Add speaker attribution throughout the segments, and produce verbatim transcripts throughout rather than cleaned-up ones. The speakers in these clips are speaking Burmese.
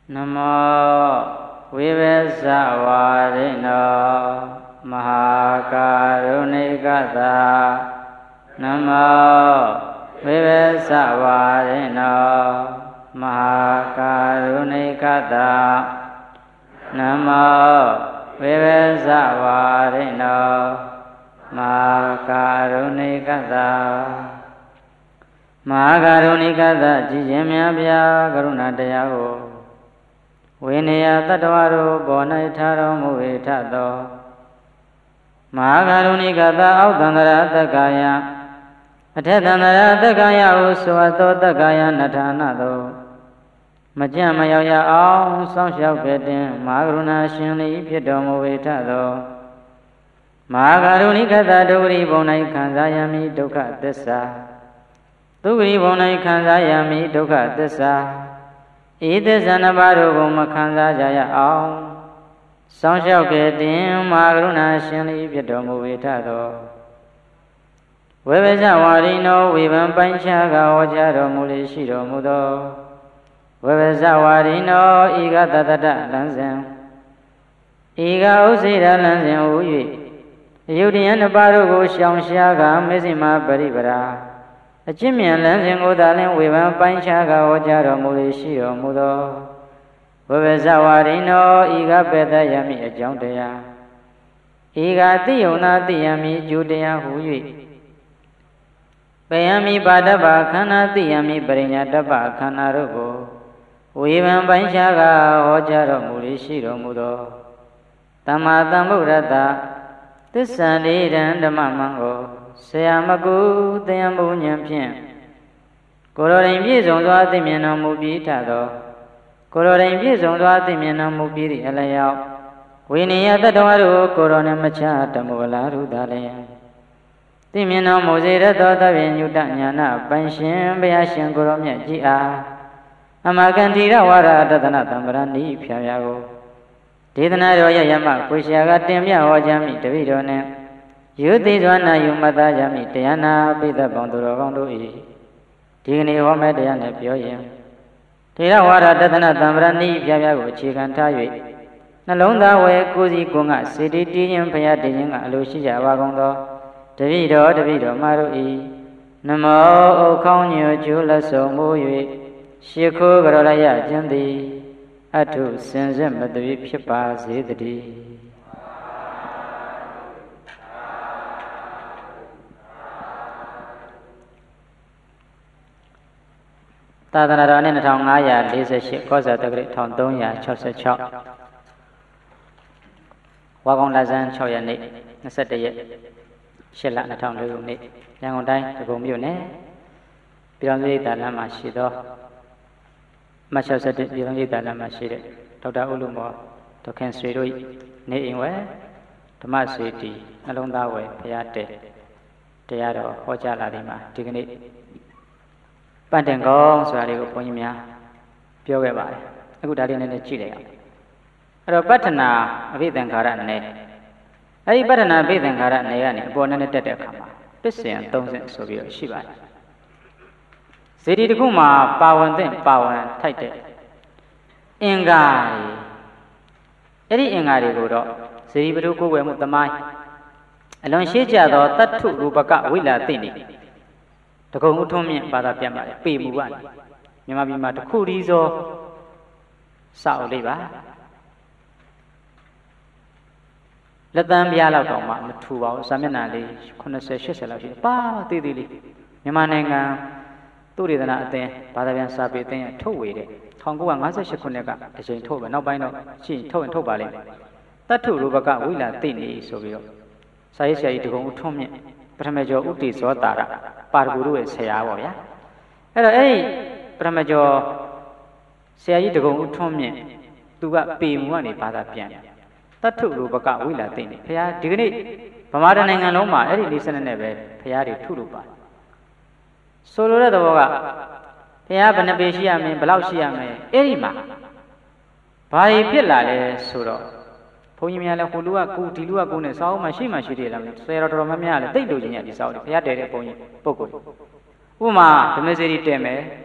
Speaker 1: Namo Vivessavarino Mahakarunikata Namo Vivessavarino Mahakarunikata Namo Vivessavarino Mahakarunikata Mahakarunikata Jijimyabhya Karunatayako Vinaya Tattvaru Bonaittaro Muvitato Mahakarunikata Autandara Takaya Athetandara Takaya Uswato Takaya Nathanato Majyamayaya Aung Samshauketen Mahakaruna Shinli Phitto Muvitato Mahakarunikata Dugri Bonai Khanzayami Dukkha Thissa Dugri Bonai Khanzayami Dukkha Thissa Idesana Barugo Makhanza Jaya Aung Samshauketen Mahakaruna Shinli Phitto Muvitato Vivessavarino Vivan Panchaga Vajaro Muli Shiro Mudo Vivessavarino Iga Tatata Lansen Iga Usira Lansen Uyi Yudian Barugo Shamshaga Mizima Paribara Achimian Lansen Udalin Vivan Panchaga Vajaro Muli Shiro Mudo Vivessavarino Iga Peta Yami Ajaundaya Iga Tiyona Tiyami Judaya Huyi Payami Padaba Khana Tiyami Parinyatapa Khana Rupo Vivan Panchaga Vajaro Muli Shiro Mudo Tama Tamburata Tissaniran Dhammamango Sayamaku Tayambu Nyampyan Kororin Piezong Dwati Myana Mubi Tado Kororin Piezong Dwati Myana Mubiri Alayao Vinaya Tattvaru Korona Macha Tamuvalaru Dalayan Timyana Muzira Tota Vinyuta Nyana Panshin Bayashin Koromya Jia Amakantira Vara Tatana Tambarani Pyayago Tidana Roya Yama Kushaga Timya Wajami Davidone Yuti Zwana Yumata Jami Tiana Pita Bonduro Gondo E Tigni Home Diana Pyoyam Tira Vara Tatana Tambarani Pyayago Chikantawi Nalonda We Kuzi Kunga City Tiyam Payatiyanga Alushija Wagondo Davido Davido Maru E Namo Okanyo Jula Somuye Shiku Garolaya Jandi Atu Senzem Madavi Pipa Zidri Tadana Rani Natangaya Lisa Shik Kosa Tagri Tondonya Chosa Chok Wagong Lazan Choyani Nasataya Shilla Natang Lumi Yangodai to Gomune Pirangi Dalama Shido Machasat Pirangi Dalama Shide Toda Ulumo Token Sri Ne Inwe Tomasiti Alonda Way Payate Tearo Hojala Lima Tigni Pantango Swari Ponimia Pioga a good idea in the Chile Robatana Vidankara Ne Ay Batana Vidankara Neani born in a Tetakama Pissian Thousand Soviet Shiva Siri Guma Power then Power Tight Ingari Eri Ingari Gudo Siri Buku Mutamai Along Shija Tatu Rubaka Willa Tini To go Mutomi Badapyama Pibuan Yamabima to Kurizo Sao Liva Let them be allowed on two hours. Saminali, Conversation, Pa Didi, Yamananga, Turidana, Padavian Sabi, then two way. Tongu and Master Shakunega, as in Toba, no by no, she told and Tobali. That two Rubaka will not thin so real. Saisha to go to me, Pramajo Utis or Tara, Parguru is Sayavoya. Hello, eh, Pramajo Say to go to me, do what be money, Padapian. That two Rubaka will not thin. Pia dignity, Pamadan and Loma, any listen and never, Piari Turuba. Solo the Voga. Pia Benabesia me, Blausia me, Erima. Pai Pilla Suro. Poimia Hulua, Kutilua Gunes, all Mashima Shidilam, Sarah Romamia, they do in the Saudi Piate Pony, Poco. Uma, the misery teme, a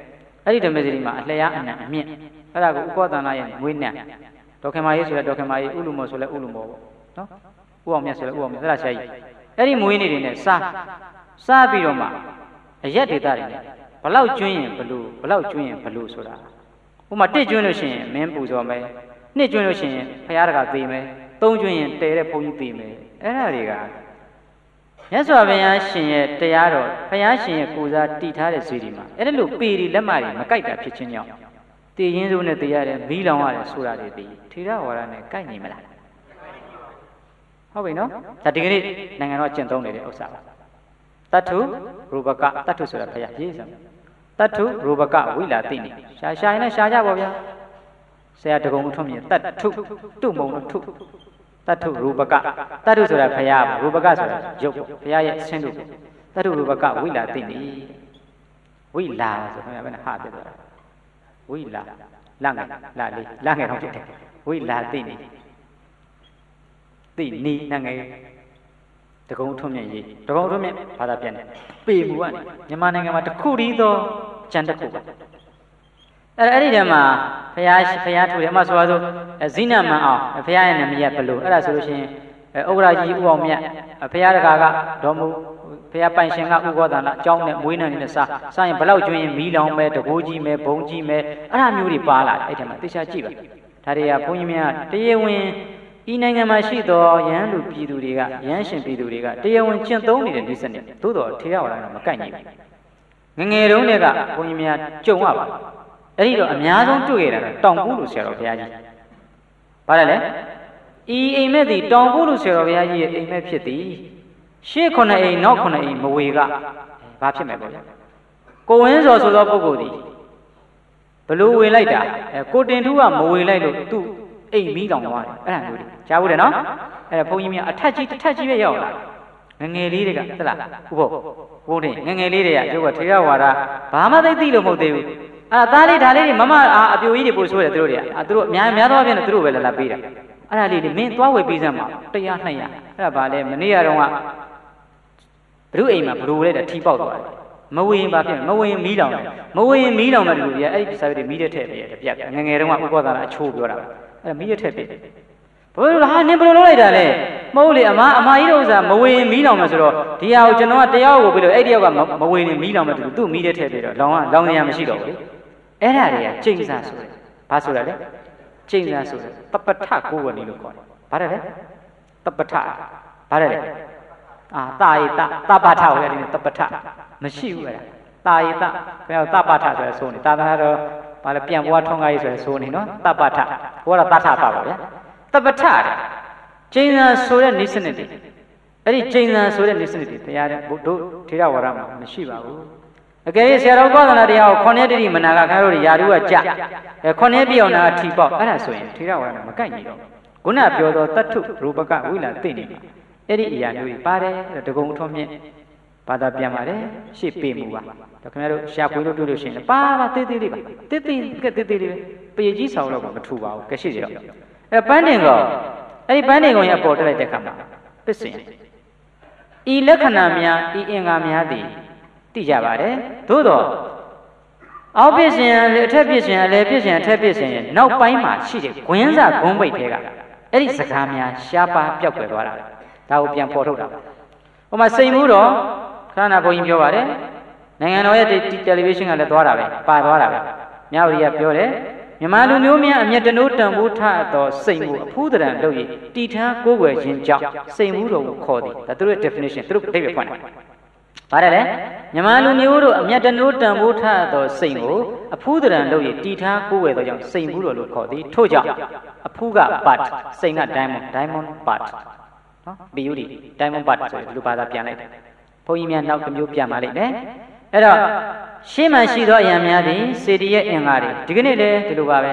Speaker 2: အဲ့ဒီဓမ္မစရိမှာအလျားအနံအမြင့်အဲ့ဒါကိုဥပဒနာရဲ့မွေးနံဒေါခင်မာရေးဆိုလဲဒေါခင်မာရေးဥလူမောဆိုလဲဥလူမောပေါ့နော်ဥအောင်မြတ်ဆိုလဲဥအောင်မြတ်အဲ့ဒါရှာကြီးအဲ့ဒီမွေးနေတွေနဲ့စားစားပြီးတော့မှအရက်ဒေတာတွေနဲ့ဘလောက်ကျွင်းရင်ဘလို့ဘလောက်ကျွင်းရင်ဘလို့ဆိုတာဥမာတစ်ကျွင်းလို့ရှိရင်မင်းပူဇော်မယ်နှစ်ကျွင်းလို့ရှိရင်ဘုရားတကာသိမယ်သုံးကျွင်းရင်တဲတဲ့ဘုန်းကြီးသိမယ်အဲ့ဒါတွေကမြတ်စွာဘုရားရှင်ရဲ့တရားတော်ဘုရားရှင်ရဲ့ကိုယ်စားတည်ထားတဲ့ဇေဒီမှာအဲ့ဒါလို့ပေရီလက်မတွေမကြိုက်တာဖြစ်ချင်းကြောင့်တည်ရင်းစိုးနဲ့တည်ရတယ်မီးလောင်ရတယ်ဆိုတာတွေဒီထေရဝါဒနဲ့ကြိုက်နေမလားဟုတ်ပြီနော်ဒါဒီကနေ့နိုင်ငံတော်ကျင့်သုံးနေတဲ့ဥစ္စာပါတတ္ထုရူပကတတ္ထုဆိုတာဘုရားရေးစမ်းတတ္ထုရူပကဝိလာတိနေရှာရှာရင်လည်းရှာကြပါဗျာဆရာတကုံထွန်းမြင်တတ္ထုတုမုံထုတတ္ထုရူပကတတ္ထုဆိုတာဘုရားရူပကဆိုတာရုပ်ဘုရားရဲ့ဆင်းတုတတ္ထုရူပကဝိလာတိနေဝိလာဆိုခင်ဗျာဘယ်နဲ့ဟာပြသွားတာဝိလာလငယ်လာလေးလငယ်တော့ဖြစ်တယ်ဝိလာတိနေတိနီနငယ်တကုံထွန်းမြင်ရေးတကုံထွန်းမြင်ဘာသာပြန်တယ်ပေမူကနေမြန်မာနိုင်ငံမှာတခုတည်းသောကျန်တစ်ခုပါအဲ့အဲ့ဒီတည်းမှာဘုရားဘုရားထူတယ်အမှဆိုပါစို့ဇိနမန်အောင်ဘုရားရဲ့နာမည်ကဘလို့အဲ့ဒါဆိုလို့ရှိရင်ဥက္ကရာကြီးဥအောင်မြတ်ဘုရားတကာကတော်မူဘုရားပိုင်ရှင်ကဥက္ကသနာအကြောင်းနဲ့မွေးနိုင်နေတဲ့စားစားရင်ဘလောက်ကျွင်းရင်မီးလောင်မဲ့တကိုးကြီးမဲ့ဘုံကြီးမဲ့အဲ့ဒါမျိုးတွေပါလာတယ်အဲ့ဒီမှာသိချာကြည့်ပါဒါတွေကဘုန်းကြီးများတရားဝင်ဤနိုင်ငံမှာရှိသောရဟန်းလူပြည်သူတွေကရဟန်းရှင်ပြည်သူတွေကတရားဝင်ကျင့်သုံးနေတဲ့ဒီစနစ်သို့တော်ထေရဝါဒနဲ့မကိုက်ညီဘူးငငယ်တုန်းတည်းကဘုန်းကြီးများကြုံရပါအဲ့ဒီတော့အများဆုံးတွေ့ရတာတောင်ကူးလို့ဆရာတော်ဘုရားကြီးဘာလဲလဲဤအိမ်မက်သည်တောင်ကူးလို့ဆရာတော်ဘုရားကြီးရဲ့အိမ်မက်ဖြစ်သည်ရှေ့ခုနှစ်အိမ်နောက်ခုနှစ်အိမ်မဝေကဘာဖြစ်မယ်ပေါ့ဗျာကိုဝင်းစော်ဆိုသောပုဂ္ဂိုလ်သည်ဘလို့ဝေလိုက်တာအဲကိုတင်ထူးကမဝေလိုက်လို့သူ့အိမ်မီးတောင်သွားတယ်အဲ့ဒါမျိုးတွေကြားဘူးတယ်နော်အဲ့ဒါဘုန်းကြီးများအထက်ကြီးတစ်ထက်ကြီးပဲရောက်လာငငယ်လေးတွေကသလားဥဖို့ဘုန်းတင်ငငယ်လေးတွေကရုပ်ကထေရဝါဒဘာမှသိသိလို့မဟုတ်သေးဘူးအဲ့ဒါသားလေးဒါလေးတွေမမအာအပြိုကြီးတွေပို့ဆိုးတယ်သူတို့တွေကအဲ့သူတို့အများများသောအပြင်သူတို့ပဲလာလာပေးတာအဲ့ဒါလေးတွေမင်းသွားဝယ်ပေးစမ်းပါတရားနှစ်ရအဲ့ဒါဘာလဲမနေ့ကတော့ကဘုရုအိမ်မှာဘလို့လဲတာထီပေါက်သွားတယ်မဝရင်ဘာဖြစ်မဝရင်မီးလောင်တယ်မဝရင်မီးလောင်တဲ့လူတွေကအဲ့ဒီစာပေတွေမီးတဲ့ထည့်ပေးတယ်တပြက်ငငယ်တုန်းကဥပဒေသာအချိုးပြောတာအဲ့မီးရထက်ပြီဘယ်လိုဟာနင်ဘယ်လိုလုပ်လိုက်တာလဲမဟုတ်လေအမအမကြီးတို့ဥစားမဝေရင်မီးလောင်မယ်ဆိုတော့ဒီဟာကိုကျွန်တော်ကတရားကိုပြီးလို့အဲ့တယောက်ကမဝေရင်မီးလောင်မယ်သူသူ့မီးတဲ့ထက်ပြီးတော့လောင်ကလောင်နေရမရှိတော့ဘူးလေအဲ့ဒါတွေကကျိန်စာဆိုတယ်ဘာဆိုတာလဲကျိန်စာဆိုတယ်တပ္ပထကိုဝဏီလို့ခေါ်တယ်ဘာလဲတပ္ပထဘာလဲအာတာယေတတပ္ပထဟောရတယ်တပ္ပထမရှိဘူးအဲ့ဒါတာယေတဘယ်တော့တပ္ပထဆိုရဆိုနေတာသာတော့ဘာလဲပြန်ပွားထုံးကားရေးဆိုရဆိုနေနော်တပ္ပထဘောတော့တထပါပါဗျာတပ္ပထကျိန်စာဆိုတဲ့နိစ္စနစ်တွေအဲ့ဒီကျိန်စာဆိုတဲ့နိစ္စနစ်တွေတရားတဲ့တို့ထေရဝါဒမှာမရှိပါဘူးအကယ်၍ဆရာတော်ကောသနာတရားကိုခုနှစ်တတိမနာကခါတို့ရာထူးကကြအဲခုနှစ်ပြောင်းတာထီပေါက်အဲ့ဒါဆိုရင်ထေရဝါဒနဲ့မကိုက်ညီတော့ခုနပြောသောတတ္ထုရူပကဝိလာသိနေမှာအဲ့ဒီအရာမျိုးကြီးပါတယ်တကုံထွန်းမြင့်ဘာသာပြန်ပါတယ်ရှေ့ပေမူပါဒါခင်ဗျားတို့ရှာဖွေလို့တွေ့လို့ရှိရင်ပါပါတေးသေးလေးပါတေးသေးကတေးသေးလေးပဲပေကြီးဆောင်တော့မထူပါဘူးကရှိကြတော့အဲ့ပန်းတင်ကောအဲ့ဒီပန်းတင်ကောင်ရပေါ်တက်လိုက်တဲ့ခါမှာပစ္စယဤလက္ခဏာများဤအင်္ဂါများသည်သိကြပါတယ်သို့တော့အောက်ပစ္စယအထက်ပစ္စယအလယ်ပစ္စယအထက်ပစ္စယနောက်ပိုင်းမှာရှိတဲ့ဂွင်းစာဂုံးပိတ်တွေကအဲ့ဒီစကားများရှားပါပျောက်ကွယ်သွားတာဒါကိုပြန်ပေါ်ထုတ်တာဟိုမှာစိန်မှုတော့ခဏနာဘုန်းကြီးပြောပါတယ်နိုင်ငံတော်ရဲ့တယ်လီဗေးရှင်းကလည်းသွားတာပဲပါသွားတာပဲမြဝတီကပြောတယ်မြန်မာလူမျိုးများအမျက်တနိုးတန်ဖိုးထသောစိတ်မှုအဖူးတရံလုပ်ရည်တီထမ်းကိုးကွယ်ခြင်းကြောင့်စိတ်မှုတော်ကိုခေါ်သည်ဒါသူတို့ရဲ့ definition သူတို့အဓိပ္ပာယ်ဖွင့်တယ်ပါတယ်လေမြန်မာလူမျိုးတို့အမျက်တနိုးတန်ဖိုးထသောစိတ်ကိုအဖူးတရံလုပ်ရည်တီထမ်းကိုးကွယ်သောကြောင့်စိတ်မှုတော်လို့ခေါ်သည်ထို့ကြောင့်အဖူးက bat စိတ်က diamond diamond bat နော် beauty diamond bat ဆိုတဲ့လူဘာသာပြန်လိုက်တယ်ဘုန်းကြီးများနောက်တစ်မျိုးပြန်ပါလိမ့်မယ်အဲ့တော့ရှေ့မှရှိသောအရာများသည်စေတီရဲ့အင်္ဂါတွေဒီကနေ့လည်းဒီလိုပါပဲ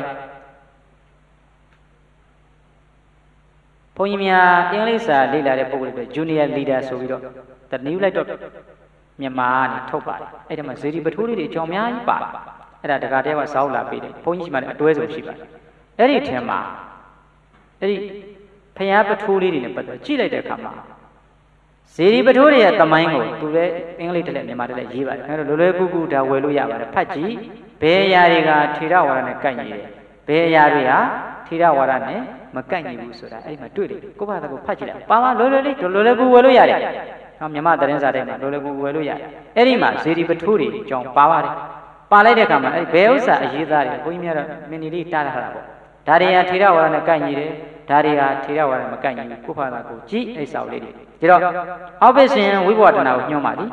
Speaker 2: ဘုန်းကြီးများအင်္ဂလိပ်စာလေ့လာတဲ့ပုဂ္ဂိုလ်တွေ junior leader ဆိုပြီးတော့ the new light တော့မြန်မာကနေထုတ်ပါတယ်အဲ့ဒီမှာဇေဒီပထိုးလေးတွေအကြောင်းအများကြီးပါအဲ့ဒါတကားတည်းကဇောက်လာပေးတယ်ဘုန်းကြီးမှလည်းအတွဲဆုံးရှိပါတယ်အဲ့ဒီထဲမှာအဲ့ဒီဖျားပထိုးလေးတွေနဲ့ပတ်သက်ကြည့်လိုက်တဲ့အခါမှာဇေဒီပထိုးရဲ့တမိုင်းကိုသူလည်းအင်္ဂလိပ်တလည်းမြန်မာတလည်းရေးပါတယ်အဲတော့လွယ်လွယ်ကူကူဒါဝယ်လို့ရပါတယ်ဖတ်ကြည့်ဘယ်အရာတွေကထေရဝါဒနဲ့ကိုက်ညီတယ်ဘယ်အရာတွေဟာထေရဝါဒနဲ့မကိုက်ညီဘူးဆိုတာအဲ့ဒီမှာတွေ့တယ်ကိုယ့်ဘာသာကိုဖတ်ကြည့်လိုက်ပါပါလွယ်လွယ်လေးလွယ်လွယ်ကူဝယ်လို့ရတယ်ဟောမြန်မာသတင်းစာထဲမှာလွယ်လွယ်ကူဝယ်လို့ရတယ်အဲ့ဒီမှာဇေဒီပထိုးတွေအကြောင်းပါပါတယ်ပါလိုက်တဲ့အခါမှာအဲ့ဒီဘယ်ဥစ္စာအရေးသားတယ်ဘုန်းကြီးများတော့မင်းဒီလေးတားထားတာပေါ့ဒါတွေဟာထေရဝါဒနဲ့ကိုက်ညီတယ်ဒါတွေဟာထေရဝါဒနဲ့မကိုက်ညီဘူးကိုယ့်ဘာသာကိုကြည့်အဲ့စာလေးတွေဒါတော့အောက်ပစ္စယဝိဘဝတဏကိုညွှန်းပါသည်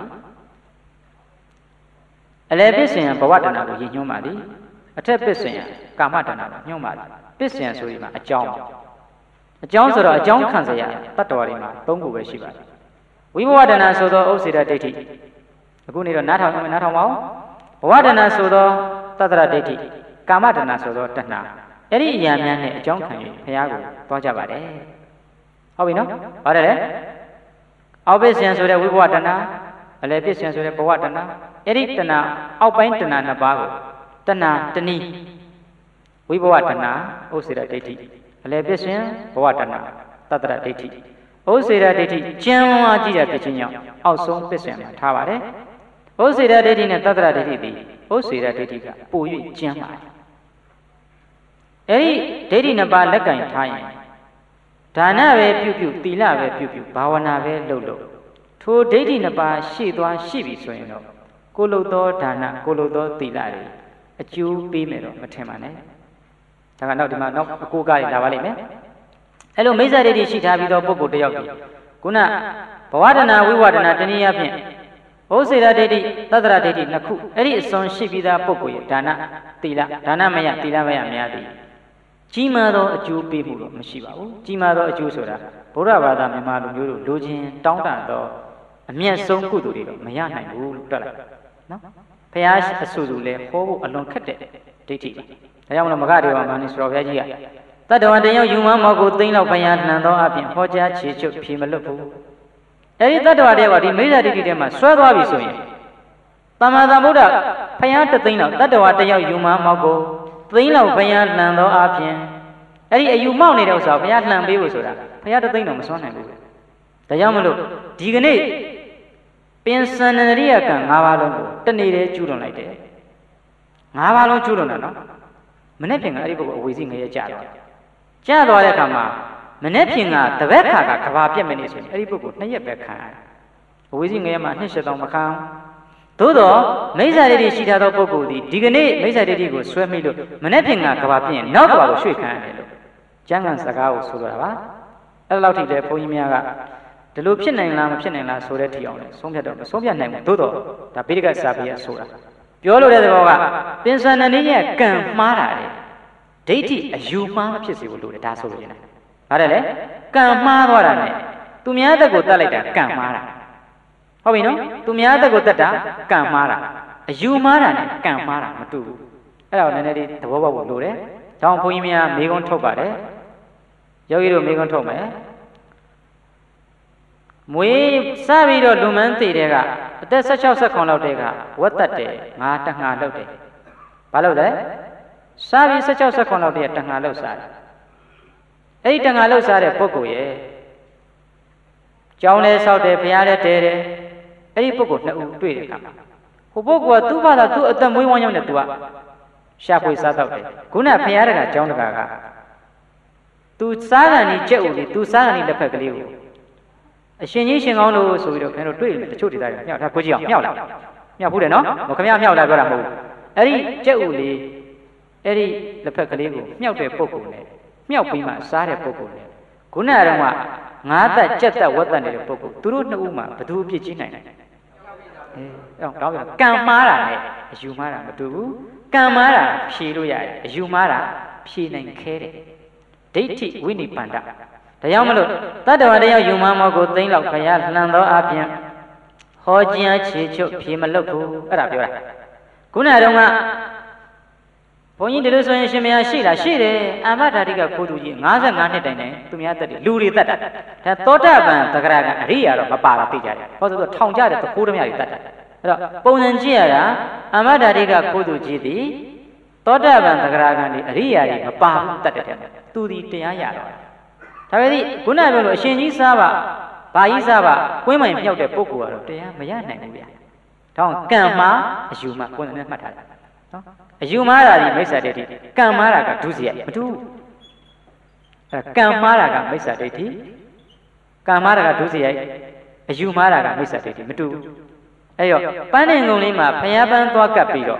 Speaker 2: အလယ်ပစ္စယဘဝတဏကိုရည်ညွှန်းပါသည်အထက်ပစ္စယကာမတဏကိုညွှန်းပါသည်ပစ္စယဆိုဒီမှာအကြောင်းအကြောင်းဆိုတော့အကြောင်းခံစရာတတ္တဝါတွေမှာသုံးခုပဲရှိပါတယ်ဝိဘဝတဏဆိုသောဥစ္စေတဒိဋ္ဌိအခုနေတော့နားထောင်နားထောင်ပါဦးဘဝတဏဆိုသောတတ္တရဒိဋ္ဌိကာမတဏဆိုသောတဏှာအဲ့ဒီအရာများနဲ့အကြောင်းခံ၍ဘုရားကိုသွားကြပါတယ်ဟုတ်ပြီနော်ဟုတ်တယ်လေအောက်ပစ္စယဆိုတဲ့ဝိဘဝတဏအလယ်ပစ္စယဆိုတဲ့ဘဝတဏအဲ့ဒီတဏအောက်ပိုင်းတဏနှစ်ပါးကိုတဏတဏီဝိဘဝတဏဥစ္စေတဒိဋ္ဌိအလယ်ပစ္စယဘဝတဏတတ္တရဒိဋ္ဌိဥစ္စေတဒိဋ္ဌိကျမ်းဝါကြည့်တဲ့ဖြစ်ခြင်းကြောင့်အောက်ဆုံးပစ္စယမှာထားပါတယ်ဥစ္စေတဒိဋ္ဌိနဲ့တတ္တရဒိဋ္ဌိသည်ဥစ္စေတဒိဋ္ဌိကပို၍ကျမ်းပါတယ်အဲ့ဒီဒိဋ္ဌိနှစ်ပါးလက်ကင်ထားရင်ဒါနပဲပြုပြုသီလပဲပြုပြုဘာဝနာပဲလုပ်လို့ထိုဒိဋ္ဌိနှစ်ပါးရှိသွားရှိပြီဆိုရင်တော့ကိုလုသောဒါနကိုလုသောသီလတွေအကျိုးပေးမယ်တော့မထင်ပါနဲ့ဒါကနောက်ဒီမှာနောက်အကိုကားတွေလာပါလိမ့်မယ်အဲ့လိုမိစ္ဆာဒိဋ္ဌိရှိထားပြီးတော့ပုဂ္ဂိုလ်တစ်ယောက်ဒီခုနဘဝဒနာဝိဝဒနာတနည်းအားဖြင့်ဩစေတဒိဋ္ဌိသတ္တရဒိဋ္ဌိနှစ်ခုအဲ့ဒီအစွန်ရှိပြီးသားပုဂ္ဂိုလ်ရဲ့ဒါနသီလဒါနမယသီလမယများသည်ကြီးမားသောအကျိုးပေးမှုတော့မရှိပါဘူးကြီးမားသောအကျိုးဆိုတာဗုဒ္ဓဘာသာမြန်မာလူမျိုးတို့လိုချင်တောင်းတသောအမျက်ဆုံးကုသိုလ်တွေတော့မရနိုင်ဘူးလို့တွက်လိုက်နော်ဘုရားအဆူဆူလဲဟောဖို့အလွန်ခက်တဲ့ဒိဋ္ဌိဒါကြောင့်မလို့မဂဒေဝမာနိစတော်ဘုရားကြီးကတတ္တဝတယောက်ယူမမောကိုသိမ့်လောက်ဘုရားနှံသောအပြင်ဟောကြားခြေချုပ်ဖြေမလွတ်ဘူးအဲ့ဒီတတ္တဝတယောက်ကဒီမိစ္ဆာဒိဋ္ဌိထဲမှာဆွဲသွားပြီဆိုရင်သမ္မာသမ္ဗုဒ္ဓဘုရားတသိမ့်လောက်တတ္တဝတယောက်ယူမမောကိုသိမ့်လောက်ဘုရားနှံသောအပြင်အဲ့ဒီအယူမောက်နေတဲ့ဥစ္စာဘုရားလှန်ပေးဖို့ဆိုတာဘုရားတသိမ့်တော့မစွမ်းနိုင်ဘူးဒါကြောင့်မလို့ဒီကနေ့ပင်စန္ဒရိယကံ၅ပါးလုံးကိုတနေ့တည်းကျူးလွန်လိုက်တယ်၅ပါးလုံးကျူးလွန်တာနော်မနေ့ပြင်ကအဲ့ဒီပုဂ္ဂိုလ်အဝေစီငရဲကြသွားကြသွားတဲ့အခါမှာမနေ့ပြင်ကတပတ်ခါကကဘာပြက်မနေဆိုရင်အဲ့ဒီပုဂ္ဂိုလ်နှစ်ရက်ပဲခံရတယ်အဝေစီငရဲမှာနှစ်ရှစ်တောင်မခံသို့တော့မိစ္ဆာဒိဋ္ဌိရှိထားသောပုဂ္ဂိုလ်ဒီဒီကနေ့မိစ္ဆာဒိဋ္ဌိကိုဆွဲမိလို့မနေ့ပြင်ကကဘာပြင်းနောက်ကဘာကိုရွှေ့ခံရတယ်လို့ကျမ်းဂန်စကားကိုဆိုလိုတာပါအဲ့လောက်ထိလည်းဘုန်းကြီးများကဒီလိုဖြစ်နိုင်လားမဖြစ်နိုင်လားဆိုတဲ့ထီအောင်လေဆုံးဖြတ်တော့မဆုံးဖြတ်နိုင်ဘူးသို့တော့ဒါပိဋကစာပေကဆိုတာပြောလို့တဲ့သဘောကပင်စန္ဒနေရဲ့ကံမှားတာလေဒိဋ္ဌိအယူမှားမဖြစ်စေဘူးလို့ဒါဆိုလို့ရတယ်ဟာတယ်လေကံမှားသွားတာနဲ့သူများတက်ကိုတတ်လိုက်တာကံမှားတာဟုတ်ပြီနော်သူများတက်ကိုတတ်တာကံမှားတာအယူမှားတာနဲ့ကံမှားတာမတူဘူးအဲ့ဒါကိုနည်းနည်းလေးသဘောပေါက်ဖို့လိုတယ်တောင်းဘုန်းကြီးများမိကုံးထုတ်ပါတယ်ယောဂီတို့မိကုံးထုတ်မယ်မွေးစပြီးတော့လူမန်းသေးတဲ့ကအသက်၁၆ ၁၇လောက်တည်းကဝတ်တက်တယ်ငါတငှာလောက်တယ်ဘာလို့လဲစပြီး၁၆ ၁၇လောက်တည်းကတငှာလောက်စားတယ်အဲ့ဒီတငှာလောက်စားတဲ့ပုဂ္ဂိုလ်ရဲ့ကျောင်းလဲဆောက်တယ်ဘုရားလဲတဲတယ်အဲ့ဒီပုဂ္ဂိုလ်နှစ်ဦးတွေ့တဲ့အခါမှာဟိုပုဂ္ဂိုလ်ကသူ့ဘာသာသူ့အသက်မွေးဝမ်းကြောင်းနဲ့သူကရှာဖွေစားတော့တယ်ခုနဘုရားတကကျောင်းတကာကသူစားကန်ဒီကြက်ဦးလေးသူစားကန်ဒီလက်ဖက်ကလေးကိုအရှင်ကြီးရှင်ကောင်းလို့ဆိုပြီးတော့ခင်ဗျားတို့တွေ့တယ်တချို့ဒေသတွေမြောက်ဒါကိုကြည့်အောင်မြောက်လာမြောက်ဘူးတယ်နော်ဟိုခင်ဗျားမြောက်လာပြောတာမဟုတ်ဘူးအဲ့ဒီကြက်ဦးလေးအဲ့ဒီလက်ဖက်ကလေးကိုမြောက်တဲ့ပုဂ္ဂိုလ်နဲ့မြောက်ပြီးမှစားတဲ့ပုဂ္ဂိုလ်နဲ့ခုနကတော့ကငါးသက်ကြက်သက်ဝတ်သက်နေတဲ့ပုဂ္ဂိုလ်သူတို့နှစ်ဦးမှာဘယ်သူအဖြစ်ကြီးနိုင်လဲအဲတော့တောင်းပြန်ကံမှားတာနဲ့အယူမှားတာမတူဘူးကံမှားတာဖြေလို့ရတယ်အယူမှားတာဖြေနိုင်ခဲတယ်ဒိဋ္ဌိဝိနိဗ္ဗာန်ဒါကြောင့်မလို့တတ္တဝတယောက်ယူမမောကိုသိမ့်လောက်ခရလှန်သောအပြင်ဟောကြားခြေချုပ်ဖြေမလွတ်ဘူးအဲ့ဒါပြောတာခုနတုန်းကဘုန်းကြီးဒီလိုဆိုရင်ရှင်မယားရှိလားရှိတယ်အာမဓာတိကခိုးသူကြီး၅၅နှစ်တိုင်တိုင်သူများတက်တယ်လူတွေတက်တာဒါသောတာပန်သဂရကအရိယာတော့မပါတာသိကြတယ်ဟောဆိုတော့ထောင်ကြတဲ့ခိုးဓမြတွေတက်တာအဲ့တော့ပုံစံကြည့်ရတာအာမဓာတိကခိုးသူကြီးသည်သောတာပန်သဂရကံဒီအရိယာတွေမပါဘူးတက်တယ်သူဒီတရားရတော့ဒါပေမဲ့ခုနပြောလို့အရှင်ကြီးစားပါဘာကြီးစားပါကွင်းမိုင်မြောက်တဲ့ပုဂ္ဂိုလ်ကတော့တရားမရနိုင်ဘူးဗျာတောင်းကံမှားအယူမှာကိုယ်နဲ့မှတ်ထားတယ်နော်အယူမှားတာဒီမိစ္ဆာဒိဋ္ဌိကံမှားတာကဒုစရိုက်မတူအဲကံမှားတာကမိစ္ဆာဒိဋ္ဌိကံမှားတာကဒုစရိုက်အယူမှားတာကမိစ္ဆာဒိဋ္ဌိမတူအဲ့တော့ပန်းနေငုံလေးမှာဖျားပန်းသွားကပ်ပြီးတော့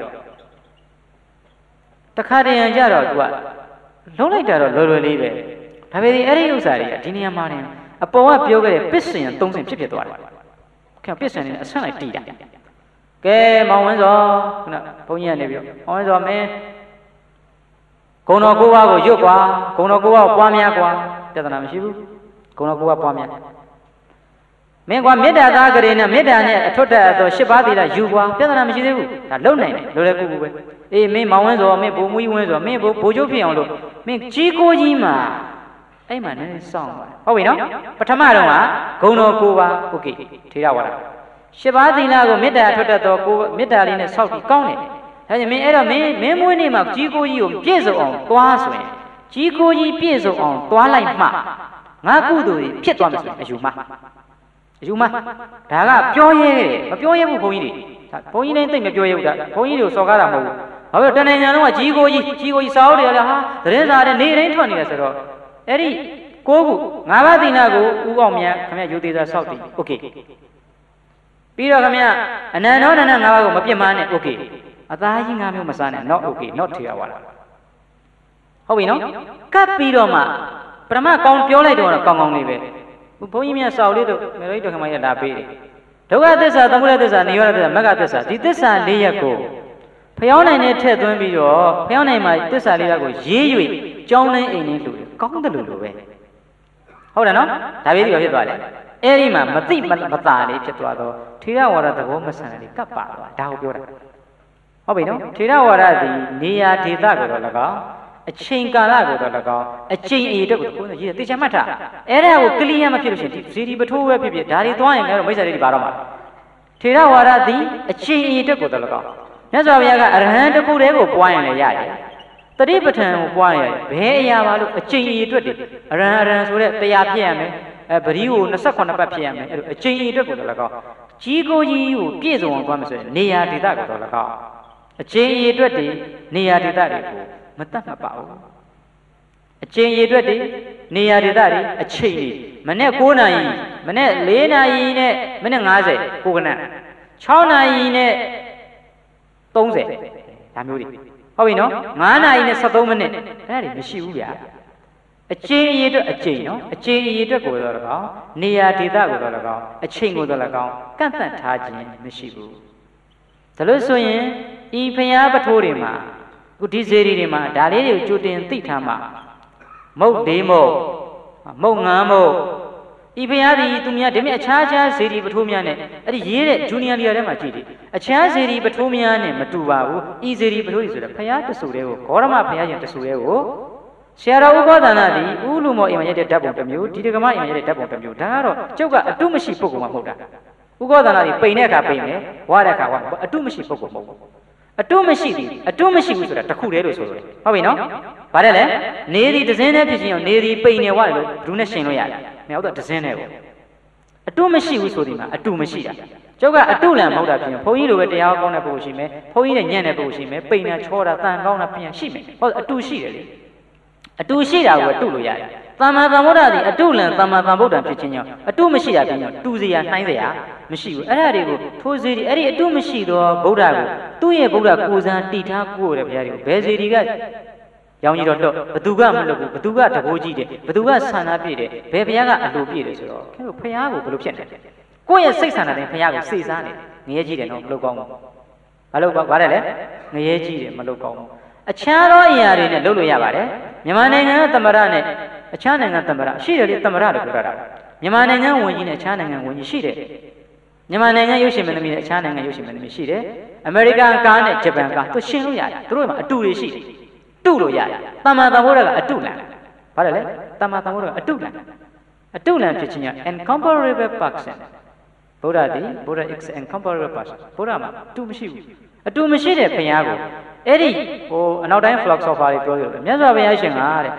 Speaker 2: တခါတရံကြတော့ तू ကလုံးလိုက်တာတော့လွယ်လွယ်လေးပဲဒါပေမဲ့အဲ့ဒီဥစ္စာတွေကဒီနေရာမှာတင်အပေါ်ကပြောခဲ့တဲ့ပစ္စယံသုံးဆင့်ဖြစ်ဖြစ်သွားတယ်ခင်ဗျပစ္စယံနဲ့အဆင့်လိုက်တီးတာကဲမောင်ဝင်းစောခုနဘုန်းကြီးကနေပြီးမောင်ဝင်းစောမင်းဂုံတော်ကိုးပါးကိုရွတ်ကွာဂုံတော်ကိုးပါးကိုပွားများကွာပြဿနာမရှိဘူးဂုံတော်ကိုးပါးပွားများမင်းကွာမေတ္တာသားကလေးနဲ့မေတ္တာနဲ့အထွတ်တသောရှစ်ပါးသီလယူကွာပြဿနာမရှိသေးဘူးဒါလုံနိုင်တယ်လိုလေကူကူပဲအေးမင်းမောင်ဝင်းစောမင်းဘုံမူကြီးဝင်းစောမင်းဘိုးဘိုးချုပ်ဖြစ်အောင်လို့မင်းကြီးကိုကြီးမှာအဲ့မှာနည်းနည်းစောင့်ပါဟုတ်ပြီနော်ပထမတော့ကဂုံတော်ကိုးပါးโอเคထေရဝါဒရှစ်ပါးသီလကိုမေတ္တာအထွတ်တသောကိုမေတ္တာလေးနဲ့စောင့်ပြီးကောင်းတယ်ဒါကြောင့်မင်းအဲ့တော့မင်းမင်းမွေးနေ့မှာကြီးကိုကြီးကိုပြည့်စုံအောင်သွားဆိုရင်ကြီးကိုကြီးပြည့်စုံအောင်သွားလိုက်မှငါကုသိုလ်ကြီးဖြစ်သွားမယ်ဆိုရင်အယူမှားအယူမှားဒါကပြောရဲမပြောရဲဘူးဘုန်းကြီးတွေဘုန်းကြီးလည်းသိမပြောရဲဘူးဒါဘုန်းကြီးတွေကိုစော်ကားတာမဟုတ်ဘူးဘာလို့တဏ္ဍာညာလုံးကကြီးကိုကြီးကြီးကိုကြီးစာအုပ်တွေလည်းဟာသတင်းစာတွေနေတိုင်းထွက်နေတယ်ဆိုတော့အဲ့ဒီကိုးခုငါးပါးသီလကိုဥအောင်မြတ်ခင်ဗျယူသေးတာစောက်တည်โอเคပြီးတော့ခင်ဗျအနန္တောနန္ဒငါးပါးကိုမပြစ်မှားနဲ့โอเคအသားကြီးငါးမျိုးမစားနဲ့ not okay not ထေရဝါဒဟုတ်ပြီနော်ကပ်ပြီးတော့မှပရမကောင်းပြောလိုက်တော့ကောင်းကောင်းလေးပဲဘုန်းကြီးများစောက်လေးတို့မေရိတ်တော်ခင်မရလာပေးတယ်ဒုက္ခသစ္စာသမုဒယသစ္စာနိရောဓသစ္စာမဂ္ဂသစ္စာဒီသစ္စာလေးရပ်ကိုဖျောင်းနိုင်နဲ့ထည့်သွင်းပြီးတော့ဖျောင်းနိုင်မှာသစ္စာလေးရပ်ကိုရေး၍ကြောင်းလင်းအိမ်လေးလှူတယ်ကောင်းတယ်လို့လိုပဲဟုတ်တယ်နော်ဒါပဲဒီလိုဖြစ်သွားတယ်အဲ့ဒီမှာမသိမသာလေးဖြစ်သွားတော့ထေရဝါဒသဘောမဆန်တယ်ကပ်ပါသွားဒါကိုပြောတာဟုတ်ပြီနော်ထေရဝါဒသည်နေရာဒေသကိုတော့၎င်းအချိန်ကာလကိုတော့၎င်းအချိန်အရေးအတွက်ကိုကိုယ်ရေးသိချင်မှတ်ထားအဲ့ဒါကိုကလီယာမဖြစ်လို့ရှိရင်ဒီဇီဒီပထိုးပဲဖြစ်ဖြစ်ဒါတွေသွားရင်လည်းမိစ္ဆာတွေပါတော့မှာထေရဝါဒသည်အချိန်အရေးအတွက်ကိုတော့၎င်းမြတ်စွာဘုရားကအရဟံတစ်ခုတည်းကိုပွားရင်လည်းရတယ်တတိပဋ္ဌာန်ကိုပွားရတယ်ဘယ်အရာပါလို့အချိန်အရေးအတွက်တွေအရဟံအရဟံဆိုတဲ့တရားဖြစ်ရမယ်အဲပရိကိုยี่สิบเจ็ดပတ်ဖြစ်ရမယ်အဲ့လိုအချိန်အရေးအတွက်ကိုတော့၎င်းကြီးကိုကြီးကိုပြည့်စုံအောင်သွားမယ်ဆိုရင်နေရာဒေသကိုတော့၎င်းအချိန်အရေးအတွက်တွေနေရာဒေသတွေကိုမတတ်မပါဘူးအချိန်ရည်အတွက်တွေနေရာဒေသတွေအချိန်တွေမနေ့၉နာရီမနေ့၄နာရီနဲ့မနေ့၅၀ကိုကနန်း၆နာရီနဲ့၃၀ဒါမျိုးတွေဟုတ်ပြီနော်၅နာရီနဲ့၁၃မိနစ်အဲ့ဒါတွေမရှိဘူးဗျာအချိန်ရည်အတွက်အချိန်နော်အချိန်ရည်အတွက်ကိုတော့၎င်းနေရာဒေသကိုတော့၎င်းအချိန်ကိုတော့၎င်းကန့်သတ်ထားခြင်းမရှိဘူးဒါလို့ဆိုရင်ဤဖျားပထိုးတွေမှာခုဒီစေရီတွေမှာဒါလေးတွေကိုကြိုတင်သိထားမှာမုတ်ဒေးမုတ်မုတ်ငန်းမုတ်ဤဘုရားသည်သူများဒီမြအခြားခြားစေရီပထိုးများနဲ့အဲ့ဒီရေးတဲ့ဂျူနီယာလီယာထဲမှာကြည့်တယ်အခြားစေရီပထိုးများနဲ့မတူပါဘူးဤစေရီပထိုးတွေဆိုတော့ဘုရားတဆူတဲ့ကိုဂေါရမဘုရားရှင်တဆူတဲ့ကိုဆရာတော်ဥပဒနာသည်ဥလူမောအိမ်မှာရတဲ့ဓာတ်ပုံတစ်မျိုးဒီဒကမအိမ်မှာရတဲ့ဓာတ်ပုံတစ်မျိုးဒါကတော့ကျုပ်ကအတုမရှိပုဂ္ဂိုလ်မှမဟုတ်တာဥပဒနာသည်ပိန်တဲ့အခါပိန်မယ်ဝါတဲ့အခါဝါအတုမရှိပုဂ္ဂိုလ်မဟုတ်ဘူးအတုမရှိသည်အတုမရှိဘူးဆိုတာတခုတည်းလို့ဆိုတယ်ဟုတ်ပြီနော်ဗါတယ်လေနေသည်ဒဇင်းနဲ့ဖြစ်ချင်းအောင်နေသည်ပိန်နေဝါတယ်လို့ဘူးနဲ့ရှင်လို့ရတယ်မဟုတ်တော့ဒဇင်းနဲ့ပေါ့အတုမရှိဘူးဆိုဒီမှာအတုမရှိတာကျုပ်ကအတုလံမဟုတ်တာပြင်ဘုန်းကြီးလိုပဲတရားကောင်းတဲ့ပုဂ္ဂိုလ်ရှိမယ်ဘုန်းကြီးနဲ့ညံ့တဲ့ပုဂ္ဂိုလ်ရှိမယ်ပိန်တာချောတာတန်ကောင်းတာပြင်ရှိမယ်ဟုတ်အတုရှိတယ်လေအတုရှိတာကိုအတုလို့ရတယ်သမ္မာသမ္ဗုဒ္ဓသည်အတုလံသမ္မာသမ္ဗုဒ္ဓဖြစ်ခြင်းကြောင့်အတုမရှိတာပြင်တူစရာနှိုင်းစရာမရှိဘူးအဲ့ဒါတွေကိုထိုးစေဒီအဲ့ဒီအတုမရှိသောဗုဒ္ဓကိုသူ့ရဲ့ဗုဒ္ဓကိုယ်စံတည်ထားကိုယ်တဲ့ဘုရားတွေကိုဘယ်စေဒီကရောင်ကြီးတော့တော့ဘသူကမလုပ်ဘူးဘသူကတဘိုးကြီးတယ်ဘသူကဆန္ဒပြည့်တယ်ဘယ်ဘုရားကအလိုပြည့်တယ်ဆိုတော့ခင်ဗျဘုရားကိုဘယ်လိုဖြစ်နေလဲကိုယ့်ရဲ့စိတ်ဆန္ဒတိုင်းဘုရားကိုစေစားနေငရဲကြီးတယ်နော်မလုပ်ကောင်းဘူးဘာလို့ဘာလဲလဲငရဲကြီးတယ်မလုပ်ကောင်းဘူးအခြားသောအရာတွေနဲ့လုပ်လို့ရပါတယ်မြန်မာနိုင်ငံကသမ္မတနဲ့အခြားနိုင်ငံသမ္မတရှိတယ်လေသမ္မတလို့ပြောတာမြန်မာနိုင်ငံဝန်ကြီးနဲ့အခြားနိုင်ငံဝန်ကြီးရှိတယ်မြန်မာနိုင်ငံရုပ်ရှင်မင်းသမီးနဲ့အခြားနိုင်ငံရုပ်ရှင်မင်းသမီးရှိတယ်အမေရိကန်ကားနဲ့ဂျပန်ကားသူရှင်းလို့ရတယ်သူတို့ကအတူတွေရှိတယ်တူလို့ရတယ်သမ္မာသမ္ဗုဒ္ဓကအတူလန်ဘာလဲလဲသမ္မာသမ္ဗုဒ္ဓကအတူလန်အတူလန်ဖြစ်ခြင်းက incomparable person ဗုဒ္ဓသည် Buddha is incomparable person ဗုဒ္ဓမှာအတူမရှိဘူးအတူမရှိတဲ့ဘုရားကိုအဲ့ဒီဟိုအနောက်တိုင်း philosopher တွေပြောရတယ်မြတ်စွာဘုရားရှင်ကတဲ့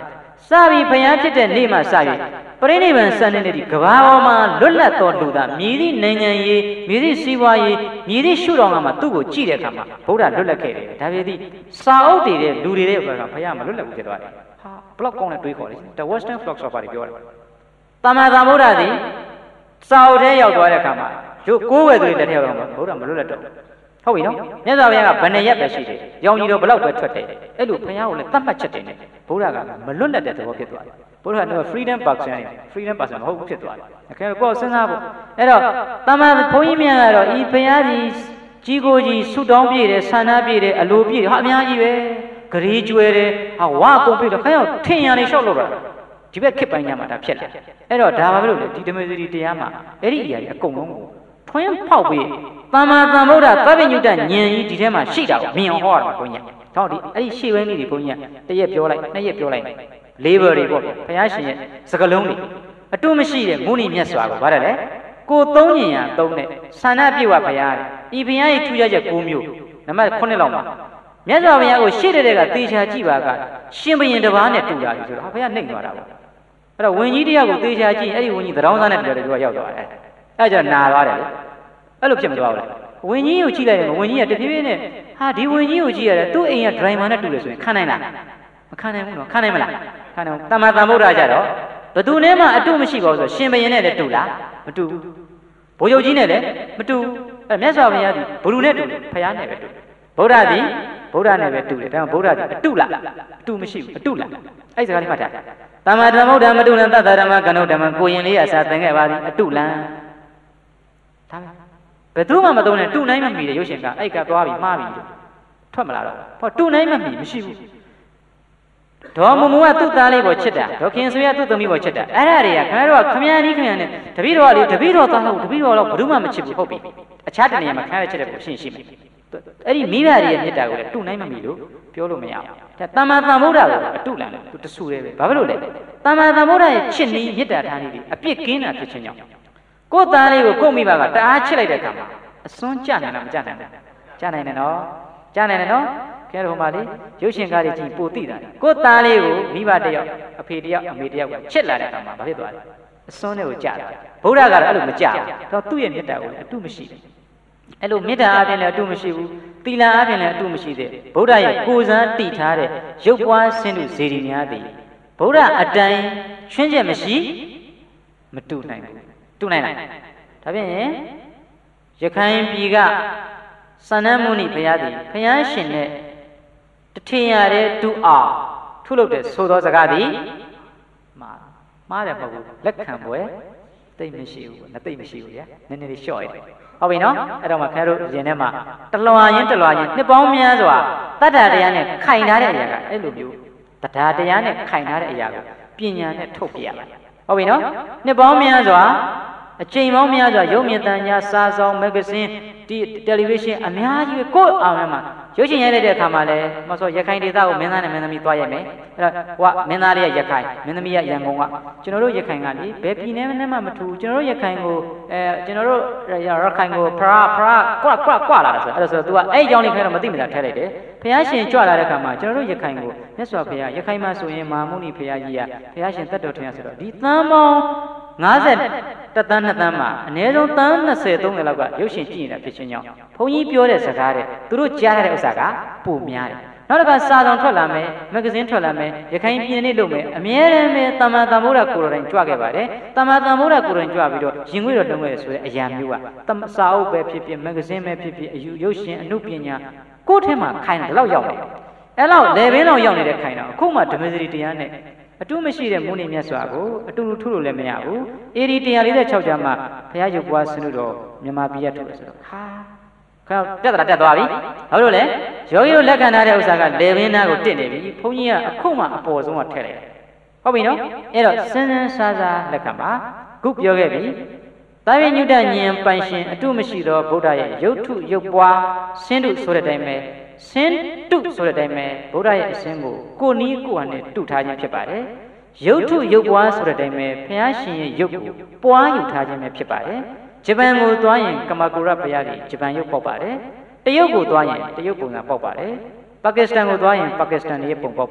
Speaker 1: စာပြီးဖျားဖြစ်တဲ့နေ့မှစ၍ပရိနိဗ္ဗာန်စံနေတဲ့ဒီကဘာပေါ်မှာလွတ်လပ်တော်လူသားမြည်သည့်နိုင်ငံရေးမြည်သည့်စီးပွားရေးမြည်သည့်ရှုထောင့်ကမှသူ့ကိုကြည့်တဲ့အခါမှာဗုဒ္ဓလွတ်လပ်ခဲ့တယ်ဒါပေမဲ့စာအုပ်တွေတဲ့လူတွေတဲ့ဘက်ကဘုရားမလွတ်လပ်ဘူးဖြစ်သွားတယ်ဟာဘလော့ကောင်းနဲ့တွေးခေါ်တယ် The Western philosopher တွေပြောတယ်တမန်တော်ဗုဒ္ဓသည်စာအုပ်ထဲရောက်သွားတဲ့အခါမှာတို့ကိုးဝယ်သူတွေလက်ထက်ရောက်တော့ဗုဒ္ဓမလွတ်လပ်တော့ဟုတ်ပြီနော်မြတ်စွာဘုရားကဘယ်နှရက်ပဲရှိတယ်ရောင်ကြီးတော့ဘလောက်ပဲထွက်တယ်အဲ့လိုဘုရားကိုလည်းသတ်မှတ်ချက်တယ်နဲ့ဗုဒ္ဓကမလွတ်လပ်တဲ့သဘောဖြစ်သွားတယ်ဘုရားကတော့ freedom person freedom person မဟုတ်ဘူးဖြစ်သွားတယ်။အဲကိုစဉ်းစားဖို့အဲ့တော့တမန်ဘုန်းကြီးများကတော့ဤဘုရားကြီးကြီးကိုကြီးဆုတောင်းပြည့်တယ်ဆန္ဒပြည့်တယ်အလိုပြည့်တယ်ဟာအများကြီးပဲဂရေကျွဲတယ်ဟာဝါကုန်ပြည့်တယ်ခင်ဗျားထင်ရနေလျှောက်လို့တာဒီဘက်ခစ်ပိုင်းညမှာဒါဖြစ်လာအဲ့တော့ဒါပါပဲလို့လေဒီဓမ္မစရိတရားမှာအဲ့ဒီအရာကြီးအကုန်လုံးကိုထွင်းဖောက်ပြီးတမ္မာသမ္ဗုဒ္ဓသဗ္ဗညုတဉာဏ်ကြီးဒီထဲမှာရှိတာကိုမြင်အောင်ဟောရမှာဘုန်းကြီး။ဟောဒီအဲ့ဒီရှေ့ပိုင်းလေးတွေဘုန်းကြီးကတရက်ပြောလိုက်နှစ်ရက်ပြောလိုက်လေးဘယ်တွေပေါ့ဗျာဘုရားရှင်ရဲ့စကားလုံးတွေအတုမရှိတဲ့မုနိမြတ်စွာကိုဗါတယ်လေကိုသုံးညင်ရသုံးတဲ့ဆန္ဒပြေဝဘုရားဤဘုရားရဲ့ထူးခြားချက်၉မျိုးနံပါတ်ခုနှစ်လောက်မှာမြတ်စွာဘုရားကိုရှေ့တဲ့ကသေချာကြည့်ပါကရှင်ဘုရင်တစ်ပါးနဲ့တူတာပြီဆိုတော့ဘုရားနှိမ်သွားတာပေါ့အဲ့တော့ဝင်းကြီးတရားကိုသေချာကြည့်အဲ့ဒီဝင်းကြီးသရောင်းစားနဲ့ပြောတယ်သူကရောက်သွားတယ်အဲ့ကျတော့နာသွားတယ်လေအဲ့လိုဖြစ်မသွားဘူးလားဝင်းကြီးကိုကြည့်လိုက်ရင်ဝင်းကြီးကတဖြည်းဖြည်းနဲ့ဟာဒီဝင်းကြီးကိုကြည့်ရတယ်သူ့အိမ်ကဒရိုင်ဘာနဲ့တူတယ်ဆိုရင်ခံနိုင်လားမခံနိုင်ဘူးနော်ခံနိုင်မလားခံနိုင်တမ္မာသမ္ဗုဒ္ဓကြတော့ဘသူနဲ့မှအတုမရှိပါဘူးဆိုရှင်ဘုရင်နဲ့လည်းတူလားမတူဘူးဘိုးချုပ်ကြီးနဲ့လည်းမတူအဲမြတ်စွာဘုရားသည်ဘုရုနဲ့တူတယ်ဖယားနဲ့ပဲတူဗုဒ္ဓသည်ဗုဒ္ဓနဲ့ပဲတူတယ်ဒါပေမဲ့ဗုဒ္ဓသည်အတုလားအတုမရှိဘူးအတုလားအဲ့ဒီစကားလေးမှတ်ထားတမ္မာသမ္ဗုဒ္ဓမတုလံသတ္တဓမ္မကနုဓမ္မကိုရင်လေးအစာသင်ခဲ့ပါသည်အတုလံဒါပဲဘယ်သူမှမသုံးနဲ့တူနိုင်မမီတဲ့ရုပ်ရှင်ကအဲ့ကသွားပြီးမှားပြီးထွက်မလာတော့ဟောတူနိုင်မမီမရှိဘူးဒေါ်မမူကသူ့သားလေးပေါ်ချစ်တာဒေါခင်ဆွေကသူ့သမီးပေါ်ချစ်တာအဲ့ဒါတွေကခင်ဗျားတို့ကခမည်းနီးခမည်းနဲ့တပည့်တော်ကလေတပည့်တော်သားလို့တပည့်တော်တော့ဘယ်သူမှမချစ်ဘူးဟုတ်ပြီအခြားတနေရာမှာခင်ဗျားရဲ့ချစ်တဲ့ကိုရှင်းရှင်းမယ်အဲ့ဒီမိဘတွေရဲ့မေတ္တာကိုလည်းတူနိုင်မမီလို့ပြောလို့မရဘူးဒါတမ္မာသမ္ဗုဒ္ဓကိုအတုလံတယ်သူတဆူတယ်ပဲဘာဖြစ်လို့လဲတမ္မာသမ္ဗုဒ္ဓရဲ့ချစ်နည်းမေတ္တာထားနည်းတွေအပြစ်ကင်းတာဖြစ်ခြင်းကြောင့်ကိုယ်သားလေးကိုကိုယ့်မိဘကတအားချစ်လိုက်တဲ့အခါမှာအစွန်းကြနိုင်လားမကြနိုင်ဘူးကြနိုင်တယ်နော်ကြနိုင်တယ်နော်ခဲတော့ဟိုမှာလေရုပ်ရှင်ကားတွေကြည့်ပိုသိတာကိုယ်သားလေးကိုမိဘတယောက်အဖေတယောက်အမေတယောက်ကချစ်လာတဲ့အခါမှာဘာဖြစ်သွားလဲအစွန်းတွေကိုကြတာဗုဒ္ဓကတော့အဲ့လိုမကြဘူးတော့သူ့ရဲ့မေတ္တာကိုလည်းအတုမရှိဘူးအဲ့လိုမေတ္တာအပြင်လည်းအတုမရှိဘူးသီလအပြင်လည်းအတုမရှိသေးဗုဒ္ဓရဲ့ကိုယ်စံတည်ထားတဲ့ရုပ်ပွားဆင်းတုဇေဒီများသည်ဗုဒ္ဓအတိုင်းချွင်းချက်မရှိမတူနိုင်ဘူးတူနိုင်လားဒါဖြင့်ရခိုင်ပြည်ကစန္ဒမုနိဘုရားသည်ဘုရားရှင်နဲ့တထင်ရတဲ့တူအောင်ထုလုပ်တဲ့ဆိုသောစကားသည်မှားမှားတယ်မဟုတ်ဘူးလက်ခံပွဲတိတ်မရှိဘူးနဲ့တိတ်မရှိဘူးဗျာနည်းနည်းလေးလျှော့ရတယ်ဟုတ်ပြီနော်အဲ့တော့မှခင်ဗျားတို့ရင်ထဲမှာတလွာရင်တလွာရင်နှစ်ပေါင်းများစွာတတ္တတရားနဲ့ခိုင်ထားတဲ့အရာကအဲ့လိုမျိုးတရားတရားနဲ့ခိုင်ထားတဲ့အရာကိုပညာနဲ့ထုတ်ပြရမယ်ဟုတ်ပြီနော်နှစ်ပေါင်းများစွာအချိန်ပေါင်းများစွာရုပ်မြင်သံကြားစာဆောင်မဂ္ဂဇင်းဒီတယ်လီဗီရှင်းအများကြီးပဲကိုယ့်အောင်ထဲမှာရုပ်ရှင်ရိုက်လိုက်တဲ့အခါမှာလည်းမဆိုရခိုင်ဒေသကိုမင်းသားနဲ့မင်းသမီးသွားရိုက်မယ်အဲ့တော့ဟိုကမင်းသားလေးကရခိုင်မင်းသမီးကရန်ကုန်ကကျွန်တော်တို့ရခိုင်ကလေဘယ်ပြည်နယ်နဲ့မှမထူကျွန်တော်တို့ရခိုင်ကိုအဲကျွန်တော်တို့ရခိုင်ကိုဖရာဖရာကွကွကွလာတာဆိုအဲ့ဒါဆိုတော့ तू ကအဲ့အကြောင်းလေးခဲတော့မသိမလားထဲလိုက်တယ်ဘုရားရှင်ကြွလာတဲ့အခါမှာကျွန်တော်တို့ရခိုင်ကိုမြတ်စွာဘုရားရခိုင်မှာဆိုရင်မာမုနိဘုရားကြီးကဘုရားရှင်တတ်တော်ထင်ရဆိုတော့ဒီသံပေါင်းငါးဆယ်တသန်းနှစ်သန်းမှာအနည်းဆုံးသန်း၂၀ ၃၀လောက်ကရုပ်ရှင်ကြည့်နေတာဖြစ်ချင်းကြောင့်ဘုန်းကြီးပြောတဲ့စကားတဲ့သူတို့ကြားတဲ့ဥစ္စာကပိုများတယ်နောက်တစ်ခါစာဆောင်ထွက်လာမယ်မဂ္ဂဇင်းထွက်လာမယ်ရခိုင်ပြည်နယ်လုပ်မယ်အမြဲတမ်းပဲတမ္မာသမ္ဗုဒ္ဓကိုယ်တော်တိုင်ကြွခဲ့ပါတယ်တမ္မာသမ္ဗုဒ္ဓကိုယ်တော်တိုင်ကြွပြီးတော့ရင်ငွေတော်လုံးခဲ့ဆိုတဲ့အရာမျိုးကစာအုပ်ပဲဖြစ်ဖြစ်မဂ္ဂဇင်းပဲဖြစ်ဖြစ်အယူရုပ်ရှင်အနုပညာကိုယ့်ထဲမှာခိုင်တယ်လောက်ရောက်တယ်အဲ့လောက်လေဘင်းလောက်ရောက်နေတဲ့ခိုင်တော့အခုမှဓမ္မစရိတရားနဲ့အတုမရှိတဲ့မုန်းနေမြတ်စွာကိုအတူတူထုလို့လည်းမရဘူးအေဒီone forty-sixကျမ်းမှာဘုရားရုပ်ပွားဆင်းလို့တော့မြန်မာပြည်ရထုတ်တယ်ဆိုတော့ဟာခါတက်တာတက်သွားပြီဘာလို့လဲယောဂီတို့လက်ခံထားတဲ့ဥစ္စာကလေဘင်းသားကိုတစ်နေပြီဘုန်းကြီးကအခုမှအပေါ်ဆုံးကထည့်လိုက်ဟုတ်ပြီနော်အဲ့တော့စင်းစင်းစားစားလက်ခံပါခုပြောခဲ့ပြီသာဝိညုတဉာဏ်ပိုင်ရှင်အတုမရှိသောဗုဒ္ဓရဲ့ရုပ်ထုရုပ်ပွားဆင်းတုဆိုတဲ့အတိုင်းပဲဆင်းတုဆိုတဲ့အတိုင်းပဲဗုဒ္ဓရဲ့အစင်းကိုကိုနီးကိုဟန်နဲ့တုထားခြင်းဖြစ်ပါတယ်ရုပ်ထုရုပ်ပွားဆိုတဲ့အတိုင်းပဲဘုရားရှင်ရဲ့ရုပ်ကိုပွားယူထားခြင်းပဲဖြစ်ပါတယ်ဂျပန်ကိုသွားရင်ကမာကူရဘုရားကြီးဂျပန်ရုပ်ပေါက်ပါတယ်တရုတ်ကိုသွားရင်တရုတ်ပုံစံပေါက်ပါတယ်ပါကစ္စတန်ကိုသွားရင်ပါကစ္စတန်ရဲ့ပုံပေါက်ပါတယ်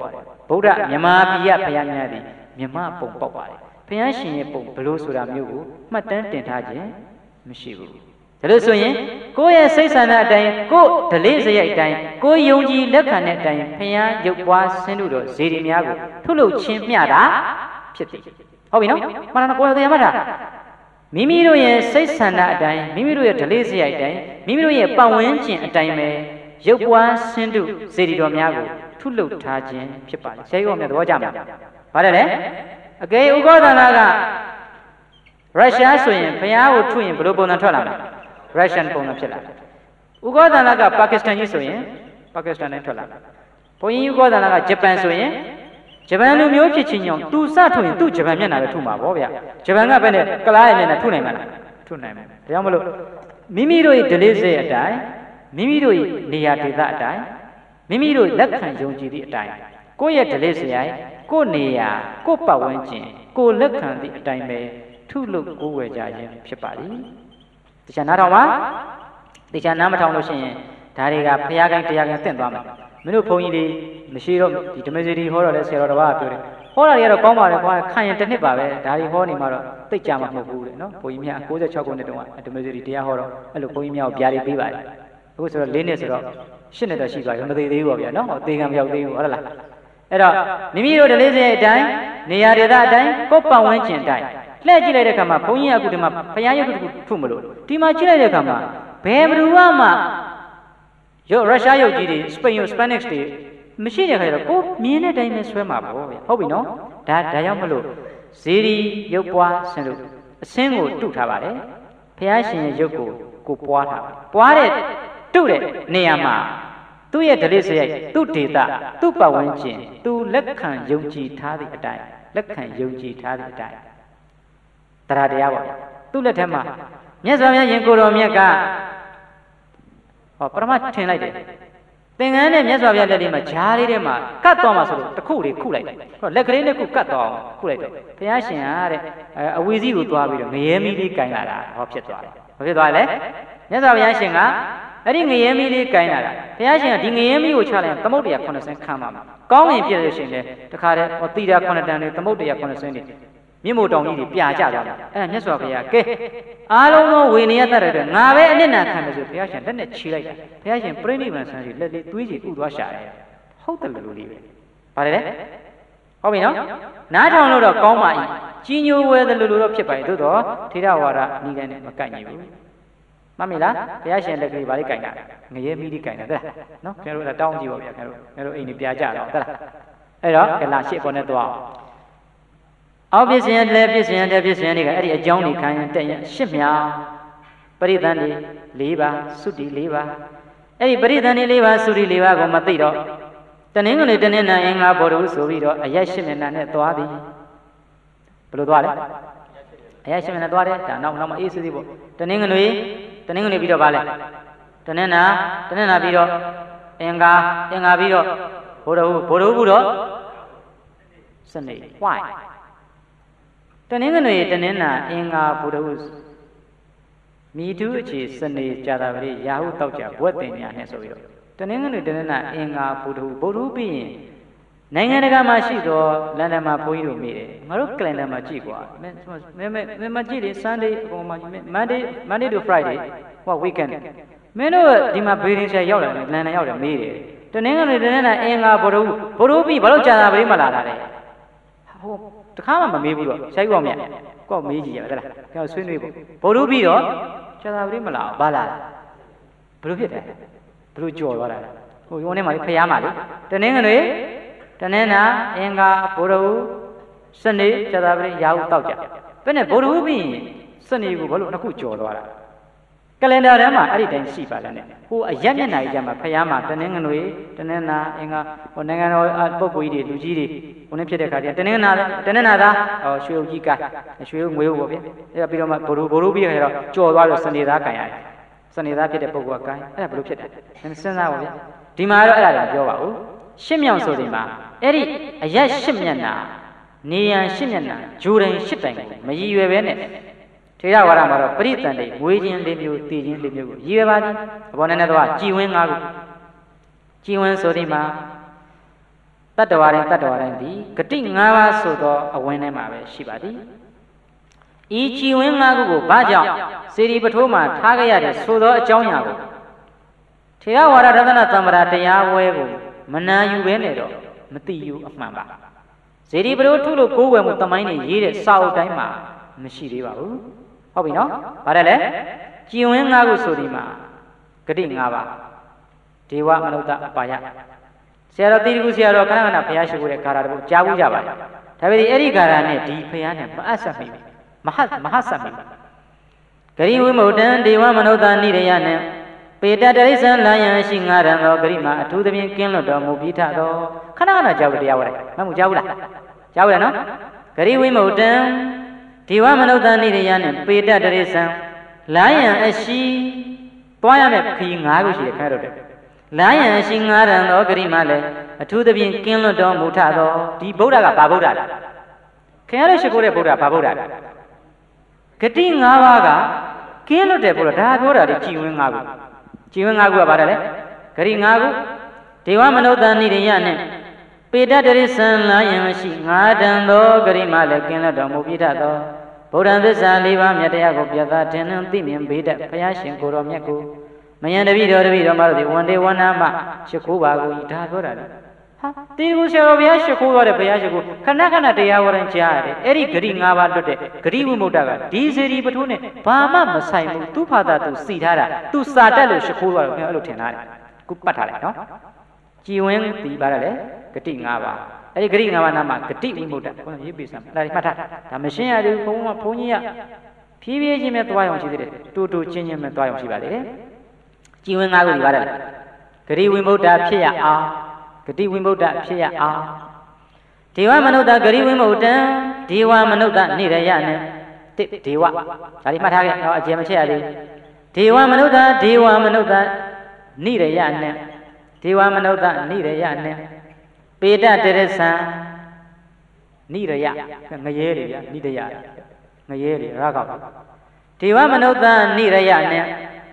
Speaker 2: ဗုဒ္ဓမြန်မာပြည်ရဘုရားများသည်မြမပုံပေါက်ပါတယ်ဘုရားရှင်ရဲ့ပုံဘလို့ဆိုတာမျိုးကိုမှတ်တမ်းတင်ထားခြင်းမရှိဘူးဒါလို့ဆိုရင်ကိုယ့်ရဲ့စိတ်ဆန္ဒအတိုင်းကိုယ်ဓလေ့စရိုက်အတိုင်းကိုယ်ယုံကြည်လက်ခံတဲ့အတိုင်းဘုရားရုပ်ပွားဆင်းလို့တော့ဇေဒီများကိုထုတ်လုပ်ခြင်းမျှတာဖြစ်တယ်ဟုတ်ပြီနော်မှန်တယ်ကိုယ်တရားမှတ်တာမိမိတို့ရဲ့စိတ်ဆန္ဒအတိုင်းမိမိတို့ရဲ့ဓလေ့စရိုက်အတိုင်းမိမိတို့ရဲ့ပတ်ဝန်းကျင်အတိုင်းပဲရုပ်ပွားဆင်းလို့ဇေဒီတော်များကိုထုတ်လုပ်ထားခြင်းဖြစ်ပါလေဆရာကြီးကမြတ်သဘောကျမှာဗါတယ်လေအကယ်ဥကောသနာကရုရှားဆိုရင်ဘုရားကိုထုရင်ဘယ်လိုပုံစံထွက်လာမလဲရုရှားပုံစံဖြစ်လာတယ်ဥကောသနာကပါကစ္စတန်ကြီးဆိုရင်ပါကစ္စတန်နဲ့ထွက်လာတယ်ဘုန်းကြီးဥကောသနာကဂျပန်ဆိုရင်ဂျပန်လူမျိုးဖြစ်ချင်းကြောင့်သူစထုရင်သူ့ဂျပန်မျက်နှာပဲထုမှာပေါ့ဗျာဂျပန်ကဘယ်နဲ့ကလားရဲ့နဲ့ထုနိုင်မှာလားထုနိုင်မှာဒါကြောင့်မလို့မိမိတို့ရဲ့ဓလေ့စေအတိုင်းမိမိတို့ရဲ့နေရာဒေသအတိုင်းမိမိတို့လက်ခံယုံကြည်သည့်အတိုင်းကိုယ့်ရဲ့ဓလေ့စရိုက်ကိုယ့်နေရာကိုယ့်ပတ်ဝန်းကျင်ကိုယ်လက်ခံသည့်အတိုင်းပဲထုလို့ကိုယ်ဝယ်ကြခြင်းဖြစ်ပါလိမ့်တခြားနားထောင်ပါတခြားနားမထောင်လို့ရှိရင်ဒါတွေကဘုရားကိုင်းတရားကိုင်းသင့်သွားမှာမင်းတို့ဘုန်းကြီးတွေမရှိတော့ဒီဓမ္မစရီဟောတော့လဲဆရာတော်တစ်ပါးပြောတယ်ဟောတာတွေကတော့ကောင်းပါတယ်ကွာခံရင်တစ်နှစ်ပါပဲဒါတွေဟောနေမှာတော့သိကြမှာမဟုတ်ဘူးတဲ့နော်ဘုန်းကြီးများ၉၆ခုနှစ်တုန်းကဓမ္မစရီတရားဟောတော့အဲ့လိုဘုန်းကြီးများကိုပြားလေးပေးပါတယ်အခုဆိုတော့၄နှစ်ဆိုတော့၈နှစ်တော့ရှိသွားပြီမသေးသေးဘူးပေါ့ဗျာနော်ဟောသေကံမရောက်သေးဘူးဟုတ်လားအဲ့တော့မိမိတို့ဓလေ့စရိုက်အတိုင်းနေရာဒေသအတိုင်းကိုယ်ပတ်ဝန်းကျင်အတိုင်းလှည့်ကြည့်လိုက်တဲ့အခါမှာဘုန်းကြီးကအခုဒီမှာဘုရားရုပ်တုထုမလို့ဒီမှာကြည့်လိုက်တဲ့အခါမှာဘယ်ဘသူမှရုပ်ရုရှားရုပ်ကြီးတွေစပိန်ရုပ်စပန်နစ်တွေမရှိတဲ့ခါကျတော့ကိုမြင်တဲ့အတိုင်းပဲဆွဲမှာပေါ့ဗျဟုတ်ပြီနော်ဒါဒါကြောင့်မလို့ဇေဒီရုပ်ပွားဆင်းလို့အစင်းကိုတုထားပါတယ်ဘုရားရှင်ရဲ့ရုပ်ကိုကိုပွားထားပါတယ်ပွားတဲ့တုတဲ့နေရာမှာသူ့ရဲ့ဓလေ့စရိုက်သူ့ဒေတာသူ့ပတ်ဝန်းကျင်သူလက်ခံယုံကြည်ထားသည့်အတိုင်းလက်ခံယုံကြည်ထားသည့်အတိုင်းတရားတရားပေါ့သူ့လက်ထက်မှာမြတ်စွာဘုရားရင်ကိုယ်တော်မြတ်ကဟောပရမတ်ထင်လိုက်တယ်သင်္ကန်းနဲ့မြတ်စွာဘုရားလက်လေးမှာဂျားလေးထဲမှာကတ်သွားမှာဆိုလို့တခုလေးခုလိုက်တယ်ဟောလက်ကလေးနဲ့ခုကတ်သွားအောင်ခုလိုက်တယ်ဘုရားရှင်ကတဲ့အဝီစီကိုသွားပြီးတော့ငရဲမီးလေးကင်လာတာဟောဖြစ်သွားတယ်ဘာဖြစ်သွားလဲမြတ်စွာဘုရားရှင်ကအဲ့ဒီငရဲမီးလေးကင်လာတာဘုရားရှင်ကဒီငရဲမီးကိုချလိုက်ရင်သမုဒ္ဒရာခုနှစ်ဆင်းခံပါမှာကောင်းရင်ပြည့်လို့ရှိရင်လည်းတခါတည်းဟောတိတာခုနှစ်တန်တွေသမုဒ္ဒရာခုနှစ်ဆင်းတွေမြင့်မို့တောင်ကြီးတွေပြာကျသွားတာအဲ့ဒါမြတ်စွာဘုရားကဲအားလုံးသောဝေနေရတတ်တဲ့အတွက်ငါပဲအနစ်နာခံမယ်ဆိုဘုရားရှင်လက်နဲ့ချီလိုက်တာဘုရားရှင်ပြိဋိဘံဆန်းစီလက်လေးသွေးကြီးဥသွားရှာတယ်ဟုတ်တယ်လို့လေးပဲပါတယ်လေဟုတ်ပြီနော်နားထောင်လို့တော့ကောင်းပါ၏ကြီးညိုဝဲတယ်လို့လို့တော့ဖြစ်ပါရဲ့သို့တော့ထေရဝါဒဤကနေ့မကန့်ညီဘူးမှတ်မိလားဘုရားရှင်လက်ကလေးဘာလေးကင်တာငရဲမီးလေးကင်တာတဲ့လားနော်ခင်ဗျားတို့တောင်းကြည့်ပါဗျာခင်ဗျားတို့ခင်ဗျားတို့အိမ်ကြီးပြာကျတော့တဲ့လားအဲ့တော့ကလာရှစ်ပေါ်နဲ့သွားအောက်ပြည့်စင်လဲပြည့်စင်တဲ့ပြည့်စင်တွေကအဲ့ဒီအကြောင်းတွေခံရင်တက်ရင်ရှစ်မြောင်ပရိသန်တွေ၄ပါးသုတိ၄ပါးအဲ့ဒီပရိသန်တွေ၄ပါးသုတိ၄ပါးကိုမသိတော့တနင်္ဂနွေတနင်္လာအင်္ဂါဘောဓုဆိုပြီးတော့အရက်ရှစ်မျက်နှာနဲ့သွားသည်ဘယ်လိုသွားလဲအရက်ရှစ်မျက်နှာသွားတယ်ဒါနောက်နောက်မှအေးစစ်စစ်ပေါ့တနင်္ဂနွေတနင်္ဂနွေပြီးတော့ဗာလဲတနင်္လာတနင်္လာပြီးတော့အင်္ဂါအင်္ဂါပြီးတော့ဘောဓုဘောဓုပြီးတော့စနေ whyတနင်္ဂနွေတနင်္လာအင်္ဂါဗုဒ္ဓဟုမိတုအခြေစနေကြာတာပရိရာဟုတောက်ကြဘွက်တင်ညာနဲ့ဆိုပြီးတော့တနင်္ဂနွေတနင်္လာအင်္ဂါဗုဒ္ဓဟုဗုဒ္ဓဟုပြီးရင်နိုင်ငံတကာမှာရှိတော့လန်ဒန်မှာဘုန်းကြီးတို့မိတယ်ငါတို့ကလန်ဒန်မှာကြည့်ကွာမင်းမင်းမင်းမကြည့်လေ Sunday အကုန်မှာ Monday Monday to Friday ဟော weekend မင်းတို့ဒီမှာဘေးရင်းဆက်ရောက်လာတယ်လန်ဒန်ရောက်တယ်မေးတယ်တနင်္ဂနွေတနင်္လာအင်္ဂါဗုဒ္ဓဟုဗုဒ္ဓဟုပြီးဘာလို့ကြာတာပရိမလာတာလဲဟိုတခါမှမမေးဘူးတော့ရှိုက်ကောမြတ်ကောမေးကြည့်ရပါလားကျွန်တော်ဆွေးနွေးပေါ့ဗုဒ္ဓပြီးတော့ကျသာပတိမလားဘာလားဘလို့ဖြစ်တယ်ဘလို့ကြော်သွားတာဟိုရုံးထဲမှာလေဖျားမှာလေတနင်္ဂနွေတနင်္လာအင်္ဂါဗုဒ္ဓဟုစနေကျသာပတိရာဟုတောက်ကြဘယ်နဲ့ဗုဒ္ဓဟုပြီးစနေကိုဘာလို့နှစ်ခုကြော်သွားတာကလန်ဒါထဲမှာအဲ့ဒီတိုင်းရှိပါလားနဲ့ဟိုအရက်မျက်နှာကြီးကျမှဖျားမှာတနင်္ဂနွေတနင်္လာအင်္ဂါဟိုနိုင်ငံတော်ပုဂ္ဂိုလ်ကြီးတွေလူကြီးတွေဟိုနေ့ဖြစ်တဲ့ခါကျတနင်္ဂနာတနင်္လာသားဟောရွှေဥကြီးကရွှေဥငွေဥပေါ့ဗျအဲ့ပြီးတော့မှဘိုးဘိုးပြီးခါကျတော့ကြော်သွားလို့စနေသားကန်ရတယ်စနေသားဖြစ်တဲ့ပုဂ္ဂိုလ်ကကန်အဲ့ဒါဘယ်လိုဖြစ်တယ်စဉ်းစားပါဗျဒီမှာတော့အဲ့ဒါလည်းပြောပါဦးရှစ်မြောင်ဆိုဒီမှာအဲ့ဒီအရက်ရှစ်မျက်နှာနေရန်ရှစ်မျက်နှာဂျိုရင်ရှစ်တိုင်မရည်ရွယ်ပဲနဲ့ထေရဝါဒမှာတော့ပရိသန်တွေမွေးခြင်းလေးမျိုးတည်ခြင်းလေးမျိုးကိုရည်ရွယ်ပါသည်အပေါ်နဲ့နဲ့တော့ကြည်ဝင်း၅ခုကြည်ဝင်းဆိုဒီမှာတတ္တဝါတိုင်းတတ္တဝါတိုင်းသည်ဂတိ၅ပါးဆိုသောအဝင်းထဲမှာပဲရှိပါသည်ဤကြည်ဝင်း၅ခုကိုဘာကြောင့်စေတီပထိုးမှာထားခဲ့ရတဲ့ဆိုသောအကြောင်းအရာကိုထေရဝါဒဒသနာသမ္ပရာတရားဝဲကိုမနာယူဘဲနဲ့တော့မသိယူအမှန်ပါစေတီပထိုးထုလို့ကိုးဝယ်မှုတမိုင်းနေရေးတဲ့စာအုပ်တိုင်းမှာမရှိသေးပါဘူးဟုတ်ပြီနော်ဗါတယ်လေကြည်ဝင်း၅ခုဆိုဒီမှာဂတိ၅ပါးဒေဝမနုဿအပါယဆရာတော်တိတိကုဆရာတော်ခဏခဏဘုရားရှိခိုးတဲ့ဂါရတပုကြားဘူးကြပါလားဒါပေမဲ့အဲ့ဒီဂါရနဲ့ဒီဘုရားနဲ့မအပ်ဆက်မိဘူးမဟမဟဆက်မိဘူးဂရိဝိမုတ်တံဒေဝမနုဿနိရယနဲ့ပေတတရိစ္ဆန်လာယံရှိငါရံသောဂရိမှာအထူးသဖြင့်ကင်းလွတ်တော်မူပြီးထသောခဏခဏကြောက်တရားဝဲမမှုကြောက်ဘူးလားကြောက်ရနော်ဂရိဝိမုတ်တံဒေဝမနုဿနိရယနဲ့ပေတတရိစ္ဆန်လာယံအရှိသွားရမယ့်ခီး၅ခုရှိတယ်ခဲတော့တယ်လာယံအရှိငါရံသောဂရိမှာလည်းအထူးသဖြင့်ကင်းလွတ်တော်မူထသောဒီဗုဒ္ဓကဘာဗုဒ္ဓလဲခင်ဗျားတို့ရှိခိုးတဲ့ဗုဒ္ဓဘာဗုဒ္ဓလဲဂတိ၅ပါးကကင်းလွတ်တယ်ဗုဒ္ဓဒါပြောတာဒီကြည်ဝင်း၅ခုကြည်ဝင်း၅ခုကဘာလဲဂရိ၅ခုဒေဝမနုဿနိရယနဲ့ပေတတရိစ္ဆန်လာယံရှိငါတန်သောဂရိမှာလည်းကင်းလွတ်တော်မူပြီးထသောဗုဒ္ဓသစ္စာ၄ပါးမြတ်တရားကိုပြသထင်နှံသိမြင်ပေတတ်ဘုရားရှင်ကိုတော်မြတ်ကိုမယံတပိတော်တပိတော်မတို့ဒီဝန်တေဝန္နာမရှိခိုးပါကိုဒါပြောတာလေဟာတိကုဆရာတော်ဘုရားရှိခိုးသွားတဲ့ဘုရားရှိခိုးခဏခဏတရားဝရံကြားရတယ်အဲ့ဒီဂရိ၅ပါးလွတ်တဲ့ဂရိဝိမု ക്ത ကဒီစေတီပထိုးနဲ့ဘာမှမဆိုင်ဘူးသူ့ဖာသာသူစီထားတာသူစာတက်လို့ရှိခိုးသွားတယ်အဲ့လိုထင်ထားတယ်ခုပတ်ထားလိုက်နော်ကြည်ဝင်းဒီပါရလေဂတိ၅ပါးအဲ့ဒီဂရိ၅ပါးနာမှာဂတိဝိမု ക്ത ဘုန်းကြီးရေးပေးစမ်းအဲ့ဒါမှတ်ထားဒါမရှင်းရသေးဘူးဘုန်းကဘုန်းကြီးကဖြည်းဖြည်းချင်းပဲသွားအောင်ရှိသေးတယ်တူတူချင်းချင်းပဲသွားအောင်ရှိပါသေးတယ်ကြည်ဝင်း၅ခုဒီပါတယ်ဂရိဝိမု ക്ത ဖြစ်ရအောင်ဂတိဝိမု ക്ത ဖြစ်ရအောင်ဒေဝမနုဿဂရိဝိမု ക്ത ဒေဝမနုဿနိရယနဲ့တိဒေဝဒါလေးမှတ်ထားခဲ့တော့အကျယ်မချက်ရသေးဒေဝမနုဿဒေဝမနုဿနိရယနဲ့ဒေဝမနုဿနိရယနဲ့ပေတတရစ္ဆန်နိရယငရဲတွေဗျာနိရယငရဲတွေရကောက်ဒေဝမနုဿနိရယနဲ့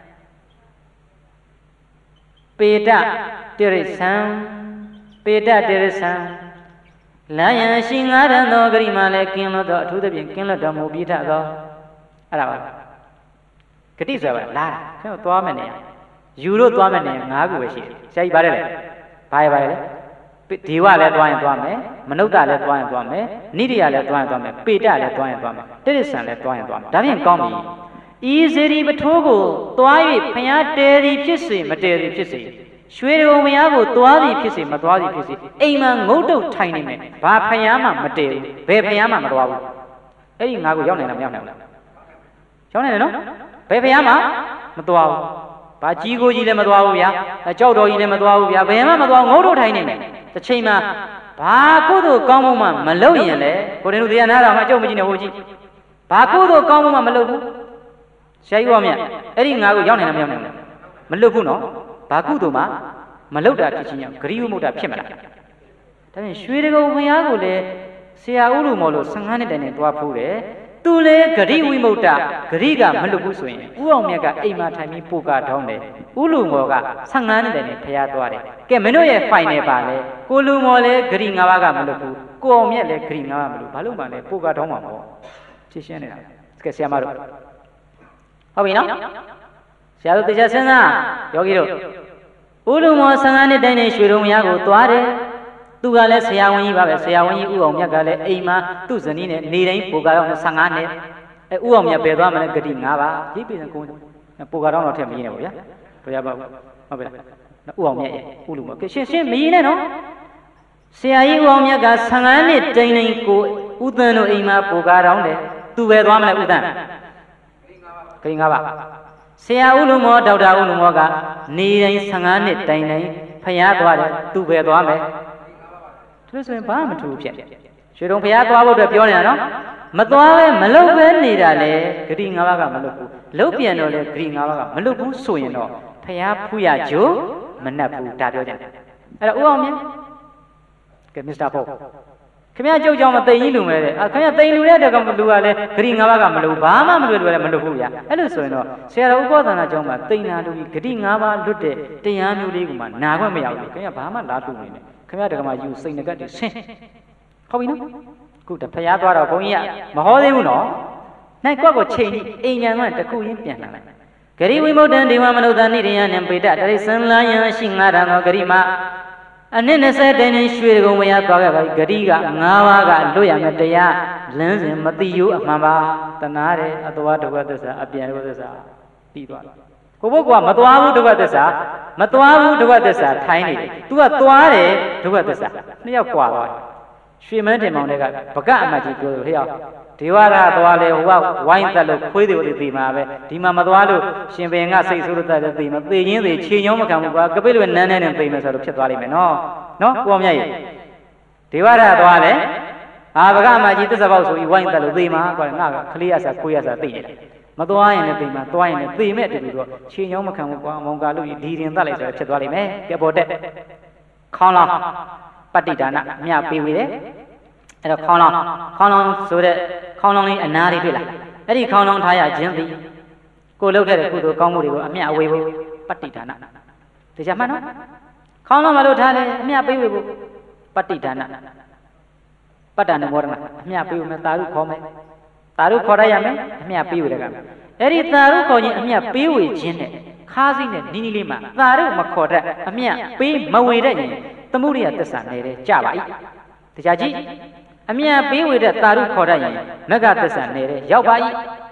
Speaker 2: ပေတတရိစ္ဆန်ပေတတရိစ္ဆန်လာယံရှိငါရံသောဂရိမှာလည်းကင်းလွတ်သောအထူးသဖြင့်ကင်းလွတ်တော်မူပြီးထသောအဲ့ဒါပါဂတိဆိုပါလားခင်ဗျသွားမယ်နေရယူလို့သွားမယ်နေငါးခုပဲရှိတယ်ဆရာကြီးပါတယ်လေဘာရပါလဲဒေဝလည်းသွားရင်သွားမယ်မနုဿလည်းသွားရင်သွားမယ်နိရိယလည်းသွားရင်သွားမယ်ပေတလည်းသွားရင်သွားမယ်တရိစ္ဆန်လည်းသွားရင်သွားမယ်ဒါဖြင့်ကောင်းပြီဤစေတီပထိုးကိုသွား၍ဖျားတဲသည်ဖြစ်စေမတဲသည်ဖြစ်စေရွှေရုံမယားကိုသွားသည်ဖြစ်စေမသွားသည်ဖြစ်စေအိမ်မှာငုတ်တုတ်ထိုင်နေမယ်ဘာဖျားမှမတဲဘူးဘယ်ဖျားမှမသွားဘူးအဲ့ဒီငါကိုရောက်နိုင်လားမရောက်နိုင်ဘူးလားရောက်နိုင်တယ်နော်ဘယ်ဖျားမှမသွားဘူးဘာကြီးကိုကြီးလည်းမသွားဘူးဗျာကြောက်တော်ကြီးလည်းမသွားဘူးဗျာဘယ်မှမသွားငုတ်တုတ်ထိုင်နေမယ်တစ်ချိန်မှာဘာကုသိုလ်ကောင်းမှုမှမလုပ်ရင်လေကိုယ်တင်တို့တရားနာတာမှအကျုပ်မကြည့်နဲ့ဟိုကြည့်ဘာကုသိုလ်ကောင်းမှုမှမလုပ်ဘူးဆရာကြီးဟောမြတ်အဲ့ဒီငါကိုရောက်နိုင်လားမရောက်နိုင်ဘူးမလွတ်ဘူးနော်ဘာကုသိုလ်မှမလွတ်တာဖြစ်ချင်းကြောင့်ဂရိဝိမု ക്ത ဖြစ်မလားဒါဖြင့်ရွှေတကုံမယားကိုလည်းဆရာဥလူမော်လို့၁၅နှစ်တိုင်နဲ့တွားဖိုးတယ်သူလည်းဂရိဝိမု ക്ത ဂရိကမလွတ်ဘူးဆိုရင်ဥအောင်မြတ်ကအိမ်မှာထိုင်ပြီးပို့ကာထောင်းတယ်ဥလူမော်က၁၅နှစ်တိုင်နဲ့ဖျားသွားတယ်ကဲမင်းတို့ရဲ့ ဖိုင်နယ်ပါလေကိုလူမော်လည်းဂရိ၅ပါးကမလွတ်ဘူးကိုအောင်မြတ်လည်းဂရိ၅ပါးမလွတ်ဘာလို့မှလဲပို့ကာထောင်းမှာပေါ့ဖြစ်ရှင်းနေတာကဲဆရာမတို့ဟုတ်ပြီနော်ဆရာတို့တရားစဉ်းစားယောဂီတို့ဥလူမော၁၅နှစ်တိုင်းနဲ့ရွှေရုံမယားကိုသွားတယ်သူကလည်းဆရာဝန်ကြီးပါပဲဆရာဝန်ကြီးဥအောင်မြတ်ကလည်းအိမ်မှာသူ့ဇနီးနဲ့နေတိုင်းပိုကာတော့၁၅နှစ်အဲဥအောင်မြတ်ပဲသွားမလဲဂတိ၅ပါးရေးပြည်စံကိုပိုကာတော့တော့ထက်မရင်းနဲ့ပေါ့ဗျာဘယ်ရပါဟုတ်ပြီလားဥအောင်မြတ်ရဲ့ဥလူမောကဲရှင်းရှင်းမရင်းနဲ့နော်ဆရာကြီးဥအောင်မြတ်က၁၅နှစ်တိုင်းတိုင်းကိုဥသန်တို့အိမ်မှာပိုကာတော့တယ်သူပဲသွားမလဲဥသန်ဂတိ၅ပါးဆရာဥလူမောဒေါက်တာဥလူမောကနေတိုင်း၁၅နှစ်တိုင်တိုင်ဖျားသွားတယ်သူပဲသွားမယ်သူဆိုရင်ဘာမှမထူးဖြစ်ရွှေတုံဖျားသွားဖို့အတွက်ပြောနေတာနော်မသွားပဲမလုပ်ပဲနေတာလေဂတိ၅ပါးကမလုပ်ဘူးလုတ်ပြန်တော့လေဂတိ၅ပါးကမလုပ်ဘူးဆိုရင်တော့ဖျားဖူးရကြိုးမနှက်ဘူးဒါပြောကြတယ်အဲ့တော့ဥအောင်မြင်ကဲမစ္စတာဖို့ခင်ဗျားကြုတ်ကြောင်မသိကြီးလူမဲတဲ့ခင်ဗျားသိလူတဲ့တကောင်လူကလည်းဂရိ၅ပါးကမလို့ဘာမှမလွယ်လွယ်လည်းမလွတ်ဘူးဗျာအဲ့လိုဆိုရင်တော့ဆရာတော်ဥပဒနာကျောင်းမှာသိနာလူကြီးဂရိ၅ပါးလွတ်တဲ့တရားမျိုးလေးကမှနာခွင့်မရဘူးခင်ဗျားဘာမှလာတူနေတယ်ခင်ဗျားတကမှယူစိတ်ငကတ်တွေဆင်းဟုတ်ပြီနော်ခုတဖျားသွားတော့ဘုန်းကြီးကမဟောသေးဘူးနော်နိုင်ကွက်ကိုချိန်ပြီးအိမ်ညာကတခုရင်းပြန်လာလိုက်ဂရိဝိမုဒ္ဒံဒေဝမနုဿာနိရိယနံပေတတရိစံလာယံရှိငါးတန်သောဂရိမအနှစ်၂၀တိုင်နဲ့ရွှေကုံဝရသွားခဲ့ပါပြီဂရိက၅ပါးကလွတ်ရမယ်တရားလင်းစဉ်မတိယိုးအမှန်ပါတနာတယ်အသွားဒုက္ခသစ္စာအပြန်ဒုက္ခသစ္စာပြီးသွားတယ်ကိုဘုကမသွားဘူးဒုက္ခသစ္စာမသွားဘူးဒုက္ခသစ္စာထိုင်းနေတယ် तू ကသွားတယ်ဒုက္ခသစ္စာနှစ်ယောက်ကွာသွားတယ်ရွှေမန်းတင်မောင်တွေကပကအမကြီးပြောလို့ဟေ့အောင်ဒေဝရသွားလေဟိုကဝိုင်းတက်လို့ခွေးတွေကိုသိမှာပဲဒီမှာမသွားလို့ရှင်ဘင်ကစိတ်ဆိုးလို့တက်တယ်သိမှာသိချင်းသိခြေညောင်းမခံဘူးကွာကပိတ်လို့နန်းနေနေသိမယ်ဆိုတော့ဖြစ်သွားလိမ့်မယ်နော်နော်ကိုအောင်မြတ်ရေဒေဝရသွားလေအာပကအမကြီးသစ္စာပေါက်ဆိုပြီးဝိုင်းတက်လို့သိမှာကွာငါကခလေးရစာခွေးရစာသိရတယ်မသွားရင်လည်းသိမှာသွားရင်လည်းသိမဲ့တူတူတော့ခြေညောင်းမခံဘူးကွာမောင်ကာလို့ဒီရင်တက်လိုက်ဆိုတော့ဖြစ်သွားလိမ့်မယ်ကဲပေါ်တက်ခေါင်းလောင်းပတ္တိဒါနမြပေးဝေတယ်အဲ့တော့ခေါင်းလောင်းခေါင်းလောင်းဆိုတဲ့ခေါင်းလောင်းလေးအနာလေးတွေ့လားအဲ့ဒီခေါင်းလောင်းထားရခြင်းသည်ကိုလုပ်ခဲ့တဲ့ကုသိုလ်ကောင်းမှုတွေကိုအမြအဝေဖို့ပတ္တိဒါနသိကြမှနော်ခေါင်းလောင်းမလို့ထားတယ်အမြပေးဝေဖို့ပတ္တိဒါနပတ္တနမောဒနာအမြပေးဝေမယ်တာရုခေါ်မယ်တာရုခေါ်ရရမယ်အမြပေးဝေတယ်ကအဲ့ဒီတာရုခေါ်ခြင်းအမြပေးဝေခြင်းနဲ့ခါးစိနဲ့နီးနီးလေးမှာတာရုမခေါ်တတ်အမြပေးမဝေတဲ့ရင်သမုဒိယသစ္စာနယ်တယ်ကြပါ၏တရားကြည့်အမြပေးဝေတဲ့တာရုခေါ်တတ်ရင်မဂ္ဂသစ္စာနယ်တယ်ရောက်ပါ၏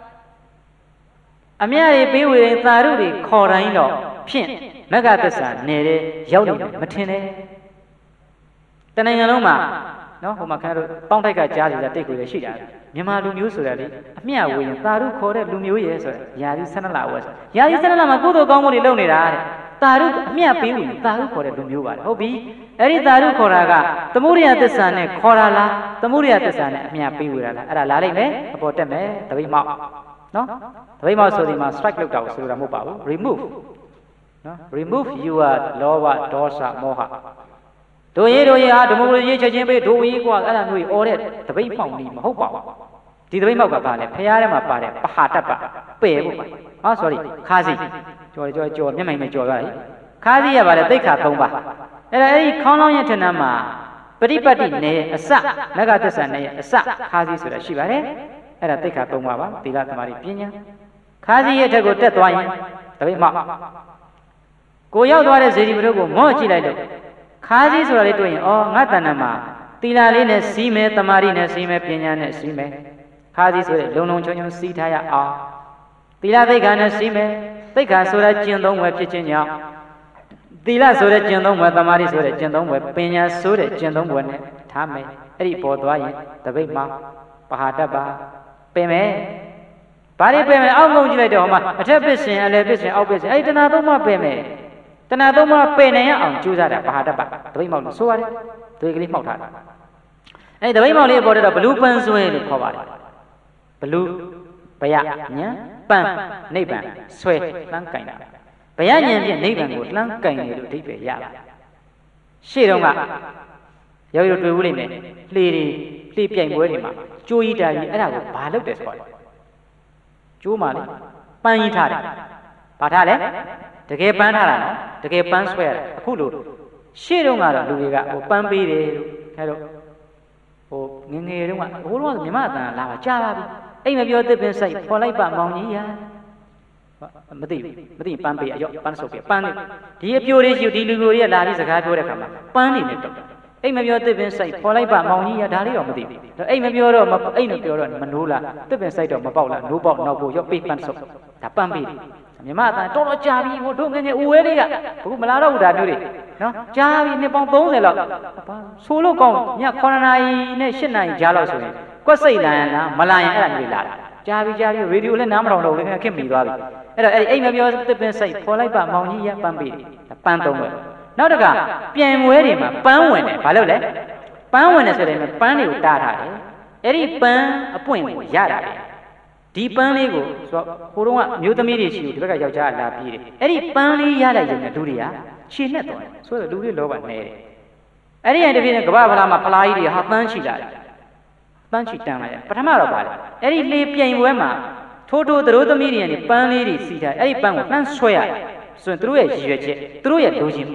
Speaker 2: အမြတွေပေးဝေတဲ့တာရုတွေခေါ်တိုင်းတော့ဖြင့်မဂ္ဂသစ္စာနယ်တယ်ရောက်လိမ့်မယ်မထင်နဲ့တဏှာလုံးမှာနော်ဟိုမှာခင်ဗျားတို့ပေါင်းထိုက်ကကြားနေတာတိတ်ကိုရရှိတာမြန်မာလူမျိုးဆိုတာလေအမြဝေရင်တာရုခေါ်တဲ့လူမျိုးရဲ့ဆိုတာယာရီဆန္ဒလာဝဲယာရီဆန္ဒလာမှာကုသိုလ်ကောင်းမှုတွေလုပ်နေတာတဲ့တာရုအမြပေးဝင်တာရုခေါ်တဲ့လူမျိုးပါတယ်ဟုတ်ပြီအဲ့ဒီတာရုခေါ်တာကသမုဒိယသစ္စာနဲ့ခေါ်တာလားသမုဒိယသစ္စာနဲ့အမြပေးဝေတာလားအဲ့ဒါလာလိုက်မယ်အပေါ်တက်မယ်တပိတ်မောက်နော်တပိတ်မောက်ဆိုဒီမှာ strike လောက်တာကိုဆိုလိုတာမဟုတ်ပါဘူး remove နော် remove your လောဘဒေါသမောဟတို့ရေးတို့ရေးဟာဓမ္မဝေရေးချက်ချင်းပေးတို့ဝေးကွာအဲ့ဒါမျိုးအော်တဲ့တပိတ်မောက်နေမဟုတ်ပါဘူးဒီတပိတ်မောက်ကဘာလဲဖျားထဲမှာပါတယ်ပဟာတ္တပပယ်ဖို့ပါဟာ sorry ခါစီကြော်ကြော်ကြော်မျက်မှိန်နဲ့ကြော်သွားတယ်ခါစီရပါတယ်သိက္ခာ၃ပါးအဲ့ဒါအဲ့ဒီခေါင်းလောင်းရဲ့ထဏမှာပရိပတ်တိနယ်အစမဂ္ဂသစ္စာနယ်အစခါစီဆိုတာရှိပါတယ်အဲ့ဒါသိက္ခာ၃ပါးပါသီလသမာဓိပညာခါစီရဲ့ထက်ကိုတက်သွားရင်တပိတ်မောက်ကိုရောက်သွားတဲ့ဇေဒီမတို့ကိုမော့ကြည့်လိုက်လို့ခါစီဆိုတာလေးတွေ့ရင်အော်ငါတဏ္ဍမှာသီလလေးနဲ့စီးမယ်တမာရီနဲ့စီးမယ်ပညာနဲ့စီးမယ်ခါစီဆိုတဲ့လုံလုံချုံချုံစီးထားရအောင်သီလသိက္ခာနဲ့စီးမယ်သိက္ခာဆိုတဲ့ကျင့်သုံးဝယ်ဖြစ်ခြင်းကြောင့်သီလဆိုတဲ့ကျင့်သုံးဝယ်တမာရီဆိုတဲ့ကျင့်သုံးဝယ်ပညာဆိုတဲ့ကျင့်သုံးဝယ်နဲ့ထားမယ်အဲ့ဒီပေါ်သွားရင်တပိတ်မှာပဟာတ္တပါပင်မယ်ဘာတွေပင်မယ်အောက်ငုံကြည့်လိုက်တော့ဟောမှာအထက်ပစ္စင်အလယ်ပစ္စင်အောက်ပစ္စင်အဲ့ဒီတဏှာသုံးပါးပင်မယ်တဏှာသုံးပါးပင်နိုင်အောင်ကြိုးစားတာပဟာတ္တပါတပိတ်မောက်လို့ဆိုရတယ်တွေကလေးမှောက်ထားတာအဲ့ဒီတပိတ်မောက်လေးပေါ်တော့ဘလူးပန်းဆွဲလို့ခေါ်ပါတယ်ဘလူးဘယညံပန်းနိဗ္ဗာန်ဆွဲလှမ်းကင်တာဘယညံဖြင့်နိဗ္ဗာန်ကိုလှမ်းကင်တယ်လို့အဓိပ္ပာယ်ရပါတယ်ရှေ့တုန်းကရောရောတွေ့ဘူးလိမ့်မယ်လှေတွေလှေပြိုင်ပွဲတွေမှာကျိုးကြီးတာကြီးအဲ့ဒါကိုဘာလုပ်တယ်ဆိုတော့ကျိုးမှလေပန်းကြီးထားတယ်ဘာထားလဲတကယ်ပန်းထားတာနော်တကယ်ပန်းဆွဲရတာအခုလို့ရှေ့တုန်းကတော့လူတွေကဟိုပန်းပေးတယ်လို့ခဲတော့ဟိုငငယ်တုန်းကဟိုတုန်းကမြမအတန်လာပါကြားပါပြီအိမ်မပြောသစ်ပင်ဆိုင်ဖော်လိုက်ပါမောင်ကြီးရာမသိဘူးမသိပန်းပေးအရော့ပန်းဆုပ်ပြပန်းနေဒီအပြိုလေးရှိဒီလူလူတွေကလာပြီးစကားပြောတဲ့ခါမှာပန်းနေနဲ့တော့အိမ်မပြောသစ်ပင်ဆိုင်ဖော်လိုက်ပါမောင်ကြီးရာဒါလေးတော့မသိဘူးအိမ်မပြောတော့အိမ်မပြောတော့မနိုးလားသစ်ပင်ဆိုင်တော့မပေါက်လားနိုးပေါက်နောက်ကိုရော့ပေးပန်းဆုပ်ဒါပန်းပေးတယ်မြမအတန်တော်တော်ကြာပြီဟိုတို့ငငယ်ဦးဝဲလေးကဘုမလာတော့ဘူးဒါမျိုးတွေနော်ကြာပြီနှစ်ပေါင်းသုံးဆယ်လောက်ဘာဆိုလို့ကောင်းညခုနှစ်နာရီနဲ့ရှစ်နာရီကြားလောက်ဆိုရင်ကွက်စိတ်လာရင်လားမလာရင်အဲ့ဒါမျိုးလာတာကြာပြီကြာပြီရေဒီယိုလည်းနားမထောင်တော့ဘူးခင်ဗျခက်မိသွားပြီအဲ့တော့အဲ့အိမ်မပြောသစ်ပင်စိတ်ဖော်လိုက်ပါမောင်ကြီးရပန်းပေးတယ်ပန်းသုံးပဲနောက်တကပြန်ဝဲတွေမှာပန်းဝင်တယ်ဘာလို့လဲပန်းဝင်တယ်ဆိုတဲ့ပန်းတွေကိုတားထားတယ်အဲ့ဒီပန်းအပွင့်ကိုရတာလေဒီပန်းလေးကိုဆိုဟိုတုန်းကမျိုးသမီးတွေရှိတယ်ဒီဘက်ကယောက်ျားလာပြေးတယ်အဲ့ဒီပန်းလေးရလိုက်ရင်လူတွေကခြေနဲ့တော့ဆိုတော့လူတွေလောဘနေတယ်အဲ့ဒီရင်တပြည့်နဲ့ကမ္ဘာဖလားမှာဖလားကြီးတွေဟာပန်းချီလာတယ်ပန်းချီတန်းလိုက်ရပထမတော့ပါလေအဲ့ဒီလေပြိုင်ပွဲမှာထိုးထိုးသတို့သမီးတွေကနေပန်းလေးတွေစီးထားအဲ့ဒီပန်းကိုလှမ်းဆွဲရတယ်ဆိုရင်သူတို့ရဲ့ရည်ရွယ်ချက်သူတို့ရဲ့လိုချင်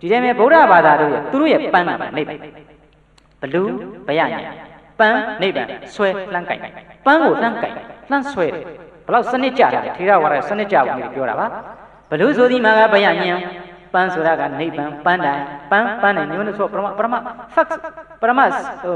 Speaker 2: ဒီထဲမှာဗုဒ္ဓဘာသာတို့ရဲ့သူတို့ရဲ့ပန်းကနိဗ္ဗာန်ဘလူဘယညာပန်းနိဗ္ဗာန်ဆွဲလှမ်းကြိုက်ပန်းကိုလှမ်းကြိုက်လှမ်းဆွဲတယ်ဘလောက်စနစ်ကြတာထေရဝါဒစနစ်ကြဘူးလို့ပြောတာပါဘလူဆိုဒီမှာကဘယညာပန်းဆိုတာကနိဗ္ဗာန်ပန်းတိုင်ပန်းပန်းတိုင်မျိုးလို့ဆိုပရမပရမ fact ပရမဟို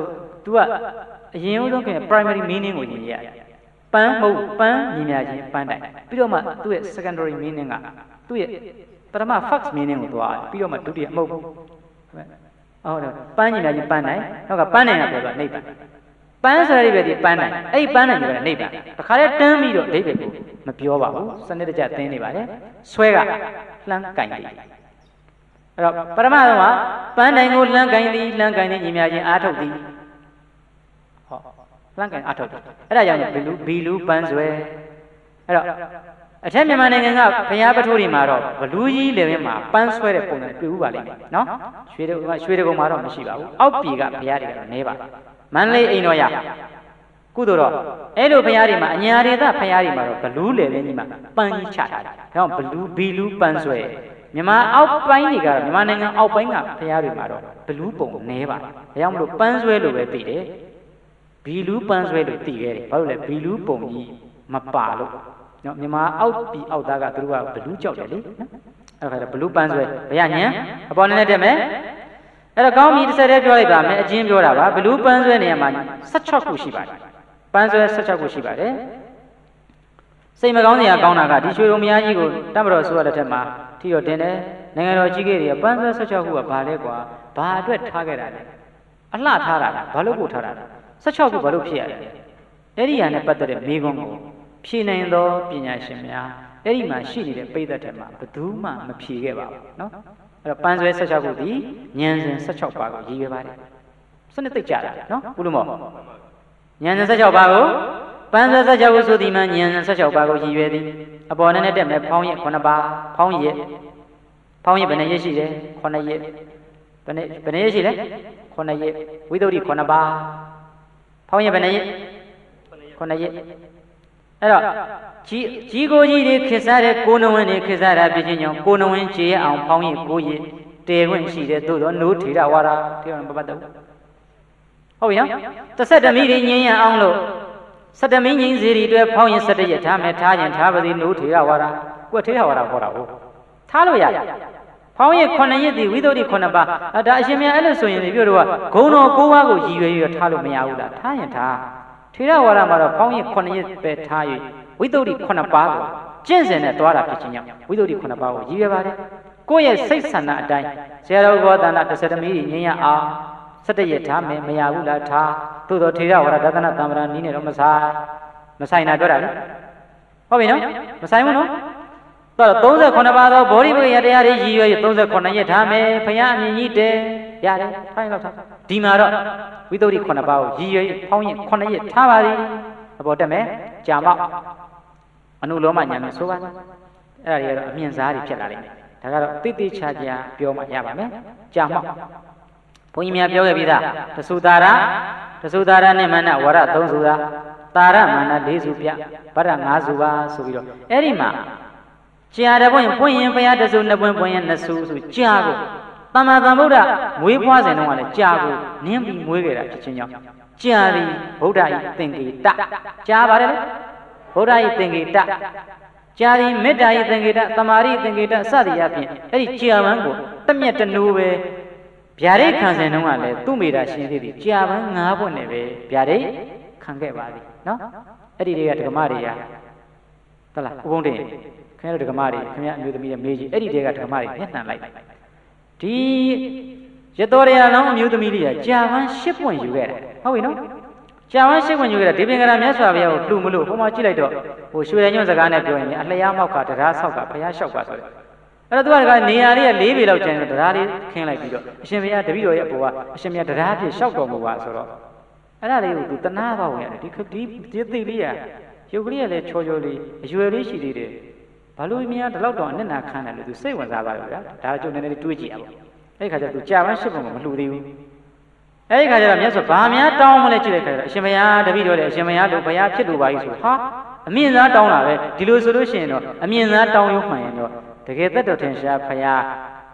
Speaker 2: तू ကအရင်ဦးဆုံးက primary meaning ကိုnhìnရတယ်ပန်းမဟုတ်ပန်းညီများချင်းပန်းတိုင်ပြီးတော့မှသူ့ရဲ့ secondary meaning ကသူ့ရဲ့ပထမ first meaning ကိုသွားပြီးတော့မှဒုတိယမဟုတ်ဘူးဟုတ်တယ်ပန်းညီများချင်းပန်းတိုင်နောက်ကပန်းတိုင်ကပြောတော့နိဗ္ဗာန်ပန်းဆိုတဲ့ဒီပန်းတိုင်အဲ့ဒီပန်းတိုင်ပြောတဲ့နိဗ္ဗာန်တခါတည်းတန်းပြီးတော့အဓိပ္ပာယ်ကိုမပြောပါဘူးစနစ်တကျသင်နေပါတယ်ဆွဲကလှမ်းကင်တယ်အဲ့တော့ပထမဆုံးကပန်းတိုင်ကိုလှမ်းကင်သည်လှမ်းကင်သည်ညီများချင်းအားထုတ်သည်ဟောလှမ်းကင်အားထုတ်တယ်အဲ့ဒါကြောင့်ဘီလူဘီလူပန်းဆွဲအဲ့တော့အထက်မြန်မာနိုင်ငံကဘုရားပထိုးတွေမှာတော့ဘလူးကြီးလေမှာပန်းဆွဲတဲ့ပုံစံတွေ့ဥပါလိမ့်မယ်နော်ရွှေတရွှေတကုံမှာတော့မရှိပါဘူးအောက်ပြည်ကဘုရားတွေကတော့နေပါမန္တလေးအိမ်တော်ရကုသိုလ်တော့အဲ့လိုဘုရားတွေမှာအညာဒေသဘုရားတွေမှာတော့ဘလူးလေကြီးမှာပန်းကြီးချထားတယ်ဒါကြောင့်ဘလူးဘီလူပန်းဆွဲမြန်မာအောက်ပိုင်းတွေကတော့မြန်မာနိုင်ငံအောက်ပိုင်းကဘုရားတွေမှာတော့ဘလူးပုံနေပါဒါကြောင့်မလို့ပန်းဆွဲလို့ပဲသိတယ်ဘီလူပန်းဆွဲလို့သိခဲ့တယ်ဘာလို့လဲဘီလူပုံကြီးမပါလို့နော်မြန်မာအောက်ပြီးအောက်သားကသူတို့ကဘလူးကြောက်တယ်လေနော်အဲ့ဒါခါကျဘလူးပန်းဆွဲဘယ်ရညံအပေါ်နဲ့တက်မယ်အဲ့တော့ကောင်းပြီတစ်ဆက်တည်းပြောလိုက်ပါမယ်အချင်းပြောတာပါဘလူးပန်းဆွဲနေရာမှာ၁၆ခုရှိပါတယ်ပန်းဆွဲ၁၆ခုရှိပါတယ်စိတ်မကောင်းစရာကောင်းတာကဒီရွှေရုံမယားကြီးကိုတမ္ပတော်ဆိုရတဲ့ထက်မှာထီတော်တင်တယ်နိုင်ငံတော်ကြီးကြီးတွေကပန်းဆွဲ၁၆ခုကဘာလဲကွာဘာအတွက်ထားခဲ့တာလဲအလှထားတာလားဘာလို့ကိုထားတာလဲ၁၆ခုဘာလို့ဖြစ်ရလဲအဲ့ဒီဟာနဲ့ပတ်သက်တဲ့မိကုံးကိုဖြေနိုင်သောပညာရှင်များအဲ့ဒီမှာရှိနေတဲ့ပိဋကတ်ထဲမှာဘယ်သူမှမဖြေခဲ့ပါဘူးเนาะအဲ့တော့ပန်းဆွဲ၁၆ခုဒီဉာဏ်စဉ်၁၆ပါးကိုရည်ရွယ်ပါတယ်စနစ်သိကြတာเนาะဘုလို့မောဉာဏ်စဉ်၁၆ပါးကိုပန်းဆွဲ၁၆ခုဆိုဒီမှာဉာဏ်စဉ်၁၆ပါးကိုရည်ရွယ်သည်အပေါ်နဲ့တက်မယ်ဖောင်းရက်ခုနှစ်ပါးဖောင်းရက်ဖောင်းရက်ဘယ်နှရက်ရှိလဲခုနှစ်ရက်ဘယ်နှဘယ်နှရက်ရှိလဲခုနှစ်ရက်ဝိသုဒ္ဓိခုနှစ်ပါးဖောင်းရက်ဘယ်နှရက်ခုနှစ်ရက်အဲ့တော့ကြီးကြီးကိုကြီးတွေခေစားတဲ့ကိုနဝင်းတွေခေစားတာဖြစ်ချင်းကြောင့်ကိုနဝင်းခြေရအောင်ဖောင်းရင်ကိုရည်တေခွင့်ရှိတဲ့သို့တော့နိုးထေရဝါဒထေရမပတ်တော့ဟုတ်ပြီနော်တစ်ဆက်တမီတွေငင်းရအောင်လို့စက်တမီငင်းစီတွေအတွက်ဖောင်းရင်စက်တရက်ထားမယ်ထားရင်ထားပါသည်နိုးထေရဝါဒကိုထေရဝါဒဟောတာဟုတ်ထားလို့ရတယ်ဖောင်းရင်ခုနှစ်ရက်ဒီဝိသုဒ္ဓိခုနှစ်ပါးဒါအရှင်မြတ်အဲ့လိုဆိုရင်ဒီပြောတော့ဂုံတော်၉ပါးကိုရည်ရွယ်ရထားလို့မရဘူးလားထားရင်ထားထေရဝါဒမှာတော့ဖောင်းရင်ခုနှစ်ရက်ပဲထား၍ဝိသုဒ္ဓိခုနှစ်ပါးကိုကျင့်စဉ်နဲ့တွားတာဖြစ်ခြင်းကြောင့်ဝိသုဒ္ဓိခုနှစ်ပါးကိုရည်ရွယ်ပါတယ်ကိုယ့်ရဲ့စိတ်ဆန္ဒအတိုင်းဆရာတော်ဘောတနာတစ်ဆက်သမီးကြီးငင်းရအောင်စက်တရက်ထားမယ်မရဘူးလားထားသို့တော်ထေရဝါဒဒသနသံဃာနီးနေတော့မဆိုင်မဆိုင်တာပြောတာလေဟုတ်ပြီနော်မဆိုင်ဘူးနော်တော့၃၉ပါးသောဗောဓိပက္ခယတရားတွေရည်ရွယ်၃၉ရက်ထားမယ်ဘုရားအမြင်ကြီးတယ်ရတယ်ထိုင်တော့ထားဒီမှာတော့ဝိသုဒ္ဓိခုနှစ်ပါးကိုရည်ရွယ်ဖောင်းရင်ခုနှစ်ရက်ထားပါသည်အပေါ်တက်မယ်ကြာမောက်အနုလောမညာနဲ့ဆိုပါအဲ့ဒါတွေကတော့အမြင်စားတွေဖြစ်လာလိမ့်မယ်ဒါကတော့တိတိချာချာပြောမှရပါမယ်ကြာမောက်ဘုန်းကြီးများပြောခဲ့ပြီးသားတသုတာရတသုတာရနဲ့မနဝရ၃စုသာတာရမန၄စုပြဗရ၅စုပါဆိုပြီးတော့အဲ့ဒီမှာကြာတဲ့ပွင့်ပွင့်ရင်ဘုရားတစုနှစ်ပွင့်ပွင့်ရင်နှစ်စုဆိုကြာကိုသမ္မာသမ္ဗုဒ္ဓမွေးဖွားစဉ်တုန်းကလည်းကြာကိုနင်းပြီးမွေးခဲ့တာဖြစ်ခြင်းကြောင့်ကြာသည်ဗုဒ္ဓ၏သင်္ကေတကြာပါတယ်လေဗုဒ္ဓ၏သင်္ကေတကြာသည်မေတ္တာ၏သင်္ကေတသမာဓိသင်္ကေတစသည်အပြင်အဲ့ဒီကြာပန်းကိုတမျက်တနူပဲဗျာဒိတ်ခံစဉ်တုန်းကလည်းသူ့မိတာရှင်သေးသည်ကြာပန်း၅ပွင့်နဲ့ပဲဗျာဒိတ်ခံခဲ့ပါသည်နော်အဲ့ဒီတွေကဒကမတွေရသလားဥပုံတင်ခင်ဗျားတို့ဒကမတွေခင်ဗျားအမျိုးသမီးရဲ့မေးကြီးအဲ့ဒီတွေကဒကမတွေမျက်နှာလိုက်ဒီရတော်ရလောင်းအမျိုးသမီးလေးကကြာပန်း၈ပွင့်ယူခဲ့တယ်ဟုတ်ပြီနော်ကြာပန်း၈ပွင့်ယူခဲ့တာဒီပင်ကရာမြတ်စွာဘုရားကိုလှူမလို့ဟိုမှာကြည့်လိုက်တော့ဟိုရွှေရညွန့်စကားနဲ့ပြောရင်အလျားမောက်ကတရားဆောက်ကဘုရားလျှောက်ပါဆိုတယ်အဲ့တော့သူကနေရာလေးက၄ပေလောက်ကျန်တော့တရားလေးခင်းလိုက်ပြီးတော့အရှင်ဘုရားတပည့်တော်ရဲ့အပေါ်ကအရှင်ဘုရားတရားဖြစ်လျှောက်တော်မူပါဆိုတော့အဲ့ဒါလေးကိုသူတနာပါဝင်ရတယ်ဒီဒီဒီသိလေးကရုပ်ကလေးကလည်းချောချောလေးအရွယ်လေးရှိသေးတယ်ဘာလို့မြင်ရဒီလောက်တော့အနစ်နာခံတယ်လို့သူစိတ်ဝင်စားပါလို့ဗျာဒါကြုံနေနေတွေးကြည့်ရပါအဲ့ဒီခါကျသူကြာပန်းရှစ်ပုံကမလှူသေးဘူးအဲ့ဒီခါကျတော့မြတ်စွာဘာများတောင်းမလဲကြည့်လိုက်ခါကျတော့အရှင်ဘုရားတပည့်တော်လည်းအရှင်ဘုရားတို့ဘုရားဖြစ်လို့ပါကြီးဆိုဟာအမြင့်စားတောင်းတာပဲဒီလိုဆိုလို့ရှိရင်တော့အမြင့်စားတောင်းရုံမှန်ရင်တော့တကယ်သက်တော်ထင်ရှားဘုရား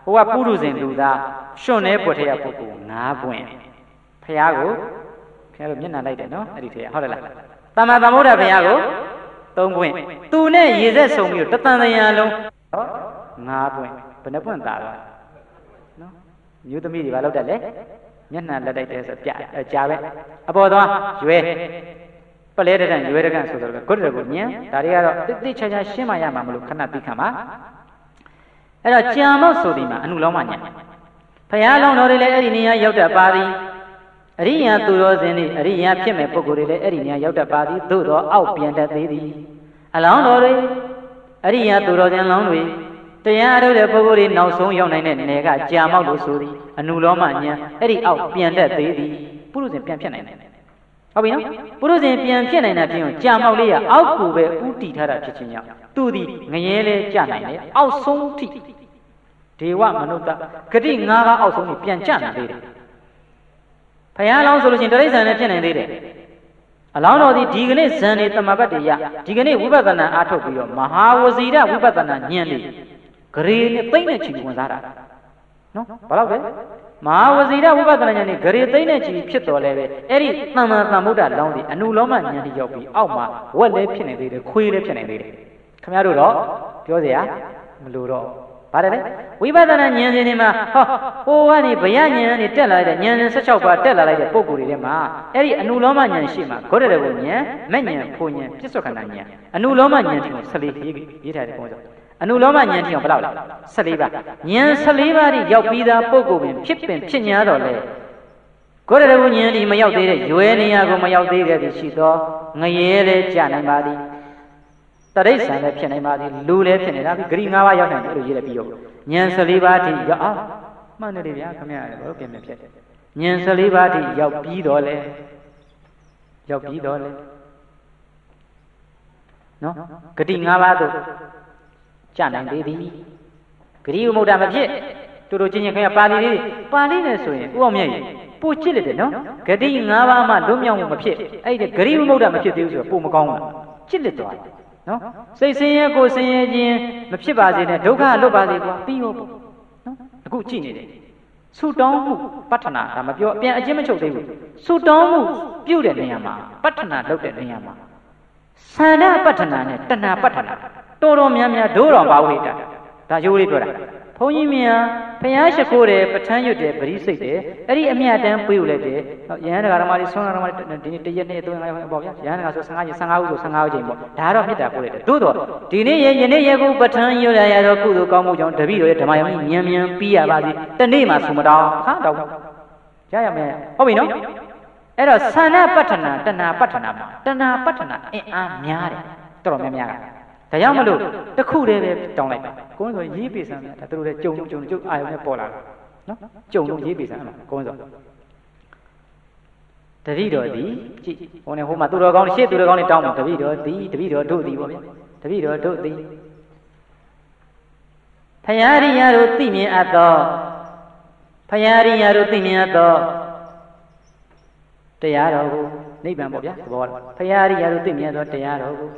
Speaker 2: ဟိုကပုရုဇဉ်လူသားရွှွန်နေပွက်ထဲရပုဂ္ဂိုလ်ငါးပွင့်ဖရာကိုဖရာတို့မျက်နှာလိုက်တယ်နော်အဲ့ဒီထဲဟုတ်တယ်လားသမ္မာသမ္ဗုဒ္ဓဘုရားကိုသုံးပွင့်သူနဲ့ရေဆက်ဆုံပြီးတော့တသံတရားလုံးငါးပွင့်ဘယ်နှပွင့်တာလဲနော်မျိုးသမီးတွေဘာလုပ်တတ်လဲမျက်နှာလက်တိုက်တယ်ဆိုပြကြာပဲအပေါ်သွားရွယ်ပလဲတဲ့တန်ရွယ်တဲ့ကန်ဆိုတော့ဂုတ္တရကိုညံဒါတွေကတော့တိတိချာချာရှင်းမှရမှာမလို့ခဏသိခံပါအဲ့တော့ကြာမောက်ဆိုဒီမှာအနုလောမညာဘုရားလောင်းတော်တွေလည်းအဲ့ဒီနေရာရောက်တတ်ပါသည်အရိယာသူတော်စင်သည်အရိယာဖြစ်မဲ့ပုဂ္ဂိုလ်တွေလည်းအဲ့ဒီနေရာရောက်တတ်ပါသည်သို့တော့အောက်ပြန်တတ်သေးသည်အလောင်းတော်တွေအရိယာသူတော်စင်လောင်းတွေတရားထုတ်တဲ့ပုဂ္ဂိုလ်တွေနောက်ဆုံးရောက်နိုင်တဲ့နယ်ကကြာမောက်လို့ဆိုသည်အနုလောမညာအဲ့ဒီအောက်ပြန်တတ်သေးသည်ပုရုဇဉ်ပြန်ဖြစ်နိုင်တယ်ဟုတ်ပြီနော်ပုရုဇဉ်ပြန်ဖြစ်နိုင်တာဖြစ်ရင်ကြာမောက်လေးကအောက်ကိုပဲဥတီထားတာဖြစ်ခြင်းကြောင့်သူသည်ငရဲလဲကြာနိုင်တယ်အောက်ဆုံးထိဒေဝမနုဿဂတိငါးပါးအောက်ဆုံးကိုပြန်ကြနိုင်သေးတယ်ဘုရားလောင်းဆိုလို့ရှိရင်တရိစ္ဆာန်နဲ့ဖြစ်နိုင်သေးတယ်အလောင်းတော်ဒီဒီကနေ့ဇန်နေတမပတ်တရဒီကနေ့ဝိပဿနာအားထုတ်ပြီးတော့မဟာဝဇီရဝိပဿနာဉာဏ်လေးဂရေနဲ့သိမ့်နဲ့ချီဝင်စားတာနော်ဘာလို့လဲမဟာဝဇီရဝိပဿနာဉာဏ်လေးဂရေသိမ့်နဲ့ချီဖြစ်တော်လဲပဲအဲ့ဒီသမ္မာသမ္ဗုဒ္ဓလောင်းဒီအနုလောမဉာဏ်လေးရောက်ပြီးအောက်မှာဝက်လည်းဖြစ်နေသေးတယ်ခွေးလည်းဖြစ်နေသေးတယ်ခင်ဗျားတို့တော့ပြောစရာမလိုတော့ပါတယ်လေဝိပဿနာဉာဏ်ရှင်တွေမှာဟောဟိုကနေဘယဉာဏ်ကနေတက်လာတဲ့ဉာဏ်ရှင်၁၆ပါးတက်လာလိုက်တဲ့ပုံကိုယ်တွေထဲမှာအဲ့ဒီအနုလောမဉာဏ်ရှိမှာဂေါတရဘုံဉာဏ်မဲ့ဉာဏ်ဖို့ဉာဏ်ပြစ္ဆုတ်ခန္ဓာဉာဏ်အနုလောမဉာဏ်တိကို၁၄ရေးရေးထားတဲ့ပုံစံအနုလောမဉာဏ်တိကိုဘယ်လောက်လဲ၁၄ပါးဉာဏ်၁၄ပါးတိရောက်ပြီးသားပုံကိုယ်ပင်ဖြစ်ပင်ဖြစ်ညာတော့လေဂေါတရဘုံဉာဏ်ဒီမရောက်သေးတဲ့ရွယ်နေရာကိုမရောက်သေးခဲ့သည်ရှိသောငရဲလည်းကြာနိုင်ပါသည်တရိစ္ဆာန်လည်းဖြစ်နိုင်ပါသည်လူလည်းဖြစ်နေတာပြီဂရိ၅ပါးရောက်နိုင်တယ်လို့ရေးတယ်ပြီးတော့ဉာဏ်၁၄ပါးထိရောက်အောင်မှန်တယ်ဗျာခင်ဗျာဘာလို့ပြင်ပြဖြစ်ဉာဏ်၁၄ပါးထိရောက်ပြီးတော့လေရောက်ပြီးတော့လေနော်ဂတိ၅ပါးသို့ကြာနိုင်သေးသည်ဂရိဥမုဒ္ဒမဖြစ်တူတူချင်းချင်းခင်ဗျာပါဠိလေးပါဠိနဲ့ဆိုရင်ဥအောင်မြတ်ကြီးပို့ချစ်လိုက်တယ်နော်ဂတိ၅ပါးမှလွတ်မြောက်မှုမဖြစ်အဲ့ဒီဂရိဥမုဒ္ဒမဖြစ်သေးဘူးဆိုတော့ပို့မကောင်းဘူးချစ်လက်သွားတယ်နော်စိတ်ဆင်းရဲကိုဆင်းရဲခြင်းမဖြစ်ပါစေနဲ့ဒုက္ခလွတ်ပါစေကွာပြီးရောပေါ့နော်အခုကြည့်နေတယ်ဆုတောင်းမှုပဋ္ဌနာဒါမပြောအပြန်အချင်းမချုပ်သေးဘူးဆုတောင်းမှုပြုတဲ့နေရာမှာပဋ္ဌနာလုပ်တဲ့နေရာမှာသန္ဓပဋ္ဌနာနဲ့တဏှာပဋ္ဌနာတော်တော်များများဒိုးတော်ပါဝိတာဒါရိုးလေးပြောတာဘုန်းကြီးများဘုရားရှိခိုးတယ်ပဋ္ဌာန်းရွတ်တယ်ပရိစိတ်တယ်အဲ့ဒီအမြတ်တမ်းပေးလို့လိုက်တယ်ရဟန်းဓမ္မတွေဆွမ်းဓမ္မတွေဒီနေ့တရက်နေ့သုံးရက်ပေါ့ဗျာရဟန်းဓမ္မဆို၁၅ရက်၁၅ဦးဆို၁၅ဦးချိန်ပေါ့ဒါတော့မေတ္တာပို့လိုက်တယ်သို့တော့ဒီနေ့ရယနေ့ရခုပဋ္ဌာန်းရွတ်ရရတော့ကုသိုလ်ကောင်းမှုကြောင့်တပည့်တော်ရဲ့ဓမ္မယုံကြီးမြန်မြန်ပြီးရပါစေတနေ့မှဆိုမတော်ဟာတော့ရရမယ်ဟုတ်ပြီနော်အဲ့တော့သန္ဓပဋ္ဌနာတဏှာပဋ္ဌနာမှာတဏှာပဋ္ဌနာအင်အားများတယ်တော်တော်များများကဒါကြောင့်မလို့တခုတည်းပဲတောင်းလိုက်ပါကိုင်းဆိုရေးပေစမ်းဒါတို့လည်းကြုံကြုံကြုံအာရုံနဲ့ပေါ်လာနော်ကြုံလို့ရေးပေစမ်းအမှကိုင်းဆိုတတိတော်သည်ကြည့်ဟိုနေဟိုမှာသူတော်ကောင်းရှေ့သူတော်ကောင်းတွေတောင်းမှာတတိတော်သည်တတိတော်တို့သည်ပေါ့ဗျာတတိတော်တို့သည်ဖယားရိယာတို့သိမြင်အပ်သောဖယားရိယာတို့သိမြင်အပ်သောတရားတော်ကိုနိဗ္ဗာန်ပေါ့ဗျာသဘောဖယားရိယာတို့သိမြင်သောတရားတော်ကို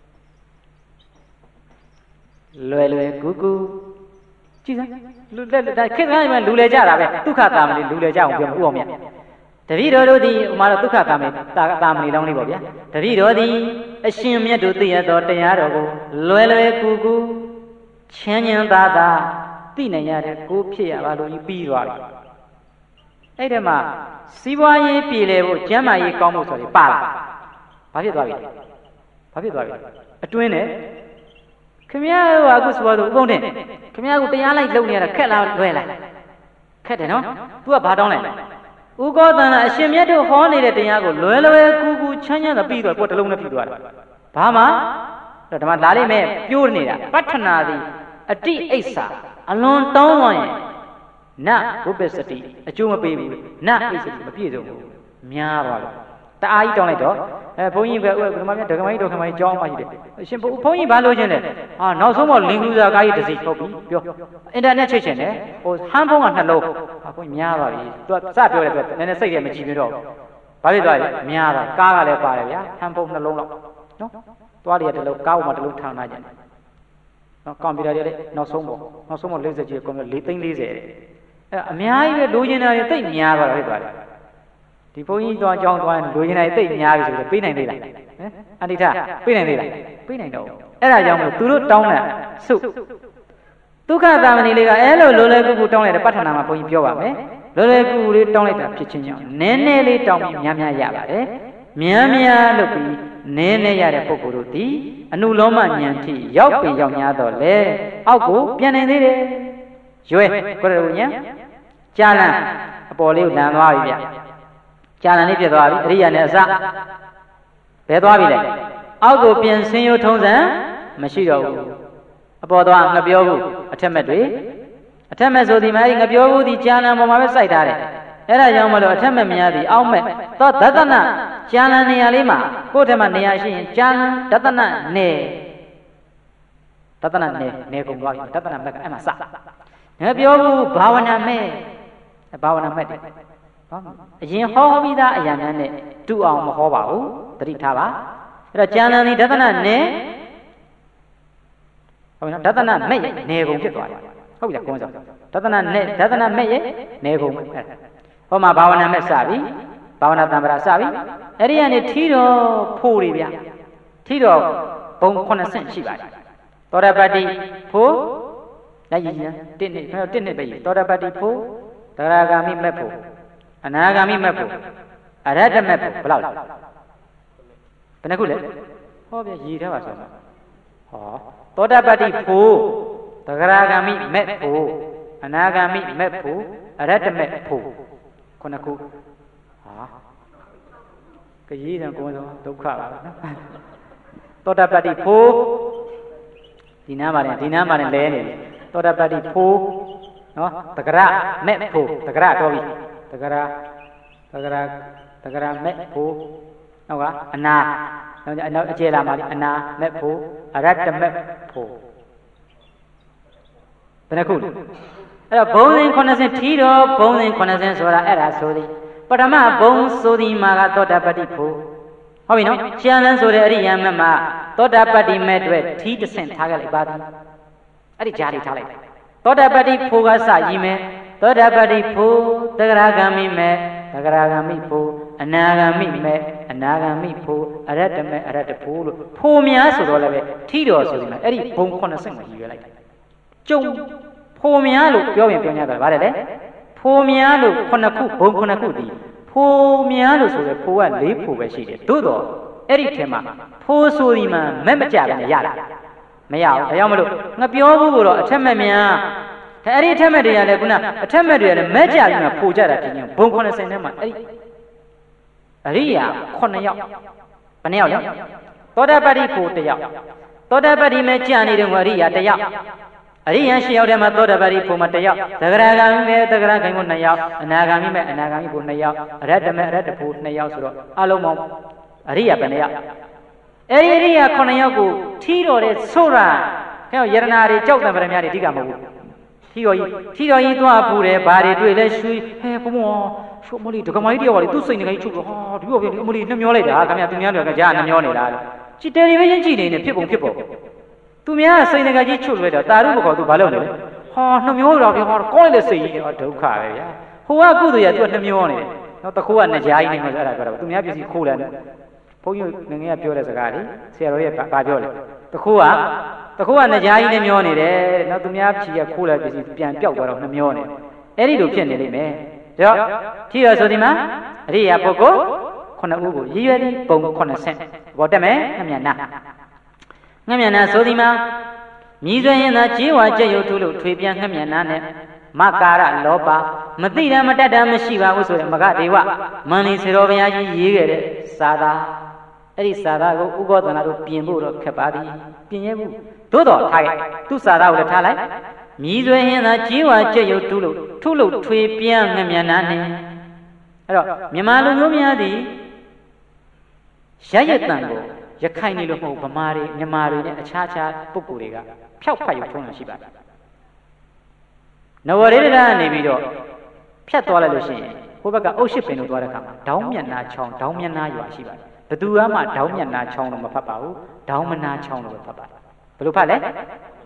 Speaker 2: လွယ်လွယ်ကူကူကြည့်စမ်းလူလက်ဒါခေတ်ကမှလူလေကြတာပဲဒုက္ခတာမဏိလူလေကြအောင်ပြောမဥအောင်မြတ်တပည့်တော်တို့သည်ဥမာတော့ဒုက္ခတာမဏိတာမဏိလောင်းလေးပေါ့ဗျာတပည့်တော်သည်အရှင်မြတ်တို့သိရသောတရားတော်ကိုလွယ်လွယ်ကူကူချမ်းချမ်းသာသာသိနိုင်ရတဲ့ကိုဖြစ်ရပါလို့ပြီးသွားပြီအဲ့ဒီမှာစီးပွားရေးပြည်လေဖို့ကျမ်းမာရေးကောင်းဖို့ဆိုရင်ပါလာဘာဖြစ်သွားပြီဘာဖြစ်သွားပြီအတွင်းနဲ့ခင်ဗျားကအခုဆိုတော့ဥပုံတဲ့ခင်ဗျားကတရားလိုက်လုံနေရတာခက်လားလွယ်လားခက်တယ်နော် तू ကဘာတောင်းလိုက်ဥကောသန္တာအရှင်မြတ်တို့ဟောနေတဲ့တရားကိုလွယ်လွယ်ကူကူချမ်းချမ်းသာပြီးတော့ကိုယ်တလုံးနဲ့ပြီးသွားတယ်ဘာမှတော့ဒီမှာလာလိမ့်မယ်ပြိုးနေတာပဋ္ဌနာသည်အတိအိဋ္ဌာအလွန်တောင်းသွားရင်နဘုပ္ပစတိအကျိုးမပေးဘူးနအိဋ္ဌာမပြည့်စုံဘူးများပါလို့တအားကြီးတောင်းလိုက်တော့အဲဘုန်းကြီးပဲဥက္ကမမြတ်ဒကမကြီးဒကမကြီးကြောင်းမှရှိတယ်အရှင်ဘုန်းကြီးဘာလို့ချင်းလဲအာနောက်ဆုံးတော့လင်ကူစာကားကြီးတစ်စီဟုတ်ပြီပြောအင်တာနက်ချိန်ချင်တယ်ဟိုဟန်းဖုန်းကနှလုံးဟာဘုန်းကြီးများပါပြီသူကစပြောတယ်သူကနည်းနည်းစိတ်လည်းမကြည့်ပြတော့ဘာဖြစ်သွားလဲများတာကားကလည်းပါတယ်ဗျာဟန်းဖုန်းနှလုံးလောက်နော်သွားရတဲ့တစ်လုံးကားပေါ်မှာတစ်လုံးထောင်ထားကြတယ်နော်ကွန်ပျူတာတွေလည်းနောက်ဆုံးပေါ့နောက်ဆုံးပေါ့၄၀ကြီးကွန်ပျူတာ၄သိန်း၄၀အဲအများကြီးပဲလိုချင်တာတွေတိတ်များသွားတယ်ပါတယ်ဒီဘုန်းကြီးတော့အကြောင်းသွားရင်လိုချင်တာတွေတိတ်များပြီဆိုတော့ပေးနိုင်သေးလားဟမ်အန္တိထပေးနိုင်သေးလားပေးနိုင်တော့အဲ့ဒါကြောင့်မို့သူတို့တောင်းတာစုဒုက္ခသာမဏေလေးကအဲ့လိုလိုလဲကူကူတောင်းလိုက်တဲ့ပဋ္ဌာနာမှာဘုန်းကြီးပြောပါမယ်လိုလဲကူကူလေးတောင်းလိုက်တာဖြစ်ချင်းကြောင့်နည်းနည်းလေးတောင်းပြီးများများရပါတယ်များများလုပ်ပြီးနည်းနည်းရတဲ့ပုဂ္ဂိုလ်တို့ဒီအနုလောမဉာဏ်ထိရောက်ပြီရောက်များတော့လေအောက်ကိုပြန်နိုင်သေးတယ်ရွယ်ကိုရဉာဏ်ကြာလန်အပေါ်လေးကိုလန်သွားပြီဗျကြာလန်လေးပြတ်သွားပြီအရိယာနဲ့အစဘယ်သွားပြီလဲအောက်ကိုပြန်ဆင်းရိုးထုံးစံမရှိတော့ဘူးအပေါ်သွားငပြောဘူးအထက်မဲ့တွေအထက်မဲ့ဆိုဒီမှာငပြောဘူးဒီကြာလန်ပေါ်မှာပဲစိုက်ထားတယ်အဲ့ဒါကြောင့်မလို့အထက်မဲ့မရသည်အောက်မဲ့သောဒသနကြာလန်နေရာလေးမှာကိုယ့်ထက်မှနေရာရှိရင်ကြာလန်ဒသနနေဒသနနေနေကုန်သွားပြီဒသနမဲ့အဲ့မှာစငပြောဘူးဘာဝနာမဲ့ဘာဝနာမဲ့တယ်နော်အရင်ဟောပြီးသားအရာများနဲ့တူအောင်မဟောပါဘူးသတိထားပါအဲ့တော့ကြာလန်ဒီဒသနနေဟုတ်ပြီနော်ဒသနမဲ့နေကုန်ဖြစ်သွားတယ်ဟုတ်ပြီလားကိုယ်ဆိုဒသနနေဒသနမဲ့ရဲ့နေကုန်အဲ့ဟောမှာဘာဝနာမဲ့စပြီဘာဝနာတံ္ပရာစပြီအဲ့ဒီကနေထီတော်ဖို့တွေဗျထီတော်ဘုံခုနှစ်ဆင့်ရှိပါတယ်သောတပတ္တိဖို့လက်ရည်ရတစ်နှစ်ခဏတစ်နှစ်ပဲကြီးသောတပတ္တိဖို့သရဂါမိမဲ့ဖို့အနာဂါမိမဲ့ဖို့အရဟတမဲ့ဖို့ဘယ်လောက်လဲဘယ်နှခုလဲဟောဗျရည်ထားပါဆိုတော့ဟောသောတပတ္တိဖို့သရဂါမိမဲ့ဖို့အနာဂါမိမဲ့ဖို့အရဟတမဲ့ဖို့ခုနှစ်ခုဟာကကြီးတယ်ကိုယ်တော့ဒုက္ခပါနော်သောတပတ္တိဖို့ဒီနားပါတယ်ဒီနားပါတယ်လဲနေတယ်သောတပတ္တိဖို့နော်တဂရမဲ့ဖို့တဂရတော်ပြီတဂရတဂရတဂရမဲ့ဖို့ဟုတ်ကအနာနောက်အခြေလာပါလိအနာမဲ့ဖို့အရတမဲ့ဖို့ဘယ်နှခုလဲအဲ့တော့ဘုံစဉ်ခုနှစ်ဆင့်ထီတော်ဘုံစဉ်ခုနှစ်ဆင့်ဆိုတာအဲ့ဒါဆိုသည်ပထမဘုံဆိုသည်မှာကသောတာပတ္တိဖို့ဟုတ်ပြီနော်ကျန်လန်းဆိုတဲ့အရိယာမတ်မှာသောတာပတ္တိမဲ့အတွက်ထီတစ်ဆင့်ထားခဲ့လိုက်ပါသည်အဲ့ဒီကြားလေးထားလိုက်သောတာပတ္တိဖို့ကစရည်မယ်သောတာပတ္တိဖို့သဂရဂံမိမဲ့သဂရဂံမိဖို့အနာဂံမိမဲ့အနာဂံမိဖို့အရတ္တမဲ့အရတ္တဖို့လို့ဖို့များဆိုတော့လည်းပဲထီတော်ဆိုသည်မှာအဲ့ဒီဘုံခုနှစ်ဆင့်ကိုရည်ရွယ်လိုက်ကျုံဖိုများလို့ပြောရင်ပြောများတယ်ဗါတယ်လေဖိုများလို့ခုနှစ်ခုဘုံခုနှစ်ခုဒီဖိုများလို့ဆိုရဲဖိုကလေးဖိုပဲရှိတယ်သို့တော့အဲ့ဒီထဲမှာဖိုဆိုဒီမှာမက်မကြပဲရတာမရဘူးဒါကြောင့်မလို့ငါပြောဘူးကိုတော့အထက်မဲ့များအဲ့ဒီအထက်မဲ့တွေကလည်းခုနအထက်မဲ့တွေကလည်းမက်ကြပြီးမှဖိုကြတာပြင်ဘုံခုနှစ်ဆင့်ထဲမှာအဲ့ဒီအရိယာခုနှစ်ယောက်ဘယ်နှယောက်လဲသောတာပတ္တိဖိုတစ်ယောက်သောတာပတ္တိမဲ့ကြာနေတဲ့ငါအရိယာတစ်ယောက်အရိယာရှင်ယောက်ထဲမှာသောတာပတ္တိဖို့မှာတစ်ယောက်သဂရဂါမိမဲ့သဂရဂိမ်ဖို့နှစ်ယောက်အနာဂါမိမဲ့အနာဂါမိဖို့နှစ်ယောက်အရတ္တမဲ့အရတ္တဖို့နှစ်ယောက်ဆိုတော့အလုံးပေါင်းအရိယာဘယ်နှယောက်အဲ့ဒီအရိယာခုနှစ်ယောက်ကိုထီတော်တဲ့ဆိုတာခဲယရနာတွေကြောက်တယ်ဗရမများတွေအဓိကမဟုတ်ဘူးထီတော်ကြီးထီတော်ကြီးသွားဖူးတယ်ဘာတွေတွေ့လဲရွှေဟဲဘုံမောရှုမလေးဒကမကြီးတယောက်ပါလေသူ့စိတ်ငယ်ကြီးချုပ်တော့ဟာဒီဘောပြန်အမလေးနှမျောလိုက်တာခင်ဗျာသူများတွေကကြားနှမျောနေတာကြည်တယ်ရီပဲချင်းကြည့်နေနေဖြစ်ပုံဖြစ်ပုံသူများစိတ်ငယ်ကြီးချုပ်လွဲတော့တာရုမခေါ်သူဘာလုပ်လဲဟာနှမျောတော့ပြောဟာကောင်းလေစိတ်ကြီးတော့ဒုက္ခပဲဗျာဟိုကကုသိုလ်ရသူကနှမျောနေတယ်နော်တခိုးကနှကြားကြီးနေမှာအဲ့ဒါပြောတာသူများပစ္စည်းခိုးတယ်ဘုန်းကြီးငငယ်ကပြောတဲ့စကားလေဆရာတော်ရဲ့ဘာပြောလဲတခိုးကတခိုးကနှကြားကြီးနဲ့မျောနေတယ်နော်သူများဖြီးကခိုးလာပစ္စည်းပြန်ပြောက်သွားတော့နှမျောနေအဲ့ဒီလိုဖြစ်နေလိမ့်မယ်ဒါတော့ဖြီးရဆိုဒီမှာအရိယာပုဂ္ဂိုလ်ခုနှစ်ဦးကိုရည်ရွယ်ပြီးပုံခုနှစ်ဆင့်ဘောတက်မယ်ငမြနာငမြနာဆိုဒီမှာမြည်စွဲရင်သာခြေဝါကြက်ရုပ်ထုလို့ထွေပြန်ငမြနာနဲ့မကာရလောဘမသိတာမတတ်တာမရှိပါဘူးဆိုရင်မဂဒေဝမန္လိစေတော်ဘုရားကြီးရေးခဲ့တဲ့စာသာအဲ့ဒီစာသာကိုဥပောသနာတို့ပြင်ဖို့တော့ခက်ပါသည်ပြင်ရဲဘူးသို့တော်ထားခဲ့သူစာသာကိုလည်းထားလိုက်မြည်စွဲရင်သာခြေဝါကြက်ရုပ်ထုလို့ထုလို့ထွေပြန်ငမြနာနဲ့အဲ့တော့မြန်မာလူမျိုးများသည်ရရတန်ကိုရခိုင်နေလို့မဟုတ်ဗမာတွေမြန်မာတွေနဲ့အခြားခြားပုဂ္ဂိုလ်တွေကဖျောက်ဖတ်ရုပ်ထုံးတာရှိပါတယ်နဝရေဒကနေပြီးတော့ဖြတ်သွားလိုက်လို့ရှိရင်ဟိုဘက်ကအုတ်ရှိပင်တို့သွားတဲ့အခါမှာဒေါင်းမျက်နာချောင်းဒေါင်းမျက်နာရွာရှိပါတယ်ဘယ်သူမှဒေါင်းမျက်နာချောင်းတော့မဖတ်ပါဘူးဒေါင်းမနာချောင်းလို့ဖတ်ပါတယ်ဘယ်လိုဖတ်လဲ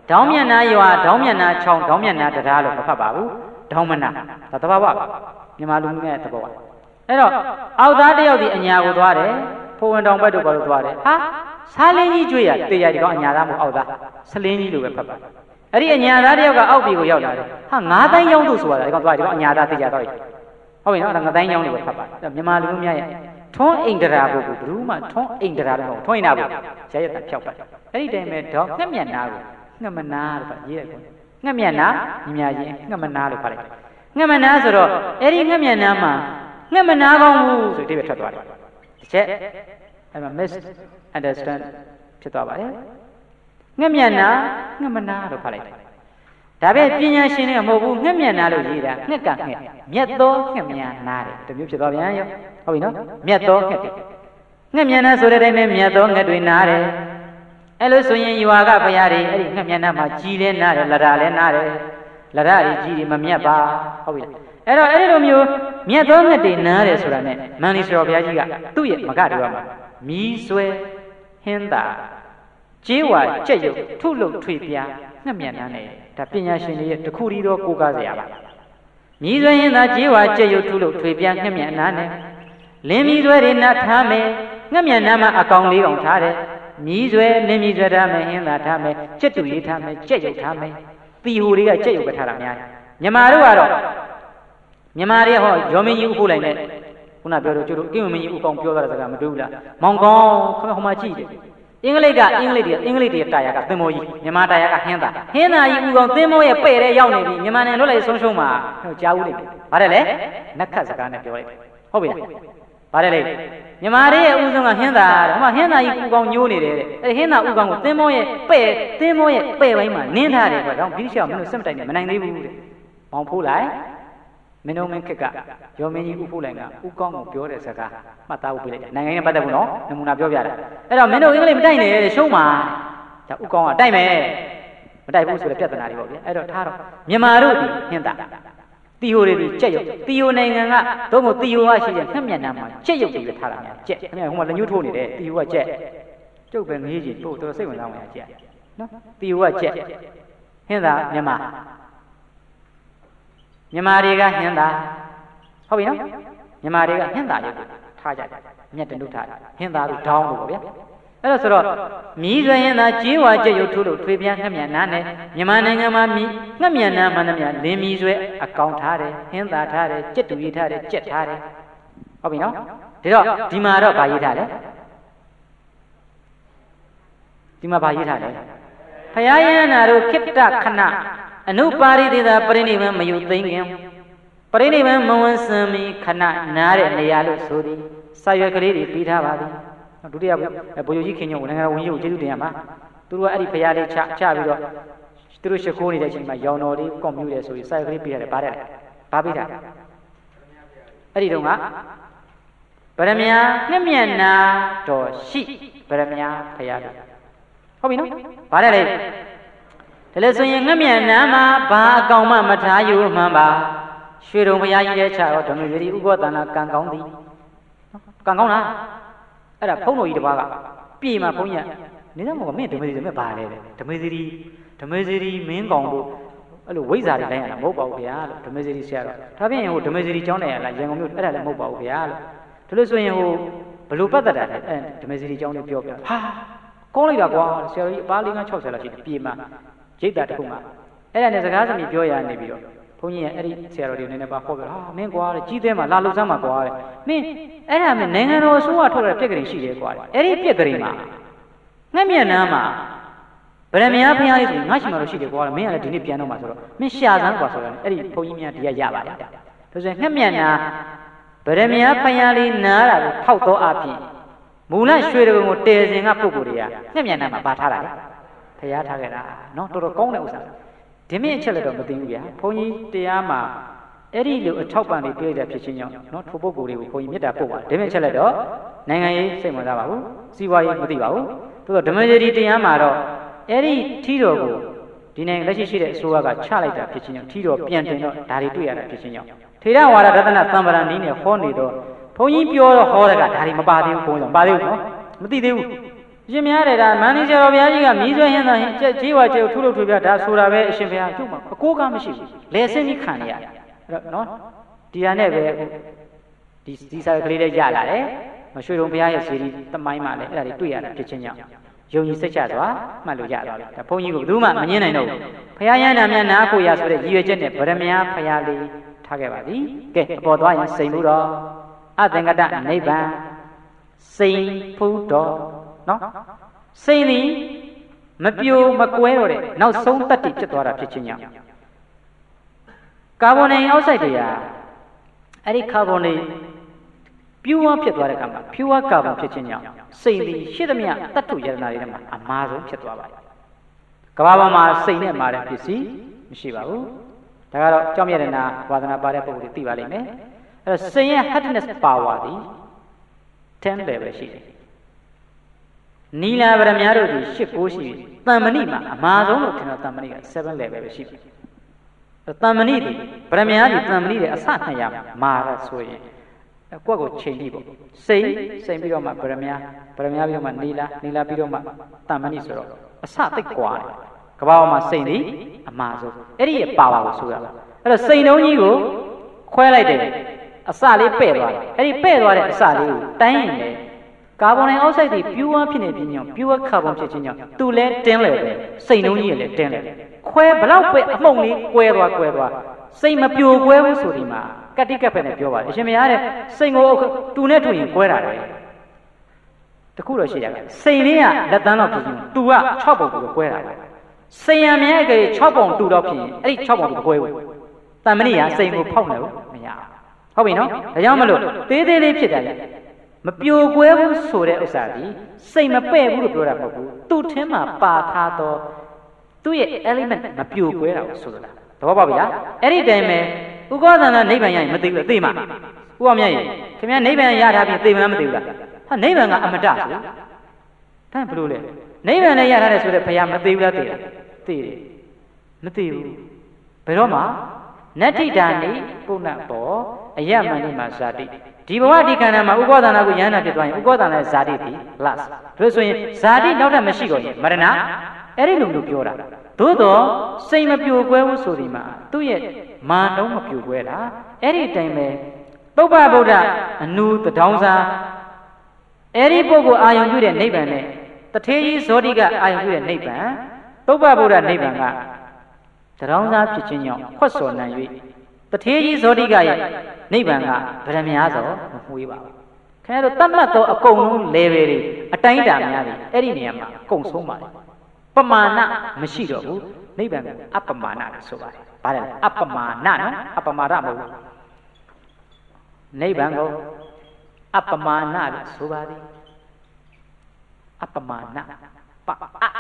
Speaker 2: ဒေါင်းမျက်နှာရွာဒေါင်းမျက်နှာချောင်းဒေါင်းမျက်နှာတရားလို့မဖတ်ပါဘူးဒေါင်းမနာဒါတဘာဝမြန်မာလူမျိုးရဲ့သဘောအဲ့တော့အောက်သားတယောက်ဒီအညာကိုသွားတယ်ဖိုးဝင်တောင်ဘက်တို့ဘာလို့သွားတယ်ဟာစားလင်းကြီးကျွေးရတေးရဒီကောင်အညာသားမဟုတ်အောက်သားဆလင်းကြီးလို့ပဲဖတ်ပါအဲ့ဒီအညာသားတယောက်ကအောက်ပြည်ကိုရောက်လာတယ်ဟာငါးတိုင်းရောင်းလို့ဆိုတာဒီကောင်သွားဒီကောင်အညာသားတေးရတော့ဟုတ်ပြီနော်ဒါငါးတိုင်းရောင်းလို့ပဲဖတ်ပါမြန်မာလူမျိုးများရဲ့ထွန်းအိန္ဒရာဘုကိုဘယ်သူမှထွန်းအိန္ဒရာတော့ထွန်းအိန္ဒရာဘုရရတာဖြောက်ပါအဲ့ဒီတိုင်းပဲတော့ငှက်မျက်နာကိုငှက်မနာလို့ပါရေးရတယ်ငှက်မျက်နာညီမချင်းငှက်မနာလို့ဖတ်လိုက်ငှက်မနာဆိုတော့အဲ့ဒီငှက်မျက်နာမှာငှက်မနာကောင်းဘူးဆိုဒီပဲထွက်သွားတယ်တစ်ချက်အဲ့မှာ misunderstand ဖြစ်သွားပါတယ်ငှက်မျက်နာငှက်မနာလို့ဖတ်လိုက်ဒါပဲပညာရှင်တွေကမဟုတ်ဘူးငှက်မျက်နာလို့ရေးတာငှက်ကငှက်မြတ်သောငှက်မျက်နာတယ်တမျိုးဖြစ်သွားပြန်ရောဟုတ်ပြီနော်မြတ်သောငှက်တွေငှက်မျက်နာဆိုတဲ့အတိုင်းပဲမြတ်သောငှက်တွေနားတယ်အဲ့လိုဆိုရင်ယွာကဘုရားတွေအဲ့ဒီငှက်မျက်နှာမှာကြီးလဲနားတယ်လရလဲနားတယ်လရတွေကြီးတွေမမြတ်ပါဟုတ်ပြီလားအဲ့တော့အဲ့ဒီလိုမျိုးမြတ်သောငှက်တွေနားတယ်ဆိုတာနဲ့မန္တလေးဆရာဘုရားကြီးကသူ့ရဲ့မကတူရမှာမီးဆွဲဟင်းသာကြေးဝါကြက်ရုပ်ထုလုပ်ထွေပြားငှက်မျက်နှာနဲ့ဒါပညာရှင်တွေရဲ့တခုတည်းသောကိုးကားစရာပါမီးဆွဲဟင်းသာကြေးဝါကြက်ရုပ်ထုလုပ်ထွေပြားငှက်မျက်နှာနဲ့လင်းမီးဆွဲတွေနတ်ထားမယ်ငှက်မျက်နှာမှာအကောင်လေးကောင်ထားတယ်မြည်ဆွဲလင်းမြည်ဆွဲထားမယ်ဟင်းသာထားမယ်ကြက်တူရေးထားမယ်ကြက်ရုပ်ထားမယ်တီဟူတွေကကြက်ရုပ်ပဲထားတာများတယ်မြန်မာတို့ကတော့မြန်မာတွေဟောရောမင်းကြီးဥပို့လိုက်နဲ့ခုနပြောတော့ကျတို့ကိမမင်းကြီးဥကောင်ပြောတာစကားမတွေ့ဘူးလားမောင်ကောင်ခမဟိုမှာကြည့်တယ်အင်္ဂလိပ်ကအင်္ဂလိပ်တွေအင်္ဂလိပ်တွေတာယာကသင်္ဘောကြီးမြန်မာတာယာကဟင်းသာဟင်းသာကြီးဥကောင်သင်္ဘောရဲ့ပဲ့တဲ့ရောက်နေပြီမြန်မာနယ်လွတ်လိုက်ဆုံးရှုံးမှာဟိုကြားဦးလိမ့်မယ်ဗါတယ်လေနက်ခတ်စကားနဲ့ပြောလိုက်ဟုတ်ပြီလားဗါတယ်လေမြန်မာတွေရဲ့ဥဆုံးကဟင်းသာတဲ့ဟိုမှာဟင်းသာကြီးဥကောင်ညိုးနေတယ်တဲ့အဲဟင်းသာဥကောင်ကိုသင်္ဘောရဲ့ပဲ့သင်္ဘောရဲ့ပဲ့ပိုင်းမှာနင်းထားတယ်ကွာတော့ဗြိတိရှောင်မင်းတို့စက်မတိုင်နဲ့မနိုင်သေးဘူးတဲ့မောင်ဖိုးလိုက်မင်းတို့မင်းခက်ကရောမင်းကြီးဥဖိုးလိုင်ကဥကောင်းကိုပြောတဲ့စကားမှတ်သားဖို့ပြလိုက်တယ်နိုင်ငံရေးနဲ့ပတ်သက်ဘူးနော်နမူနာပြောပြတာအဲ့တော့မင်းတို့အင်္ဂလိပ်မတိုက်နဲ့တဲ့ရှုံးပါဒါဥကောင်းကတိုက်မယ်မတိုက်ဘူးဆိုတဲ့ပြဿနာတွေပေါ့ဗျအဲ့တော့ထားတော့မြန်မာတို့ဒီဟင်းသာတီဟိုတွေဒီကြက်ရုပ်တီဟိုနိုင်ငံကသို့မဟုတ်တီဟိုကရှိတဲ့ငှက်မျက်နှာမှာကြက်ရုပ်တွေပဲထားတာများကြက်ခင်ဗျဟိုမှာလက်ညှိုးထိုးနေတယ်တီဟိုကကြက်ကျုပ်ပဲငေးကြည့်တို့တော်စိတ်ဝင်စားမှကြက်နော်တီဟိုကကြက်ဟင်းသာမြန်မာမြန်မာတွေကဟင်းသာဟုတ်ပြီနော်မြန်မာတွေကဟင်းသာရုပ်ထားကြတယ်မြတ်တနုထားဟင်းသာလို့ဒေါင်းလို့ပေါ့ဗျာအဲ့ဒါဆိုတော့မီးဆွဲဟင်းသာကြေးဝါကြက်ရုပ်ထိုးလို့ထွေပြန်းငှက်မျက်နှာနဲ့မြန်မာနိုင်ငံမှာမီးငှက်မျက်နှာမှန်သမျှလင်းမီးဆွဲအကောင်ထားတယ်ဟင်းသာထားတယ်ကြက်တူရေးထားတယ်ကြက်ထားတယ်ဟုတ်ပြီနော်ဒါတော့ဒီမှာတော့ဗာရေးထားတယ်ဒီမှာဗာရေးထားတယ်ဖယားယန္နာတို့ခိတ္တခဏအနုပါရိသေသာပရိနိဗ္ဗာန်မယုသိမ့်ခင်ပရိနိဗ္ဗာန်မဝန်စံမီခဏနားတဲ့နေရာလို့ဆိုသည်စာရွက်ကလေးတွေပြီးထားပါသည်ဒုတိယဘုရားကြီးခင်ညုံနိုင်ငံတော်ဝန်ကြီးကိုကျေးဇူးတင်ရမှာသူတို့ကအဲ့ဒီဘုရားလေးချချပြီးတော့သူတို့ရှ िख ိုးနေတဲ့အချိန်မှာရောင်တော်လေးကွန်ပျူတာဆိုပြီးစာရွက်ကလေးပြီးထားတယ်ဗါတယ်ဗါပြီးတာအဲ့ဒီတော့ကဗရမယငှက်မျက်နာတော်ရှိဗရမယဘုရားတို့ဟုတ်ပြီနော်ဗါတယ်လေဒါလည်းဆိုရင်ငှက်မျက်နှာမှာဘာအကောင်မှမထားယူမှန်ပါရွှေတုံဘုရားကြီးရဲ့ချတော့ဓမ္မဂရီဥပ္ပဒနာကံကောင်းသည်ကံကောင်းလားအဲ့ဒါဖုံးတော်ကြီးတစ်ပါးကပြေမှာဘုန်းကြီးကနေတော့မဟုတ်မင်းဓမ္မဂရီမဲ့ဘာလဲဓမ္မဂရီဓမ္မဂရီမင်းကောင်တို့အဲ့လိုဝိဇ္ဇာတွေတိုင်းရတာမဟုတ်ပါဘူးဗျာလို့ဓမ္မဂရီဆရာတော်ဒါဖြင့်ဟိုဓမ္မဂရီကျောင်းနေရလားရန်ကုန်မြို့အဲ့ဒါလည်းမဟုတ်ပါဘူးဗျာလို့ဒါလို့ဆိုရင်ဟိုဘလို့ပတ်သက်တာလဲအဲ့ဓမ္မဂရီကျောင်းလေးပြောပြဟာကောင်းလိုက်တာကွာဆရာတော်ကြီးအပါးလေးက၆၀လောက်ရှိတယ်ပြေမှာရိတ်တာတခုမှအဲ့ဒါနဲ့စကားစမြည်ပြောရနေပြီးတော့ဘုန်းကြီးကအဲ့ဒီဆရာတော်တွေနည်းနည်းပါဟောပြတော့ဟာမင်းကွာတဲ့ကြီးသေးမှလာလှုပ်စမ်းမှာကွာတဲ့မင်းအဲ့ဒါမင်းနိုင်ငံတော်အစိုးရထုတ်တဲ့ပြက်ကလေးရှိတယ်ကွာတဲ့အဲ့ဒီပြက်ကလေးမှာငှက်မျက်နှာမှာဗရမယဘုရားလေးဆိုငါရှိမှလို့ရှိတယ်ကွာမင်းကလည်းဒီနေ့ပြန်တော့မှာဆိုတော့မင်းရှာစမ်းကွာဆိုတော့အဲ့ဒီဘုန်းကြီးများတရားရပါတယ်ဒါဆိုရင်ငှက်မျက်နှာဗရမယဘုရားလေးနားတာကိုထောက်တော့အပြင်မူလရွှေတုံကိုတည်စင်ကပုဂ္ဂိုလ်တွေကငှက်မျက်နှာမှာပါထားတာလေဖျားထားခဲ့တာနော်တော်တော်ကောင်းတဲ့ဥစ္စာဒီမင်းအချက်လည်းတော့မသိဘူးဗျာဘုန်းကြီးတရားမှာအဲ့ဒီလိုအထောက်ပံ့လေးပြည့်တဲ့ဖြစ်ချင်းကြောင့်နော်ထိုပုဂ္ဂိုလ်တွေကိုဘုန်းကြီးမေတ္တာပို့ပါတယ်ဒီမင်းအချက်လည်းတော့နိုင်ငံရေးစိတ်ဝင်စားပါဘူးစီးပွားရေးမသိပါဘူးသို့တော့ဓမ္မဂရီတရားမှာတော့အဲ့ဒီထီတော်ကိုဒီနိုင်ငံလက်ရှိရှိတဲ့အစိုးရကချလိုက်တာဖြစ်ချင်းကြောင့်ထီတော်ပြန်တင်တော့ဒါတွေတွေ့ရတာဖြစ်ချင်းကြောင့်ထေရဝါဒရတနာသံဗရဏီနဲ့ဟောနေတော့ဘုန်းကြီးပြောတော့ဟောတဲ့ကဒါတွေမပါသေးဘူးဘုန်းကြီးမပါသေးဘူးနော်မသိသေးဘူးရှင်များတဲ့ဒါမန္တလေးဆရာတော်ဘုရားကြီးကမြည်ဆွဲဟင်းသာကြီးဝါကျေထူးလို့ထူပြဒါဆိုတာပဲအရှင်ဘုရားကျုပ်မှာအကိုးကမရှိဘူးလဲဆင်းပြီးခံနေရတယ်အဲ့တော့နော်ဒီဟာနဲ့ပဲဒီဒီစာကလေးလေးရလာတယ်မရွှေတုံဘုရားရဲ့ဇေဒီသမိုင်းမှာလည်းအဲ့ဒါတွေတွေ့ရတာဖြစ်ချင်းကြောင့်ယုံကြည်စိတ်ချစွာမှတ်လို့ရသွားပြီဒါဘုန်းကြီးကဘယ်သူမှမငြင်းနိုင်တော့ဘူးဘုရားရဟန္တာများနားကိုရဆိုတဲ့ရည်ရွယ်ချက်နဲ့ဗရမယဘုရားလေးထားခဲ့ပါသည်ကဲအပေါ်သွားရင်စိန်မှုတော်အသင်္ကတနိဗ္ဗာန်စိန်ဖူးတော်နော်စိန်သည်မပြိုမကွဲတော့တဲ့နောက်ဆုံးတတ္တိဖြစ်သွားတာဖြစ်ချင်းကြောင့်ကာဗွန်ဒိုင်အောက်ဆိုက်တွေကအဲ့ဒီကာဗွန်တွေပြူဝဖြစ်သွားတဲ့အခါမှာဖြူဝကာဗွန်ဖြစ်ချင်းကြောင့်စိန်သည်ရှိသမျှတတ္ထုယတနာတွေထဲမှာအမှားဆုံးဖြစ်သွားပါတယ်ကမ္ဘာပေါ်မှာစိန်နဲ့မာတဲ့ပစ္စည်းမရှိပါဘူးဒါကတော့ကြောင့်မြတ်တဲ့နာဝါဒနာပါတဲ့ပုဂ္ဂိုလ်တွေသိပါလိမ့်မယ်အဲ့တော့စိန်ရဲ့ hardness power သည် ten level ရှိတယ်နီလာဗရမ ्या တို့ဒီ၈၉ရှိတန်မဏိမှာအမှားဆုံးလို့ထင်တော့တန်မဏိကseven level ပဲရှိတယ်တန်မဏိဒီဗရမ ्या ဒီတန်မဏိရဲ့အစနှစ်ရမာရဆိုရင်ကိုယ့်ကိုချိန်ပြီးပေါ့စိန်စိန်ပြီးတော့မှဗရမ ्या ဗရမ ्या ပြီးတော့မှနီလာနီလာပြီးတော့မှတန်မဏိဆိုတော့အစသိပ်กว่าတယ်ကမ္ဘာပေါ်မှာစိန်သည်အမှားဆုံးအဲ့ဒီရဲ့ပါဝါကိုဆိုရတာအဲ့တော့စိန်တုံးကြီးကိုခွဲလိုက်တယ်အစလေးပဲ့သွားတယ်အဲ့ဒီပဲ့သွားတဲ့အစလေးကိုတိုင်းရင်လေကာဗွန်ဒိုင်အောက်ဆိုက်တွေပြူဝဖြစ်နေပြီးညောင်ပြူဝကာဗွန်ဖြစ်ခြင်းကြောင့်သူလဲတင်းလေပဲစိန်တုံးကြီးလည်းတင်းလေခွဲဘလောက်ပဲအမှုန်လေးကွဲသွားကွဲသွားစိတ်မပြိုကွဲဘူးဆိုဒီမှာကတိကပ်ပဲနဲ့ပြောပါတယ်အရှင်မရတဲ့စိန်ကိုတူနဲ့တူရင်ကွဲတာလေတခုတော့ရှိရကစိန်လေးကလက်တန်းတော့ဖြစ်ရင်တူက၆ပုံကိုကွဲတာပဲစိန်ရမြဲကလေး၆ပုံတူတော့ဖြစ်ရင်အဲ့ဒီ၆ပုံကိုကွဲဘူးတန်မဏိကစိန်ကိုဖောက်နေလို့မရဟုတ်ပြီနော်ဒါကြောင့်မလို့သေးသေးလေးဖြစ်တယ်လေမပြိုကွဲဘူးဆိုတဲ့ဥစ္စာဒီစိတ်မပဲ့ဘူးလို့ပြောတာမဟုတ်ဘူးသူ့ထင်းမှာပါထားတော့သူ့ရဲ့ element မပြိုကွဲတာကိုဆိုလိုတာသဘောပေါက်ပြီလားအဲ့ဒီတိုင်ပဲဥက္ကသနာနိဗ္ဗာန်ရရင်မသိဘူးလေသိမှာဥပမာရင်ခင်ဗျားနိဗ္ဗာန်ရထားပြီးသိမလားမသိဘူးလားဟာနိဗ္ဗာန်ကအမတဆိုဒါဘယ်လိုလဲနိဗ္ဗာန်နဲ့ရထားတယ်ဆိုတဲ့ဘုရားမသိဘူးလားသိလားသိတယ်မသိဘူးဘယ်တော့မှနတ္ထိတာနိပုဏ္ဏဘောအယမန္တိမှာဇာတိဒီဘဝဒီခန္ဓာမှာဥက္ကသနာကိုယန္တာဖြစ်သွားရင်ဥက္ကသနာရဲ့ဇာတိသည် last ဒါဆိုရင်ဇာတိနောက်ထပ်မရှိတော့ရင်မရဏအဲ့ဒီလိုမျိုးပြောတာသို့တော့စိတ်မပြိုကွဲဘူးဆိုဒီမှာသူ့ရဲ့မာနှုံးမပြိုကွဲတာအဲ့ဒီတိုင်ပဲပုပ္ပဗုဒ္ဓအနုတထောင်းစာအဲ့ဒီပုဂ္ဂိုလ်အာယုံပြုတဲ့နိဗ္ဗာန်နဲ့တထေးကြီးဇောတိကအာယုံပြုတဲ့နိဗ္ဗာန်ပုပ္ပဗုဒ္ဓနိဗ္ဗာန်ကတထောင်းစာဖြစ်ခြင်းကြောင့်ခွတ်စော်နိုင်၍တထေးကြီးဇောတိကရဲ့နိဗ္ဗာန်ကဗရမ ्या ဆိုမမွေးပါဘူးခင်ဗျားတို့တတ်မှတ်သောအကုန်လုံး level တွေအတိုင်းအတာများတယ်အဲ့ဒီနေရာမှာအကုန်ဆုံးပါတယ်ပမာဏမရှိတော့ဘူးနိဗ္ဗာန်ကအပမာဏလို့ဆိုပါတယ်ဗါတယ်အပမာဏနော်အပမာဒမဟုတ်ဘူးနိဗ္ဗာန်ကိုအပမာဏလို့ဆိုပါသည်အပမာဏပ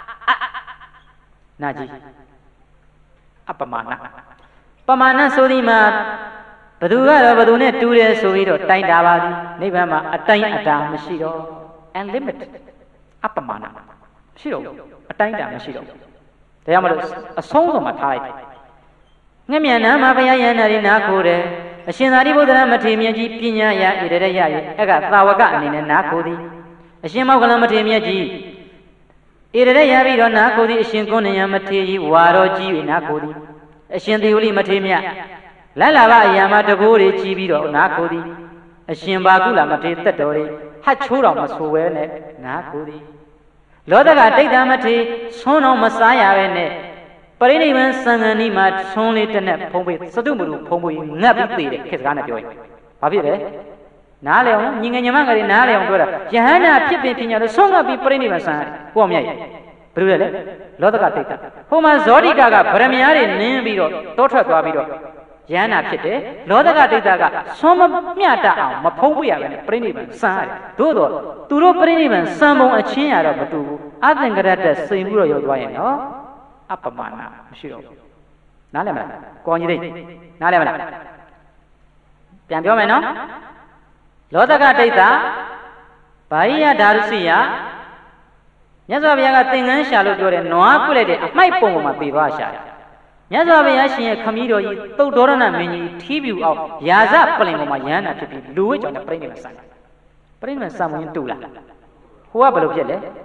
Speaker 2: နာကြီးအပမာဏပမာဏဆိုဒီမှာဘသူကတော့ဘသူနဲ့တူတယ်ဆိုပြီးတော့တိုင်းတာပါသည်နိဗ္ဗာန်မှာအတိုင်းအတာမရှိတော့ unlimited အပမာဏမရှိတော့အတိုင်းအတာမရှိတော့ဒါကြောင့်မလို့အဆုံးစုံမှာထားလိုက်ငှက်မြန်နာမှာဘုရားယန္တာရီနာခိုးတယ်အရှင်သာရိပုတ္တရာမထေရမြတ်ကြီးပညာရဣရရရရဲ့အဲ့ကသာဝကအနေနဲ့နာခိုးသည်အရှင်မောက္ကလမထေရမြတ်ကြီးဣရရရပြီးတော့နာခိုးသည်အရှင်ကုဏ္ဏယမထေရကြီးဝါတော်ကြီး၍နာခိုးသည်အရှင်သေဝလိမထေရမြတ်လတ်လာဘအရာမှာတကိုးတွေကြီးပြီးတော့နာခိုးသည်အရှင်ဘာကုလမထေရတက်တော်တွေဟတ်ချိုးတော်မဆိုဝဲနဲ့နာခိုးသည်လောတကတိတ်တမထေဆွန်းတော်မစားရပဲနဲ့ပရိနိဗ္ဗာန်စံဃာနီမှာဆွန်းလေးတစ်နဲ့ဖုံးပေးစတုမလူဖုံးပေးငတ်ပြီးသေးတယ်ခေတ်စကားနဲ့ပြောရင်ဘာဖြစ်လဲနားလေအောင်ညီငယ်ညီမငယ်တွေနားလေအောင်ပြောတာယဟန္တာဖြစ်ပင်ပညာလို့ဆွန်းကပ်ပြီးပရိနိဗ္ဗာန်စံရတယ်ကိုအောင်မြတ်ရဲ့ဘယ်လိုလဲလောတကတိတ်တဟိုမှာဇောတိကကဗရမ ्या တွေနင်းပြီးတော့တောထွက်သွားပြီးတော့ယဟန္တာဖြစ်တယ်လောတကတိတ်တကဆွန်းမမျှတအောင်မဖုံးပေးရပဲနဲ့ပရိနိဗ္ဗာန်စံရတယ်သို့တော့သူတို့ပရိနိဗ္ဗာန်စံပုံအချင်းရတော့မတူဘူးအသင်္ကရတ္တစိန်ပြီးတော့ရောက်သွားရင်နော်အပမာဏမရှိတော့ဘူးနားလည်မလားကောင်းကြီးသိနားလည်မလားပြန်ပြောမယ်နော်လောတကဒိဋ္ဌဘာဟိယဓာရုစိယမြတ်စွာဘုရားကသင်္ကန်းရှာလို့ပြောတယ်နွားပွလိုက်တဲ့အမိုက်ပုံပေါ်မှာပြေသွားရှာတယ်မြတ်စွာဘုရားရှင်ရဲ့ခမည်းတော်ကြီးသုတ်တော်ရဏမင်းကြီးထီးပြူအောင်ရာဇပလင်ပေါ်မှာယဟန္တာဖြစ်ပြီးလူဝိကြောင့်ပြိဋိနိဗ္ဗာန်စံပြိဋိနိဗ္ဗာန်စံမင်းတူလားဟိုကဘယ်လိုဖြစ်လဲ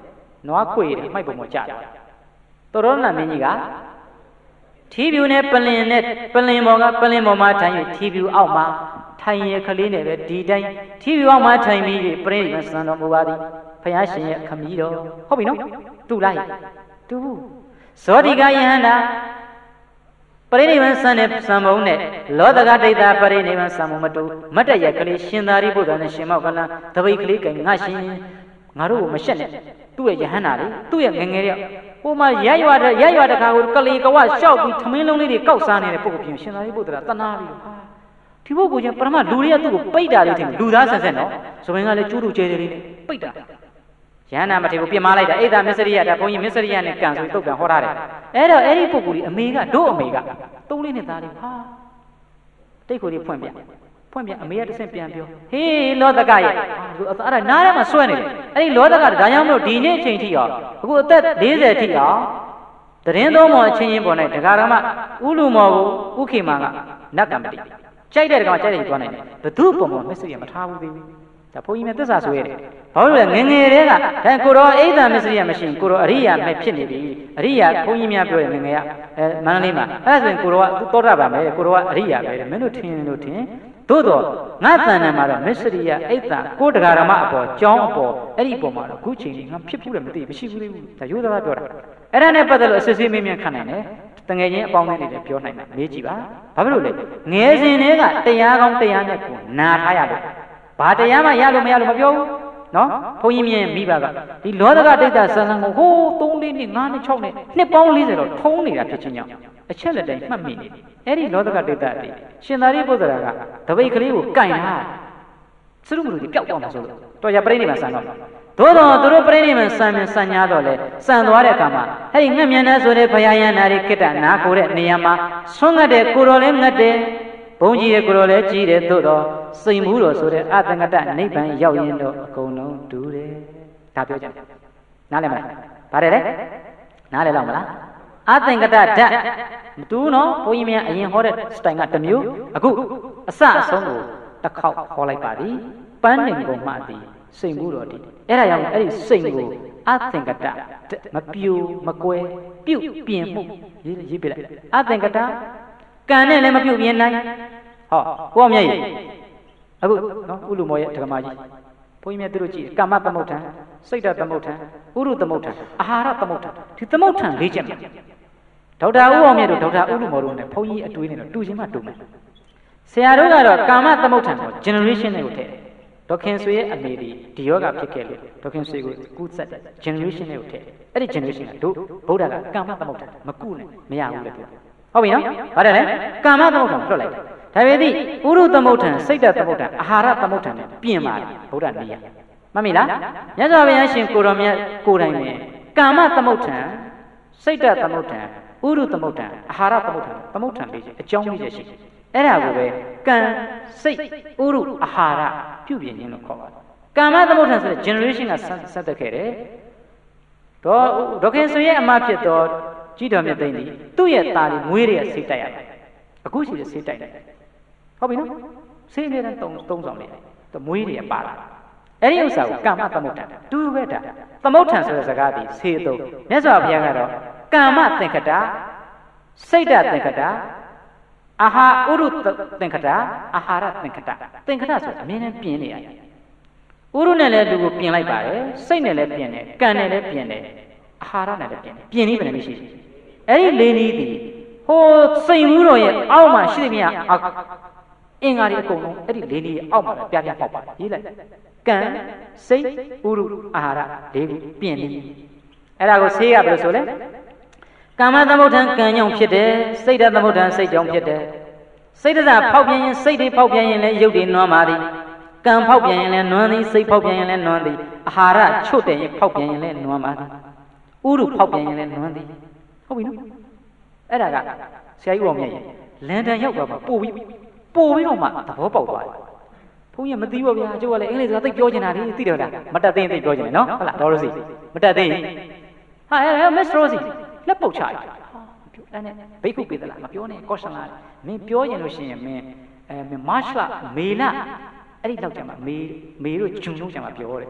Speaker 2: နွားခွေတယ်မိုက်ပုံပေါ်ကြတယ်သောရဏမင်းကြီးကထီးပြူနဲ့ပလင်နဲ့ပလင်ပေါ်ကပလင်ပေါ်မှာထိုင်၍ထီးပြူအောက်မှာထိုင်ရကလေးနဲ့ပဲဒီတိုင်းထီးပြူအောက်မှာထိုင်ပြီးပြိဋိဘံစံတော်မူပါသည်ဘုရားရှင်ရဲ့ခမည်းတော်ဟုတ်ပြီနော်တူလိုက်တူဇောတိကယဟန္တာပရိနိဗ္ဗာန်စံတဲ့စံမုံနဲ့လောတကဒိဋ္ဌပရိနိဗ္ဗာန်စံမုံမတူမတ်တရကလေးရှင်သာရိပုတ္တရာနဲ့ရှင်မောကလန်တပိတ်ကလေးကငါရှင်ငါတို့ကိုမရှက်နဲ့သူ့ရဲ့ယဟန္တာလေသူ့ရဲ့ငငယ်တဲ့ဟိုမှာရရွာတဲ့ရရွာတခါကိုကလေးကဝရှောက်ပြီးထမင်းလုံးလေးတွေကောက်စားနေတဲ့ပုဂ္ဂိုလ်ပြင်ရှင်သာရိပုတ္တရာတနာပြီးတော့ဟာဒီပုဂ္ဂိုလ်ချင်းပရမလူတွေကသူ့ကိုပိတ်တာလေးထင်လူသားဆန်ဆန်နော်ဆိုရင်ကလည်းကျူးတူကျဲကျဲလေးနဲ့ပိတ်တာယဟန္တာမထေရကိုပြင်မလိုက်တာအိဒါမစ္စရိယတာဘုန်းကြီးမစ္စရိယနဲ့ကံဆိုတုတ်ကံဟောထားတယ်အဲ့တော့အဲ့ဒီပုဂ္ဂိုလ်ကြီးအမေကတို့အမေကသုံးလေးနဲ့သားလေးဟာတိတ်ကိုလေးဖွင့်ပြဖွင့်ပြအမေကတစ်ဆင့်ပြန်ပြောဟေးလောတကရဲ့အဲ့ဒါနားထဲမှာဆွဲနေတယ်အဲ့ဒီလောတကဒါကြောင့်မလို့ဒီနေ့အချိန်ထိရောအခုအသက်၄၀ထိရောတရင်သုံးမော်အချင်းချင်းပေါ်နေဒကာရမဥလူမော်ကိုဥခေမာကနတ်ကံမတိကြိုက်တဲ့ကောင်ကြိုက်တဲ့ကြီးသွားနိုင်တယ်ဘသူ့ပုံပေါ်မစ္စရိယမထားဘူးသေးဘူးဒါဘုန်းကြီးမြတ်သစ္စာဆိုရတယ်ဘာလို့လဲငငယ်တွေကဒါကိုရောအိဒါမစ္စရိယမရှိရင်ကိုရောအရိယာမဲ့ဖြစ်နေပြီအရိယာဘုန်းကြီးများပြောတယ်ငငယ်ကအဲမန္တလေးမှာအဲ့ဒါဆိုရင်ကိုရောကသူသောတာပန်ပဲကိုရောကအရိယာပဲမင်းတို့ထင်လို့ထင်သို့တော့ငါတန်တယ်မှာတော့မစ္စရိယအိဒါကိုဒကာရမအပေါ်ကြောင်းအပေါ်အဲ့ဒီအပေါ်မှာတော့ခုချိန်ကြီးငါဖြစ်ဘူးလည်းမသိမရှိဘူးသေးဘူးဒါရိုးသားပြောတာအဲ့ဒါနဲ့ပတ်သက်လို့အစစ်စစ်မင်းမြန်ခံနိုင်တယ်တငယ်ချင်းအပေါင်းတွေလည်းပြောနိုင်တယ်မေးကြည့်ပါဘာဖြစ်လို့လဲငယ်စဉ်တည်းကတရားကောင်းတရားနဲ့ကိုနာထားရလို့ဘာတရားမှရလို့မရလို့မပြောဘူးနော်ဘုန်းကြီးမြင်မိပါကဒီလောကဒိဋ္ဌဆန္ဒကိုဟိုးသုံးလေးနှစ်ငါးနှစ်ခြောက်နှစ်နှစ်ပေါင်း၄၀တော့ထုံးနေတာဖြစ်ချင်းကြောင့်အချက်လက်တိုင်းမှတ်မိနေအဲ့ဒီလောကဒိဋ္ဌတိရှင်သာရိပုတ္တရာကတပိတ်ကလေးကိုကင်ထားစရုပ်လူကြီးပျောက်သွားမှာဆိုလို့တော်ရပြိဋိဘံဆံတော့သို့တော့သူတို့ပြိဋိဘံဆံမြင်ဆံညာတော့လေဆံသွားတဲ့အခါမှာအဲ့ဒီငှက်မြန်တဲ့ဆိုတဲ့ဘုရားယန္တာတွေခိတ္တနာကိုတဲ့နေရာမှာဆွမ်းငတ်တဲ့ကိုတော်လည်းငတ်တယ်ဘုန်းကြီးရဲ့ကိုယ်တော်လည်းကြီးတယ်သို့တော့စိန်မှုတော်ဆိုတဲ့အသင်္ကတနိဗ္ဗာန်ရောက်ရင်တော့အကုန်လုံးတူတယ်ဒါပြောကြတယ်နားလည်မလားဗါတယ်လေနားလည်တော့မလားအသင်္ကတဓာတ်မတူနော်ဘုန်းကြီးများအရင်ဟောတဲ့စတိုင်ကတစ်မျိုးအခုအစအဆုံးကိုတစ်ခေါက်ဟောလိုက်ပါသည်ပန်းနေကုန်မှသည်စိန်မှုတော်တည်အဲ့ဒါကြောင့်အဲ့ဒီစိန်ကိုအသင်္ကတမပြူမကွဲပြုတ်ပြင်မှုရေးရေးပြလိုက်အသင်္ကတကံနဲ့လည်းမပြုတ်ပြင်းနိုင်ဟောကိုအောင်မြတ်ကြီးအခုနော်ဥလူမောရဲ့ဓမ္မကြီးဘုန်းကြီးမြတ်တို့ကြည့်ကာမသမုဋ္ဌံစိတ်ဓာတ်သမုဋ္ဌံဥရုသမုဋ္ဌံအာဟာရသမုဋ္ဌံဒီသမုဋ္ဌံ၄ချက်မှာဒေါက်တာဦးအောင်မြတ်တို့ဒေါက်တာဥလူမောတို့နဲ့ဘုန်းကြီးအတွေးနဲ့တော့တူချင်းမှတူမယ်ဆရာတို့ကတော့ကာမသမုဋ္ဌံကို generation တွေကိုထည့်ဒေါခင်ဆွေရဲ့အမေဒီဒီယောဂဖြစ်ခဲ့လို့ဒေါခင်ဆွေကိုကူးဆက်တဲ့ generation တွေကိုထည့်အဲ့ဒီ generation ကတို့ဗုဒ္ဓကကာမသမုဋ္ဌံမကုနဲ့မရဘူးလေပြောဟုတ်ပြီနော်ဗါတယ်လေကာမသမုဋ္ဌံလွတ်လိုက်ဒါပေမဲ့ဥရုသမုဋ္ဌံစိတ်တသမုဋ္ဌံအာဟာရသမုဋ္ဌံနဲ့ပြင်ပါတယ်ဗုဒ္ဓနေရမှတ်မိလားမြတ်စွာဘုရားရှင်ကိုတော်မြတ်ကိုယ်တိုင်ပဲကာမသမုဋ္ဌံစိတ်တသမုဋ္ဌံဥရုသမုဋ္ဌံအာဟာရသမုဋ္ဌံသမုဋ္ဌံလေးအကြောင်းလေးရှိအဲ့ဒါကိုပဲကံစိတ်ဥရုအာဟာရပြုပြင်ခြင်းလို့ခေါ်ပါတယ်ကာမသမုဋ္ဌံဆိုတဲ့ generation ကဆက်သက်ခဲ့တယ်ဒေါဒေါခင်ဆွေရဲ့အမဖြစ်တော်ကြည်တော်မြတ်သိမ့်သည်သူ့ရဲ့သားလေးမွေးတဲ့စိတ်တိုက်ရတယ်အခုရှိတဲ့စိတ်တိုက်တယ်ဟုတ်ပြီနော်စိတ်လေးတန်းသုံးသုံးဆောင်လေးတမွေးတွေပါလာအဲ့ဒီဥစ္စာကိုကာမသမုဋ္ဌံတူပဲတာသမုဋ္ဌံဆိုတဲ့စကားဒီဆေးသုံးမြတ်စွာဘုရားကတော့ကာမသင်္ခတာစိတ်ဓာတ်သင်္ခတာအာဟာဥရုသင်္ခတာအာဟာရသင်္ခတာသင်္ခတာဆိုအမြဲတမ်းပြင်နေရတယ်ဥရုနဲ့လည်းသူကိုပြင်လိုက်ပါတယ်စိတ်နဲ့လည်းပြင်တယ်ကံနဲ့လည်းပြင်တယ်အာဟာရနဲ့လည်းပြင်တယ်ပြင်နည်းပဲမရှိဘူးအဲ့ဒီလေးနည်းဒီဟိုစိတ်မှုတော်ရဲ့အောက်မှာရှိသမျှအင်္ဂါတွေအကုန်လုံးအဲ့ဒီလေးနည်းရဲ့အောက်မှာပြပြပေါက်ပါရေးလိုက်ကံစိတ်ဥရုအာဟာရလေးခုပြင်နည်းအဲ့ဒါကိုဆေးရဘယ်လိုဆိုလဲကာမသမုဋ္ဌံကံကြောင့်ဖြစ်တယ်စိတ်ဓာတ်သမုဋ္ဌံစိတ်ကြောင့်ဖြစ်တယ်စိတ်ဓာတ်ဖောက်ပြန်ရင်စိတ်တွေဖောက်ပြန်ရင်လည်းရုပ်တွေနွမ်းပါသည်ကံဖောက်ပြန်ရင်လည်းနွမ်းသည်စိတ်ဖောက်ပြန်ရင်လည်းနွမ်းသည်အာဟာရချွတ်တယ်ရင်ဖောက်ပြန်ရင်လည်းနွမ်းပါသည်ဥရုဖောက်ပြန်ရင်လည်းနွမ်းသည်ဟုတ်ပြီနော်အဲ့ဒါကဆရာကြီးအောင်မြတ်ရင်လန်ဒန်ရောက်သွားမှပို့ပြီးပို့ပြီးတော့မှသဘောပေါက်သွားတယ်ဘုန်းကြီးမသိဘူးဗျာကျိုးကလည်းအင်္ဂလိပ်စကားသိပြောချင်တာလေသိတယ်လားမတတ်သိသိပြောချင်တယ်နော်ဟုတ်လားဒေါ်ရိုစီမတတ်သိဟာအဲမစ္စရိုစီလက်ပုတ်ချလိုက်အဲ့နဲ့ဘိက္ခုပေသလားမပြောနဲ့ကော့ရှင်လာမင်းပြောရင်လို့ရှိရင်မင်းအဲမင်းမတ်လမေလအဲ့ဒီလောက်ကျမှမေမေတို့ဂျွန်လုံးကျမှပြောတယ်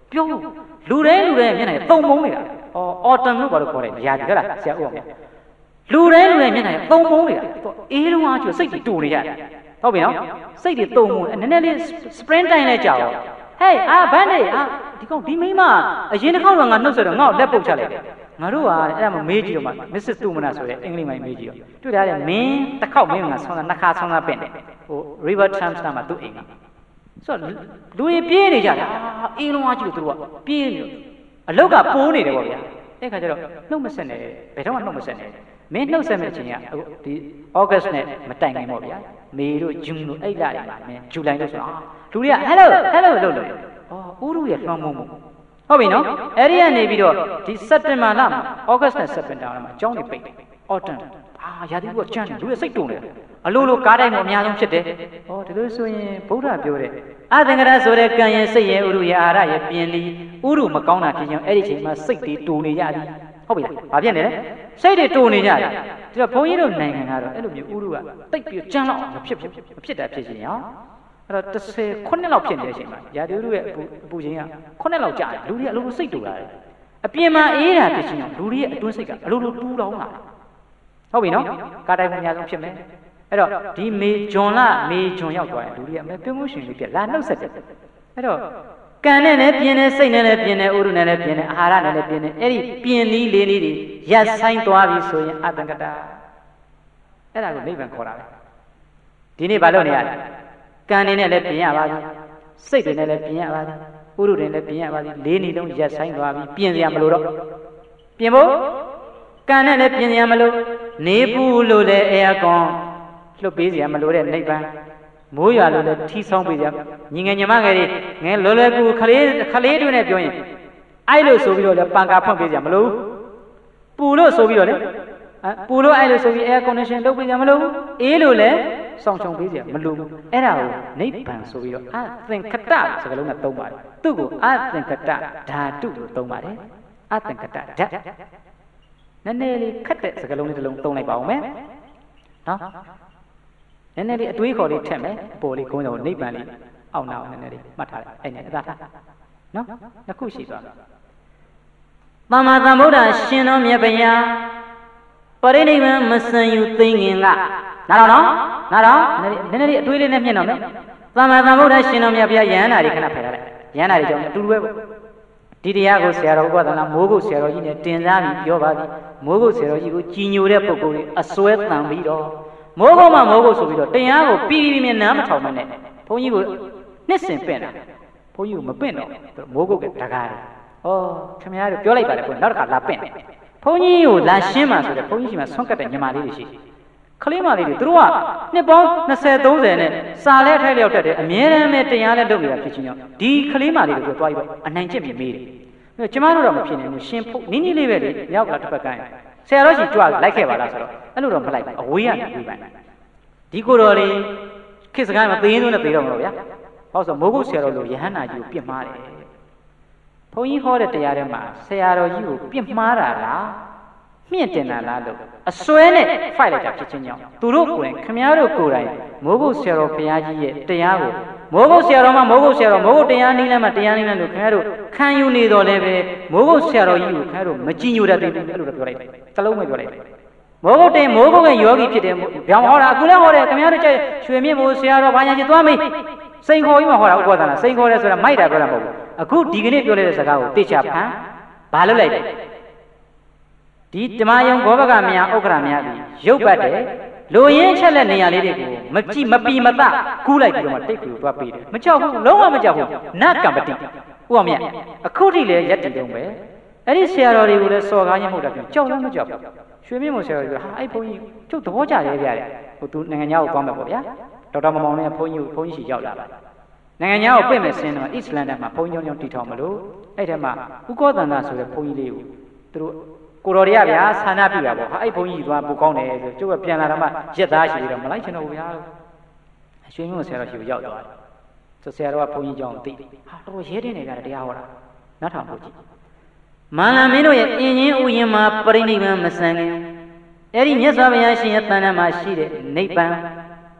Speaker 2: ပြောလူတိုင်းလူတိုင်းမျက်နှာသုံးမုံနေတာအော်အော်တမ်လို့ဘာလို့ခေါ်လဲရာဒီဟုတ်လားဆရာဦးအောင်မြတ်လူတိုင်းလူတိုင်းမျက်နှာသုံးမုံနေတာအေးလုံးအားကျွစိတ်ကြီးတူနေရတယ်ဟုတ်ပြီနော်စိတ်တွေသုံးမုံနည်းနည်းလေး sprint တိုင်းလဲကြောက်ဟေးအာဘန်းနေအာဒီကောင်ဒီမိမအရင်တစ်ခေါက်ကငါနှုတ်ဆက်တော့ငါ့ကိုလက်ပုတ်ချလိုက်တယ်ငါတို့ကအဲ့ဒါမှမေးကြည့်တော့မှ missus တူမနာဆိုတဲ့အင်္ဂလိပ်မှာမေးကြည့်တော့တွေ့တာလေမင်းတစ်ခေါက်မင်းကဆောင်းတာနှစ်ခါဆောင်းတာပင့်တယ်ဟို river thames မှာသူ့အိမ်ကဆိုတော့လူတွေပြေးနေကြတာအင်းလုံးအကျူသူတို့ကပြေးနေအလောက်ကပိုးနေတယ်ပေါ့ဗျာအဲ့ခါကျတော့နှုတ်မဆက်နဲ့ဘယ်တော့မှနှုတ်မဆက်နဲ့မင်းနှုတ်ဆက်မဲ့အချိန်ကဒီ August နဲ့မတိုင်ခင်ပေါ့ဗျာမေတို့ June တို့အဲ့လတွေမှာမင်း July လို့ဆိုတော့လူတွေက hello hello လို့လို့အော်ဥရုရဲ့လွှမ်းမိုးမှုဟုတ်ပြီနော်အဲ့ဒီကနေပြီးတော့ဒီ September လမှာ August နဲ့ September လမှာအကြောင်းတွေပိတ် Autumn အာရာသီဥတုကကျန်းတယ်လူတွေစိတ်တုန်တယ်အလိုလိုကားတိုင်းမှာအများဆုံးဖြစ်တယ်ဟောဒီလိုဆိုရင်ဗုဒ္ဓပြောတဲ့အသင်္ကရဆိုတဲ့ကံရဲ့စိတ်ရဲ့ဥရုရဲ့အာရရဲ့ပြင်လီဥရုမကောင်းတာဖြစ်ရင်အဲ့ဒီချိန်မှာစိတ်တွေတူနေကြသည်ဟုတ်ပြီလားဘာဖြစ်နေလဲစိတ်တွေတူနေကြတယ်ဒီတော့ဘုန်းကြီးတို့နိုင်ငံကတော့အဲ့လိုမျိုးဥရုကတိတ်ပြီးကျန်းတော့မဖြစ်ဘူးမဖြစ်တာဖြစ်ရှင်ရောအဲ့တော့တစ်ဆယ်ခုနှစ်လောက်ဖြစ်နေတဲ့အချိန်မှာရာသီဥတုရဲ့အပူချိန်ကခုနှစ်လောက်ကြာတယ်လူတွေအလိုလိုစိတ်တူလာတယ်အပြင်မှာအေးတာဖြစ်ရှင်လူတွေရဲ့အတွင်းစိတ်ကအလိုလိုတူးလောင်းလာဟုတ်ပြီနော်ကာတိုင်းပုံများဆုံးဖြစ်မယ်အဲ့တော့ဒီမေဂျွန်လမေဂျွန်ရောက်သွားရင်လူတွေကအမေပြုံးမှုရှင်လေးပြလာနှုတ်ဆက်တယ်အဲ့တော့ကံနဲ့လည်းပြင်းတယ်စိတ်နဲ့လည်းပြင်းတယ်ဥရုနဲ့လည်းပြင်းတယ်အာဟာရနဲ့လည်းပြင်းတယ်အဲ့ဒီပြင်းလေးလေးလေးတွေရက်ဆိုင်သွားပြီဆိုရင်အတ္တကတအဲ့ဒါကိုနိဗ္ဗာန်ခေါ်တာပဲဒီနေ့ဘာလို့နေရလဲကံနေနဲ့လည်းပြင်းရပါသည်စိတ်တွေနဲ့လည်းပြင်းရပါသည်ဥရုတွေနဲ့လည်းပြင်းရပါသည်လေးနေလုံးရက်ဆိုင်သွားပြီပြင်းစရာမလိုတော့ပြင်းဖို့ကံနဲ့လည်းပြင်းစရာမလိုနေပူလို့လည်းအေကွန်လွတ်ပေးစရာမလိုတဲ့နိဗ္ဗာန်မိုးရွာလို့လည်းထီဆောင်ပေးစရာညီငယ်ညီမငယ်တွေငယ်လောလောကူခလေးခလေးတွေနဲ့ပြောရင်အဲ့လို့ဆိုပြီးတော့လည်းပန်ကာဖွင့်ပေးစရာမလိုပူလို့ဆိုပြီးတော့လေပူလို့အဲ့လို့ဆိုပြီး air condition လုပ်ပေးစရာမလိုအေးလို့လည်းစောင့်ရှောင်ပေးစရာမလိုဘူးအဲ့ဒါကိုနိဗ္ဗာန်ဆိုပြီးတော့အသင်္ကတစကားလုံးနဲ့သုံးပါတယ်သူ့ကိုအသင်္ကတဓာတုလို့သုံးပါတယ်အသင်္ကတဓာတ်နည်းနည်းလေးခက်တဲ့စကားလုံးလေးတစ်လုံးသုံးလိုက်ပါဦးမယ်နော်နည်းနည်းလေးအတွေးခေါ်လေးထက်မယ်အပေါ်လေးကုန်းကြောင်နိဗ္ဗာန်လေးအောက်နာအောင်နည်းနည်းလေးမှတ်ထားလိုက်အဲ့နဲ့အသာထားနော်နှစ်ခုရှိသွားပြီသမ္မာသမ္ဗုဒ္ဓရှင်တော်မြတ်ဗျာပရိနိဗ္ဗာန်မစံယူသိငင်ကနားတော့နော်နားတော့နည်းနည်းလေးအတွေးလေးနဲ့မြင်တော့မယ်သမ္မာသမ္ဗုဒ္ဓရှင်တော်မြတ်ဗျာယန္တာတွေခဏဖယ်ထားလိုက်ယန္တာတွေကြောင့်အတူတူပဲပေါ့ဒီတရားကိုဆရာတော်ဥပဒနာမိုးကုတ်ဆရာတော်ကြီးနဲ့တင်စားပြီးပြောပါသည်မိုးကုတ်ဆရာတော်ကြီးကိုကြည်ညိုတဲ့ပုဂ္ဂိုလ်တွေအစွဲတန်ပြီးတော့မိုးကုတ်မှမိုးကုတ်ဆိုပြီးတော့တရားကိုပြီးပြီးမြင်နားမထောင်မနဲ့ဘုန်းကြီးကိုနှစ်စင်ပင့်တာဘုန်းကြီးကိုမပင့်တော့မိုးကုတ်ကတကားတယ်ဩခင်ဗျားတို့ပြောလိုက်ပါတယ်ဘုန်းနောက်တစ်ခါလာပင့်ဘုန်းကြီးကိုလာရှင်းမှဆိုတော့ဘုန်းကြီးရှိမှဆွန့်ကတ်တဲ့ညီမလေးတွေရှိခလေးမလေးတွေသူတို့ကနှစ်ပေါင်းနှစ်ဆယ်သုံးဆယ်နဲ့စာလဲထိုက်လျောက်တတ်တယ်အမြဲတမ်းပဲတရားလဲလုပ်နေတာဖြစ်ချင်းကြောင့်ဒီခလေးမလေးတွေကိုတွားပြီးတော့အနိုင်ကျင့်ပြီးမေးတယ်ကျမတို့တော့မဖြစ်နိုင်ဘူးရှင်ဖို့နင်းနင်းလေးပဲလေမြောက်ကတစ်ဖက်ကိုင်းဆရာတော်ကြီးကြွလိုက်ခဲ့ပါလားဆိုတော့အဲ့လိုတော့မလိုက်ဘူးအဝေးကနေပြီးပါဒီကိုတော်လေးခေတ်စကားမှာသေရင်သွင်းနဲ့သေတော့မလို့ဗျာဟောဆိုမိုးကုတ်ဆရာတော်လိုယဟန္တာကြီးကိုပြစ်မှားတယ်ဘုန်းကြီးဟောတဲ့တရားထဲမှာဆရာတော်ကြီးကိုပြစ်မှားတာလားမြင့်တင်တာလားလို့အစွဲနဲ့ဖိုက်လိုက်တာဖြစ်ချင်းကြောင့်သူတို့ကိုယ်တိုင်ခမည်းတော်ကိုယ်တိုင်မိုးကုတ်ဆရာတော်ဘုရားကြီးရဲ့တရားကိုမိုးကုတ်ဆရာတော်မှာမိုးကုတ်ဆရာတော်မိုးကုတ်တရားနည်းလမ်းမှာတရားနည်းလမ်းလို့ခင်ဗျားတို့ခံယူနေတော်လဲပဲမိုးကုတ်ဆရာတော်ကြီးကိုခင်ဗျားတို့မကြည်ညိုတတ်သေးဘူးအဲ့လိုတော့ပြောလိုက်တယ်တလုံးပဲပြောလိုက်တယ်မိုးကုတ်တင်မိုးကုတ်ရဲ့ယောဂီဖြစ်တယ်ဗျောင်ဟောတာအခုလည်းဟောတယ်ခင်ဗျားတို့ကျရွှေမြင့်မိုးဆရာတော်ဘာညာချင်းသွားမေးစိန်ခေါ်ကြီးမှာဟောတာဥပဒနာစိန်ခေါ်တယ်ဆိုတာမိုက်တာပြောတာမဟုတ်ဘူးအခုဒီကနေ့ပြောလိုက်တဲ့စကားကိုတေချာဖန်ဘာလုပ်လိုက်လဲဒီဓမ္မယုံဘောဘကများဥက္ကရာများပြီးရုပ်ပတ်တယ်လူရင်းချက်လက်နေရာလေးတွေကိုမကြည့်မပီမသကူးလိုက်ပြီးတော့မှတိတ်ကူသွားပေးတယ်မကြောက်ဘူးလုံးဝမကြောက်ဘူးနတ်ကံပတိဥအောင်မြတ်အခုထိလည်းရက်တည်တုံးပဲအဲ့ဒီဆရာတော်တွေကိုလည်းစော်ကားခြင်းမဟုတ်တာကြောင့်ကြောက်လည်းမကြောက်ဘူးရွှေမြင့်မို့ဆရာတော်ကြီးဟာအဲ့ဘုန်းကြီးကျုပ်သဘောကျတယ်ဗျာဟိုသူနိုင်ငံသားကိုသွားမယ်ပေါ့ဗျာဒေါက်တာမောင်မောင်လည်းဘုန်းကြီးကိုဘုန်းကြီးရှိရောက်လာပါနိုင်ငံသားကိုပြင့်မဲ့ဆင်းတော့အစ္စလမ်တန်မှာဘုန်းကြီးကြောင့်တီထောင်မလို့အဲ့ထဲမှာဥကောသန္တာဆိုတဲ့ဘုန်းကြီးလေးကိုသူတို့ကိုတော်ရဗျာဆန္ဒပြတာပေါ့ဟာအဲ့ဘုန်းကြီးသွားပူကောင်းတယ်ဆိုကျုပ်ကပြန်လာတော့မှရက်သားရှိပြီးတော့မလိုက်ချင်တော့ဘူးဗျာရွှေမြင့်ဆရာတော်ရှိကိုရောက်သွားတယ်ဆိုဆရာတော်ကဘုန်းကြီးကြောင့်သိဟာတော်ရဲတင်နေကြတယ်တရားဟောတာနောက်ထောင်ဖို့ကြည့်မန္လမင်းတို့ရဲ့အင်းချင်းဥယျာဉ်မှာပရိနိဗ္ဗာန်မဆန်ခင်အဲ့ဒီမြတ်စွာဘုရားရှင်ရဲ့တဏ္ဍာမှာရှိတဲ့နိဗ္ဗာန်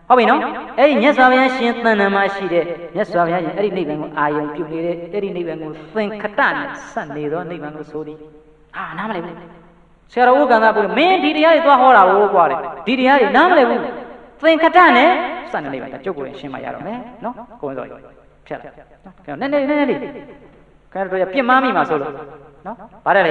Speaker 2: ဟုတ်ပြီနော်အဲ့ဒီမြတ်စွာဘုရားရှင်သဏ္ဍာန်မှာရှိတဲ့မြတ်စွာဘုရားရှင်အဲ့ဒီနိဗ္ဗာန်ကိုအာယုံပြုနေတဲ့အဲ့ဒီနိဗ္ဗာန်ကိုသင်္ခတနဲ့ဆက်နေသောနိဗ္ဗာန်ကိုဆိုသည်ဟာနားမလည်ဘူးဆရာတော်ဦးကံသာပြောမင်းဒီတရားတွေသွားဟောတာဟုတ်ကွာလေဒီတရားတွေနားမလည်ဘူးသင်္ခတနဲ့ဆက်နေနိဗ္ဗာန်ကျုပ်ကိုယ်ရှင်းမှရတော့မယ်နော်ကိုယ်စောဖြတ်လိုက်နော်နည်းနည်းနည်းနည်းလေးခင်ဗျားတို့ရပြစ်မှားမိမှာဆိုလို့နော်ဗါတယ်လေ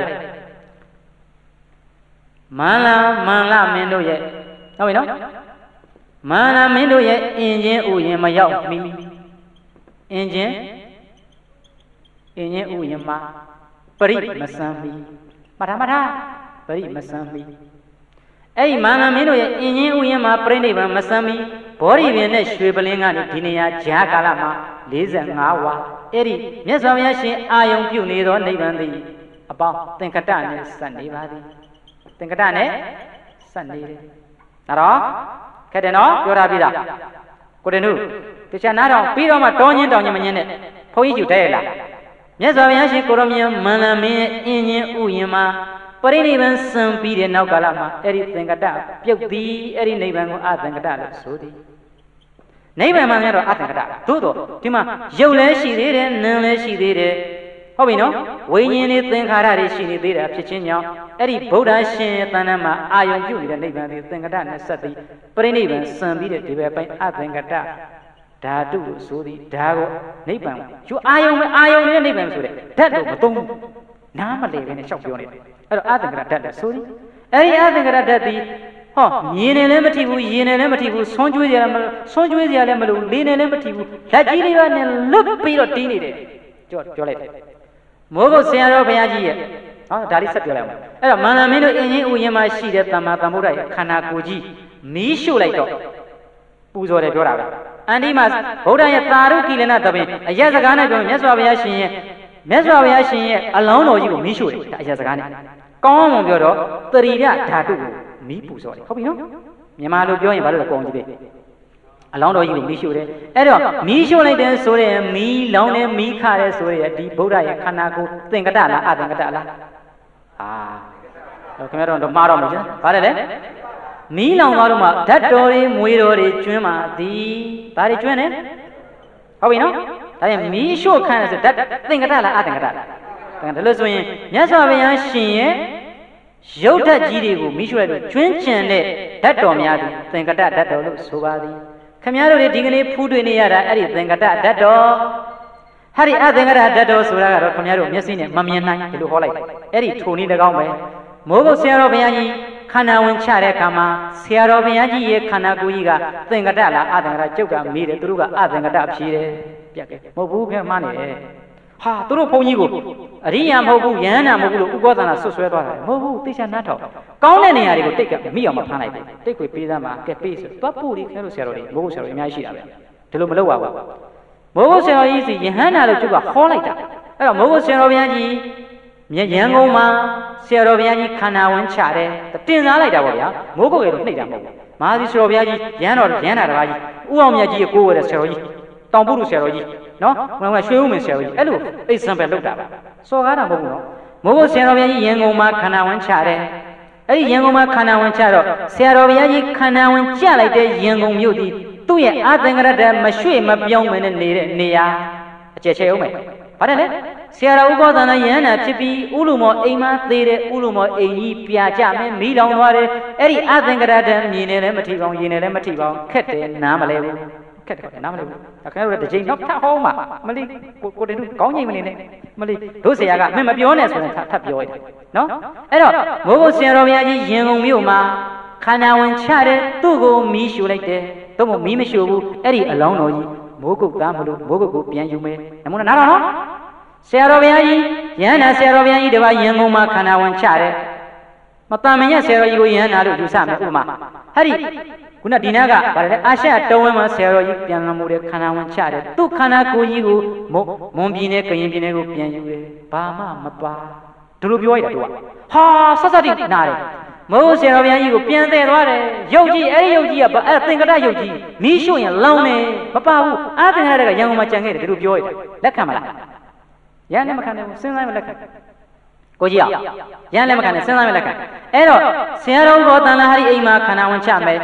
Speaker 2: မန္လာမန္လာမင်းတို့ရဲ့ဟုတ်ပြီနော်မန္လာမင်းတို့ရဲ့အင်ချင်းဥယျင်မရောက်မီအင်ချင်းအင်ချင်းဥယျင်မှာပရိမစံမီမထာမထာပရိမစံမီအဲ့ဒီမန္လာမင်းတို့ရဲ့အင်ချင်းဥယျင်မှာပြိဋိဘံမစံမီဘောဓိပင်နဲ့ရွှေပလင်းကနေဒီနေရာဂျာကာလမှာလေးဆယ်ငါးဝါအဲ့ဒီမြတ်စွာဘုရားရှင်အာယုံပြုနေသောနိဗ္ဗာန်သည်အပေါင်းသင်္ကတနဲ့ဆက်နေပါသည်သင်္ကတနဲ့ဆက်နေတယ်ဒါတော့ခက်တယ်နော်ပြောထားပြီးသားကိုတင်တို့တခြားနားထောင်ပြီးတော့မှတောင်းချင်းတောင်းချင်းမညင်းနဲ့ဘုန်းကြီးယူတဲ့ရလားမြတ်စွာဘုရားရှင်ကိုရောမြတ်မန္တမင်းရဲ့အင်းချင်းဥယျင်မှာပရိနိဗ္ဗာန်စံပြီးတဲ့နောက်ကာလမှာအဲ့ဒီသင်္ကတပြုတ်သည်အဲ့ဒီနိဗ္ဗာန်ကိုအသင်္ကတလို့ဆိုသည်နိဗ္ဗာန်မှာကတော့အသင်္ကတသို့တော့ဒီမှာရုပ်လည်းရှိသေးတယ်နာမ်လည်းရှိသေးတယ်ဟုတ်ပြီနော်ဝိညာဉ်တွေသင်္ခါရတွေရှိနေသေးတာဖြစ်ခြင်းကြောင့်အဲ့ဒီဗုဒ္ဓရှင်ရဲ့တဏ္ဍာမှာအာယုံပြုနေတဲ့နိဗ္ဗာန်ဒီသင်္ကတနဲ့ဆက်သည်ပရိနိဗ္ဗာန်စံပြီးတဲ့ဒီဘက်ပိုင်းအသင်္ကတဓာတုလို့ဆိုသည်ဓာကိုနိဗ္ဗာန်ယူအာယုံပဲအာယုံနဲ့နိဗ္ဗာန်ဆိုတဲ့ဓာတ်လို့မသုံးဘူးနားမလဲပဲနဲ့ရှောက်ပြောနေတယ်အဲ့တော့အသင်္ကတဓာတ်လို့ဆိုသည်အဲ့ဒီအသင်္ကတဓာတ်သည်ဟောမြင်နေလည်းမထီဘူးယင်နေလည်းမထီဘူးဆွန်းကျွေးစရာလည်းမလို့ဆွန်းကျွေးစရာလည်းမလို့လေးနေလည်းမထီဘူးလက်ကြီးလေးပါနဲ့လွတ်ပြီးတော့တီးနေတယ်ကြောပြောလိုက်တယ်မိုးကုတ်ဆရာတော်ဘုရားကြီးရဲ့ဟောဒါလေးဆက်ပြောလိုက်အောင်အဲ့တော့မန္တမင်းတို့အင်းကြီးဥယျာဉ်မှာရှိတဲ့သမ္မာသမ္ဗုဒ္ဓရဲ့ခန္ဓာကိုယ်ကြီးမီးရှို့လိုက်တော့ပူဇော်တယ်ပြောတာပဲအန္တိမှာဗုဒ္ဓရဲ့သာရုကိလနသဘင်အရက်စကားနဲ့ပြောမြတ်စွာဘုရားရှင်ရဲ့မြတ်စွာဘုရားရှင်ရဲ့အလောင်းတော်ကြီးကိုမီးရှို့တယ်အရက်စကားနဲ့ကောင်းအောင်ပြောတော့တရိရဓာတုကိုမီးပူဇော်တယ်ဟုတ်ပြီနော်မြန်မာလိုပြောရင်ဘာလို့လဲကောင်းကြည့်တယ်အလောင်းတော်ကြီးကိုမီးရှို့တယ်အဲ့တော့မီးရှို့လိုက်တယ်ဆိုရင်မီးလောင်းတယ်မီးခါတယ်ဆိုရင်ဒီဗုဒ္ဓရဲ့ခန္ဓာကိုယ်သင်္ကတလားအသင်္ကတလားအာခင်ဗျားတို့မှားတော့မှာကျန်ဘာလဲလဲမီးလောင်သွားတော့မှဓာတ်တော်တွေမွေးတော်တွေကျွန်းမှာသည်ဘာတွေကျွန်းလဲဟုတ်ပြီနော်ဒါရင်မီးရှို့ခန့်တယ်ဆိုဓာတ်သင်္ကတလားအသင်္ကတလားဒါလို့ဆိုရင်မြတ်စွာဘုရားရှင်ရဲ့ရုပ်ဓာတ်ကြီးတွေကိုမီးရှို့လိုက်လို့ကျွန်းကျန်တဲ့ဓာတ်တော်များသည်သင်္ကတဓာတ်တော်လို့ဆိုပါသည်ခင်ဗျားတို့ဒီကနေ့ဖူးတွေ့နေရတာအဲ့ဒီသင်္ကတဓာတ်တော်ဟာဒီအသင်္ကတဓာတ်တော်ဆိုတာကတော့ခင်ဗျားတို့မျက်စိနဲ့မမြင်နိုင်ဒီလိုဟောလိုက်အဲ့ဒီထိုနည်း၎င်းပဲမိုးကုတ်ဆရာတော်ဘုရားကြီးခန္ဓာဝင်ချတဲ့အခါမှာဆရာတော်ဘုရားကြီးရဲ့ခန္ဓာကိုယ်ကြီးကသင်္ကတလားအသင်္ကတကျုပ်ကမေးတယ်သူတို့ကအသင်္ကတဖြေတယ်ပြက်ကဲမဟုတ်ဘူးခင်မှားနေတယ်ဟာသူတို့ဘုန်းကြီးကိုအရိယာမဟုတ်ဘူးယဟန္တာမဟုတ်ဘူးလို့ဥပ္ပဒနာဆွဆွဲသွားတယ်မဟုတ်ဘူးသိချာနားထောင်ကောင်းတဲ့နေရာတွေကိုတိတ်ကမိအောင်မဖမ်းလိုက်ဘူးတိတ်ခွေပေးသားမှာကဲပေးဆိုသွားပို့ပြီးခဲလို့ဆရာတော်တွေမိုးကုတ်ဆရာတော်အများကြီးရှိတာပဲဒီလိုမလုပ်ပါဘူးမိုးကုတ်ဆရာတော်ကြီးစီယဟန္တာလို့ကျုပ်ကခေါ်လိုက်တာအဲ့တော့မိုးကုတ်ဆရာတော်ဘုရားကြီးမြရန်ကုန်မှာဆရာတော်ဘုရားကြီးခန္ဓာဝင်ချတယ်တင်စားလိုက်တာပေါ့ဗျာမိုးကုတ်ရေတော့နှိပ်တာမဟုတ်ဘူးမဟာသီဆရာတော်ဘုရားကြီးရဟန်းတော်ရဟန္တာတစ်ပါးကြီးဥအောင်မြတ်ကြီးရဲ့ကိုယ်ဝဲတဲ့ဆရာတော်ကြီးတောင်ပုရုဆရာတော်ကြီးနော်ဘယ်မှာရွှေဦးမင်းဆရာတော်ကြီးအဲ့လိုအိတ်ဆံပဲလောက်တာပါစော်ကားတာမဟုတ်ဘူးနော်မိုးကုတ်ဆရာတော်ဘုရားကြီးရန်ကုန်မှာခန္ဓာဝင်ချတယ်အဲ့ဒီရန်ကုန်မှာခန္ဓာဝင်ချတော့ဆရာတော်ဘုရားကြီးခန္ဓာဝင်ကျလိုက်တဲ့ရန်ကုန်မြို့ဒီသူ့ရဲ့အာသင်္ကရတ္တမရွှေ့မပြောင်းမနဲ့နေတဲ့နေရာအကျယ်ချဲအောင်မယ်ဘာလဲလဲဆရာတော်ဥပ္ပဒနာယဟန္တာဖြစ်ပြီးဥလူမောအိမ်မှာသေးတဲ့ဥလူမောအိမ်ကြီးပြာကြမယ်မီးလောင်သွားတယ်အဲ့ဒီအာသင်္ကရတ္တမြင်နေလည်းမထီပါဘူးရင်နေလည်းမထီပါဘူးခက်တယ်နားမလဲဘူးခက်တယ်နားမလဲဘူးခင်ဗျားတို့တစ်ချိန်တော့ထပ်ဟောမှာမလေးကိုတင်တို့ကောင်းငိမ့်မနေနဲ့မလေးတို့ဆရာကမင်းမပြောနဲ့ဆိုရင်ထပ်ပြောရတယ်နော်အဲ့တော့မိုးကုတ်ဆရာတော်ဘုရားကြီးရင်ကုန်မြို့မှာခန္ဓာဝင်ချတဲ့သူ့ကိုမီးရှို့လိုက်တယ်တော့မီးမရှို့ဘူးအဲ့ဒီအလောင်းတော်ကြီးမိုးကုတ်သားမလို့မိုးကုတ်ကိုပြန်ယူမယ်နမို့နားတော့နော်ဆရာတော်ဘုရားကြီးယဟန္တာဆရာတော်ဘုရားကြီးတပါးရင်ကုန်မှာခန္ဓာဝင်ချတယ်မတန်မရဆရာတော်ကြီးကိုယဟန္တာလို့ယူဆမယ်ဥပမာဟဲ့ဒီခုနဒီနာကဗါတယ်အာရှတဝင်းမှာဆရာတော်ကြီးပြန်လာမှုတဲ့ခန္ဓာဝင်ချတယ်သူ့ခန္ဓာကိုယ်ကြီးကိုမွန်ပြည်နယ်ကရင်ပြည်နယ်ကိုပြန်ယူတယ်ဘာမှမပါဒီလိုပြောရတာတို့ကဟာဆက်ဆက်တိနာတယ်မိုးဆရာတော်ဘုရားကြီးကိုပြန်တယ်သွားတယ်ရုပ်ကြီးအဲ့ဒီရုပ်ကြီးကအဲ့သင်္ကတရုပ်ကြီးမီးရှို့ရင်လောင်းတယ်မပါဘူးအာသင်္ကတကရန်ကုန်မှာကြံခဲ့တယ်ဒီလိုပြောရတယ်လက်ခံမလားရန်လည်းမခံနိုင်ဘူးစဉ်းစားမလက်ခံကိုကြီးအောင်ရန်လည်းမခံနိုင်စဉ်းစားမလက်ခံအဲ့တော့ဆရာတော်ဘောတန်လာဟာဒီအိမ်မှာခန္ဓာဝင်ချမယ်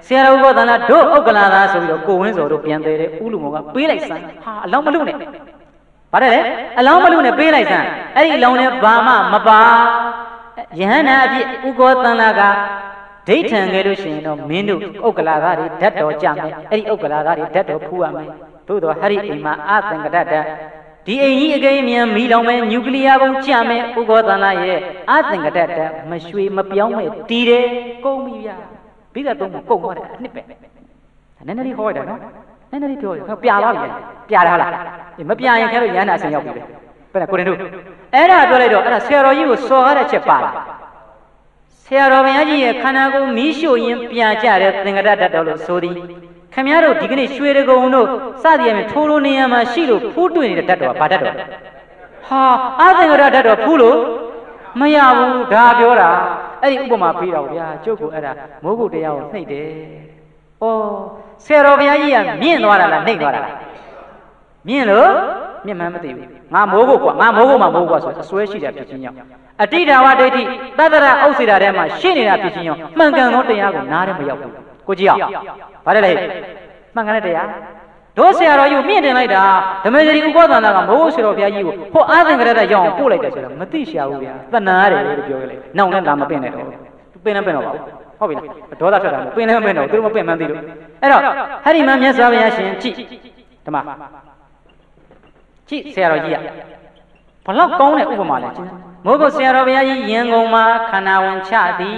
Speaker 2: ဆရာတော်ဥပဒနာတို့ဥက္ကလာသာဆိုပြီးတော့ကိုဝင်းစော်တို့ပြန်သေးတယ်ဥလူမောကပေးလိုက်စမ်းဟာအလောင်းမလူနဲ့ဗါတယ်လေအလောင်းမလူနဲ့ပေးလိုက်စမ်းအဲ့ဒီအလောင်းနဲ့ဘာမှမပါယဟန္တာအဖြစ်ဥကောသန္တာကဒိဋ္ဌံခဲ့လို့ရှိရင်တော့မင်းတို့ဥက္ကလာသားတွေဓာတ်တော်ကြမယ်အဲ့ဒီဥက္ကလာသားတွေဓာတ်တော်ဖူးရမယ်သို့တော်ဟရိအိမ်မှာအသင်္ကတတဒီအိမ်ကြီးအကိမ်းမြန်မီလောင်မဲ့နျူကလ িয়ার ဘုံကြမယ်ဥကောသန္တာရဲ့အသင်္ကတတမရွှေမပြောင်းမဲ့တီးတယ်ကုန်ပြီဗျာဘိကတော့မကုန်သွားတယ်အနှစ်ပဲနည်းနည်းလေးဟောရတာနော်နည်းနည်းလေးပြောရပြာသွားပြီပြာထားလားမပြာရင်ခဲလို့ရဟန္တာအစဉ်ရောက်ပြီပဲဘယ်နဲ့ကိုရင်တို့အဲ့ဒါပြောလိုက်တော့အဲ့ဒါဆရာတော်ကြီးကိုစော်ကားတဲ့ချက်ပါလားဆရာတော်ဘုရားကြီးရဲ့ခန္ဓာကိုယ်မီးရှို့ရင်ပြာကျတဲ့သင်္ကတတတ်တော်လို့ဆိုသည်ခင်ဗျားတို့ဒီကနေ့ရွှေတကုံတို့စသည်အမြင်ထိုးလို့နေရမှာရှိလို့ဖူးတွေ့နေတဲ့တတ်တော်ကဘာတတ်တော်ဟာအသင်္ကတတတ်တော်ဖူးလို့မရဘူးဒါပြောတာအဲ့ဒီဥပမာပေးတော့ဗျာကျုပ်ကအဲ့ဒါမိုးကုတ်တရားကိုနှိပ်တယ်ဩဆရာတော်ဘုရားကြီးကမြင့်သွားတာလားနှိပ်သွားတာလားမြင့်လို့မြင့်မှန်းမသိဘူးငါမိုးကုတ်ကွာငါမိုးကုတ်မှာမိုးကွာဆိုအစွဲရှိတယ်ဖြစ်ချင်းရောက်အတိဒါဝဒိဋ္ဌိသတ္တရဥစ္စေတာထဲမှာရှင်းနေတာဖြစ်ချင်းရောက်မှန်ကန်သောတရားကိုနားထဲမရောက်ဘူးကိုကြည့်အောင်ဗါတယ်လေမှန်ကန်တဲ့တရားတို့ဆရာတော်ကြီးမြင့်တင်လိုက်တာဓမ္မစရိဥပဒနာကမိုးဆရာတော်ဘုရားကြီးကိုဟိုအာသင်္ကရတရောက်အောင်ပို့လိုက်တယ်ဆိုတော့မသိရှာဘူးဗျာသနာတယ်လို့ပြောရလေနောက်နဲ့လာမပင့်နဲ့တော့ပင့်လည်းပင့်တော့ပါဘူးဟုတ်ပြီလားဒေါသထွက်တာမပင့်လည်းမပင့်တော့သူတို့မပင့်မှန်းသိလို့အဲ့တော့ဟဲ့ဒီမှာမြတ်စွာဘုရားရှင်ကြည့်ဓမ္မကြည့်ဆရာတော်ကြီးကဘလောက်ကောင်းတဲ့ဥပမာလဲကျင်းမိုးကုတ်ဆရာတော်ဘုရားကြီးရန်ကုန်မှာခန္ဓာဝင်ချသည်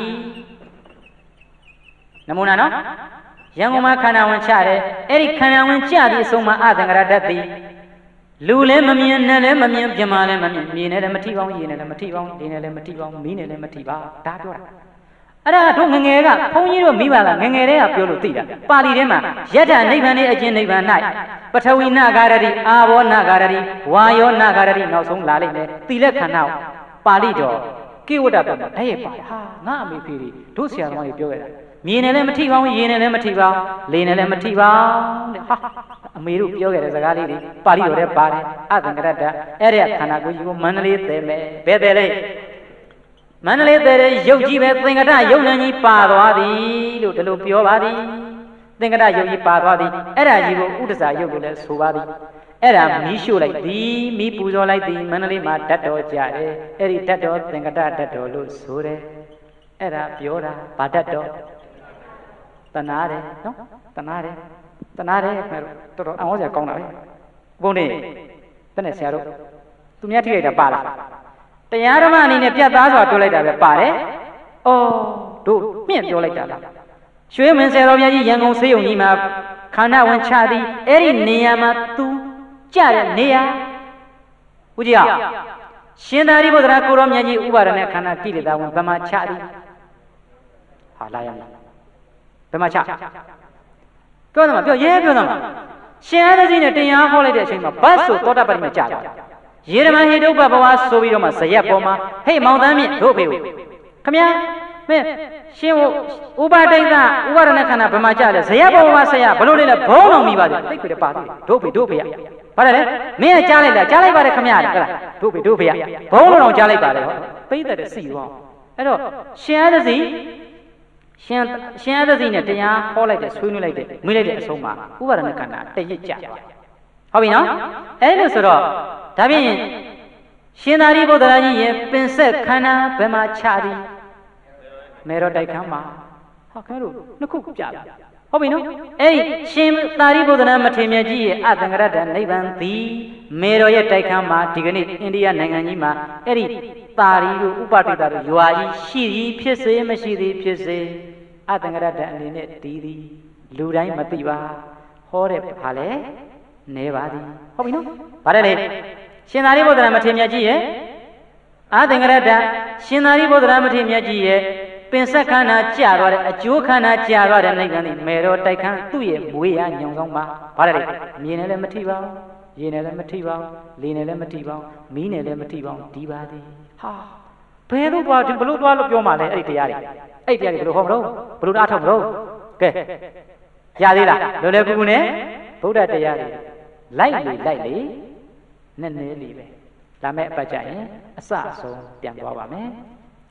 Speaker 2: နမူနာနော်ရန်ကုန်မှာခန္ဓာဝင်ချတယ်အဲ့ဒီခန္ဓာဝင်ချသည်အဆုံးမှာအသင်္ကရတတ်သည်လူလည်းမမြင်နဲ့လည်းမမြင်ပြမလည်းမမြင်မြေနဲ့လည်းမထိပေါင်းရေနဲ့လည်းမထိပေါင်းဒီနဲ့လည်းမထိပေါင်းမီးနဲ့လည်းမထိပါဒါပြောတာအဲ့ဒါတို့ငငယ်ကဘုန်းကြီးတို့မိဘကငငယ်တည်းကပြောလို့သိတာပါဠိထဲမှာယထာနိဗ္ဗာန်နဲ့အကျဉ်းနိဗ္ဗာန်၌ပထဝီနာဂရတိအာဘောနာဂရတိဝါယောနာဂရတိနောက်ဆုံးလာလိမ့်မယ်သီလခဏပါဠိတော်ကိဝတ္တတော်ဓာတ်ရပါဟာငါအမေဖေးတို့ဆရာသမားကြီးပြောခဲ့တာမြေနဲ့လည်းမထိပါဘူးရေနဲ့လည်းမထိပါဘူးလေနဲ့လည်းမထိပါဘူးတဲ့ဟာအမေတို့ပြောခဲ့တဲ့စကားလေးတွေပါဠိတော်ထဲပါတယ်အသင်္ကရတအဲ့ဒီခန္ဓာကိုယ်ကြီးကိုမန္တလေးသေးမယ်ဘယ်သေးလဲမန္တလေးသေးတဲ့ရုပ်ကြီးပဲသင်္ကတရုပ်ဉာဏ်ကြီးပါသွားသည်လို့ဒီလိုပြောပါသည်သင်္ကတရုပ်ကြီးပါသွားသည်အဲ့ဒါကြီးကိုဥဒ္ဒစာရုပ်ကိုလည်းဆိုပါသည်အဲ့ဒါမီးရှို့လိုက်သည်မီးပူဇော်လိုက်သည်မန္တလေးမှာဓာတ်တော်ကြတယ်အဲ့ဒီဓာတ်တော်သင်္ကတဓာတ်တော်လို့ဆိုတယ်အဲ့ဒါပြောတာဘာဓာတ်တော်တနာတယ်နော်တနာတယ်တနာတယ်ခင်ဗျားတို့တော်တော်အောင်စရာကောင်းတာပဲဘုန်းနေတနဲ့ဆရာတို့သူများထိလိုက်တာပါလားတရားဓမ္မအနေနဲ့ပြတ်သားစွာပြောလိုက်တာပဲပါတယ်။အော်တို့မြင့်ပြောလိုက်တာလား။ရွှေမင်းဆရာတော်ဘုရားကြီးရန်ကုန်ဆေးရုံကြီးမှာခန္ဓာဝင်ချသည်အဲ့ဒီနေရာမှာသူကြတဲ့နေရာဦးကြီးအောင်ရှင်သာရိပုတ္တရာကိုရောမြတ်ကြီးဥပါဒနဲ့ခန္ဓာကိလေသာဝင်ဗမာချသည်ဟာလာရမယ်ဗမာချပြောတယ်မပြောရဲပြောတယ်မရှင်အားသိနဲ့တရားဟောလိုက်တဲ့အချိန်မှာဘတ်ဆိုသောတာပတိမကြတာရေဓမ္မဟိတုပ္ပဘဝဆိုပြီးတော့မှဇရက်ပေါ်မှာဟေ့မောင်တန်းမြင့်တို့ဖေကိုခမညာမင်းရှင်ဥပါဒိတ္တဥပါဒနာခန္ဓာဗမာကြလဲဇရက်ပေါ်မှာဆရာဘလို့လဲလဲဘုံတော်မိပါသေးတိတ်ခွေတပါသေးတို့ဖေတို့ဖေရဘာလဲမင်းကကြားလိုက်လားကြားလိုက်ပါတယ်ခမညာလေဟဲ့လားတို့ဖေတို့ဖေရဘုံတော်ကြားလိုက်ပါတယ်ပိတ်တဲ့စီရောအဲ့တော့ရှင်အားသိရှင်ရှင်အားသိနဲ့တရားဟောလိုက်တဲ့ဆွေးနွေးလိုက်တဲ့မိလိုက်တဲ့အဆုံးမှာဥပါဒနာခန္ဓာတည့်ရကြဟုတ်ပြီနော်အဲ့လိုဆိုတော့ဒါဖြင့်ရှင်သာရိပုတ္တရာကြီးရဲ့ပင်ဆက်ခန္ဓာဘယ်မှာချသည်မေရောတိုက်ခန်းမှာဟာခဲလို့နှစ်ခုပြလာဟုတ်ပြီနော်အဲ့ဒီရှင်သာရိပုတ္တရာမထေရမြတ်ကြီးရဲ့အသင်္ကရတနိဗ္ဗာန်သည်မေရောရဲ့တိုက်ခန်းမှာဒီကနေ့အိန္ဒိယနိုင်ငံကြီးမှာအဲ့ဒီသာရီတို့ဥပတိတာတို့ရွာကြီးရှိသည်ဖြစ်စေမရှိသည်ဖြစ်စေအသင်္ကရတအနေနဲ့တည်သည်လူတိုင်းမသိပါဟောတဲ့ဘာလဲနေပါသည်ဟုတ်ပြီနော်ဗါတယ်လေရှင်သာရိပုတ္တရာမထေရမြတ်ကြီးရဲ့အာသင်္ကရတရှင်သာရိပုတ္တရာမထေရမြတ်ကြီးရဲ့ပင်ဆက်ခန္ဓာကြာသွားတဲ့အကျိုးခန္ဓာကြာသွားတဲ့နိဗ္ဗာန်ဒီမေတော်တိုက်ခန်းသူ့ရဲ့မွေးရညုံဆောင်ပါဗါတယ်လေမြင်နဲ့လည်းမထိပါဘူးရေနဲ့လည်းမထိပါဘူးလေနဲ့လည်းမထိပါဘူးမီးနဲ့လည်းမထိပါဘူးဒီပါသည်ဟာဘယ်လိုသွားဘလို့သွားလို့ပြောမှလဲအဲ့ဒီတရားတွေအဲ့ဒီတရားတွေဘယ်လိုဟောမလို့ဘယ်လိုအားထုတ်မလို့ကဲရသေးလားလောလောကူကူနဲ့ဗုဒ္ဓတရားတွေလိုက်လေလိုက်လေနည်းနည်းလေးပဲဒါမဲ့အပတ်ကြရင်အစအဆုံးပြန်သွားပါမယ်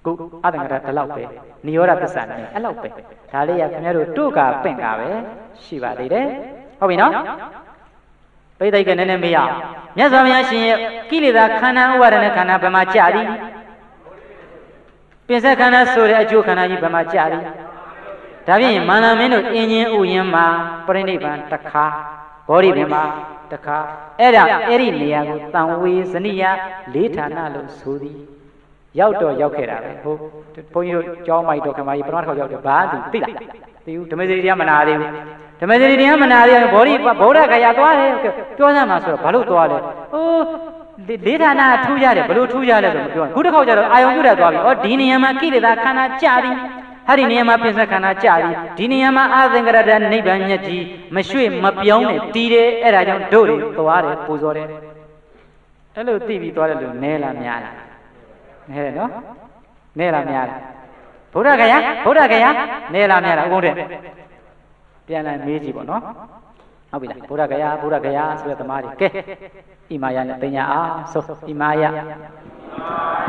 Speaker 2: ကုအတ္တငါတလောက်ပဲနိရောဓသစ္စာနဲ့အဲ့လောက်ပဲဒါလေးရခင်ဗျားတို့တို့ကပင့်ကပဲရှိပါသေးတယ်ဟုတ်ပြီနော်ပိဋိကနည်းနည်းမေးရအောင်မြတ်စွာဘုရားရှင်ရဲ့ကိလေသာခန္ဓာဥပါဒณะခန္ဓာဘယ်မှာကြာသည်ပင်စက်ခန္ဓာဆိုတဲ့အကျိုးခန္ဓာကြီးဘယ်မှာကြာသည်ဒါဖြင့်မာနမင်းတို့အင်းချင်းဥယျင်းမှာပရိနိဗ္ဗာန်တစ်ခါဘောဓိပင်မှာတစ်ခါအဲ့ဒါအဲ့ဒီနေရာကိုတန်ဝေဇနိယလေးဌာနလို့ဆိုသည်ရောက်တော့ရောက်ခဲ့တာပဲဟုတ်ဘုန်းကြီးတို့ကျောင်းမိုက်တော်ခမကြီးပထမတစ်ခါရောက်တယ်ဘာသူသိလားသိဘူးဓမ္မစရိတရားမနာသေးဘူးဓမ္မစရိတရားမနာသေးဘူးဘောဓိဗုဒ္ဓဂယာသွားတယ်ပြောစမ်းမှာဆိုတော့ဘာလို့သွားလဲဟိုလေးဌာနထူးကြတယ်ဘလို့ထူးကြလဲဆိုမပြောဘူးခုတစ်ခေါက်ကျတော့အာယုံပြုတ်သွားပြီဩဒီနေရာမှာကိလေသာခန္ဓာကြသည်ဟာဒီနေရာမှာပင်စခန္ဓာကြသည်ဒီနေရာမှာအာသင်္ကရတနိဗ္ဗာန်မြတ်ကြီးမရွှေ့မပြောင်းနဲ့တည်တယ်အဲ့ဒါကြောင့်တို့တွေသွားတယ်ပူဇော်တယ်အဲ့လိုသိပြီးသွားတယ်လို့နဲလားများလားနဲတယ်နော်နဲလားများလားဗုဒ္ဓဂယာဗုဒ္ဓဂယာနဲလားများလားအကုန်တဲ့ပြန်လာမေးကြည့်ပေါ့နော်ဟုတ်ပြီလားဗုဒ္ဓဂယာဗုဒ္ဓဂယာဆိုတဲ့သမားတွေကဲဣမာယနဲ့ပညာအားဆိုဣမာယ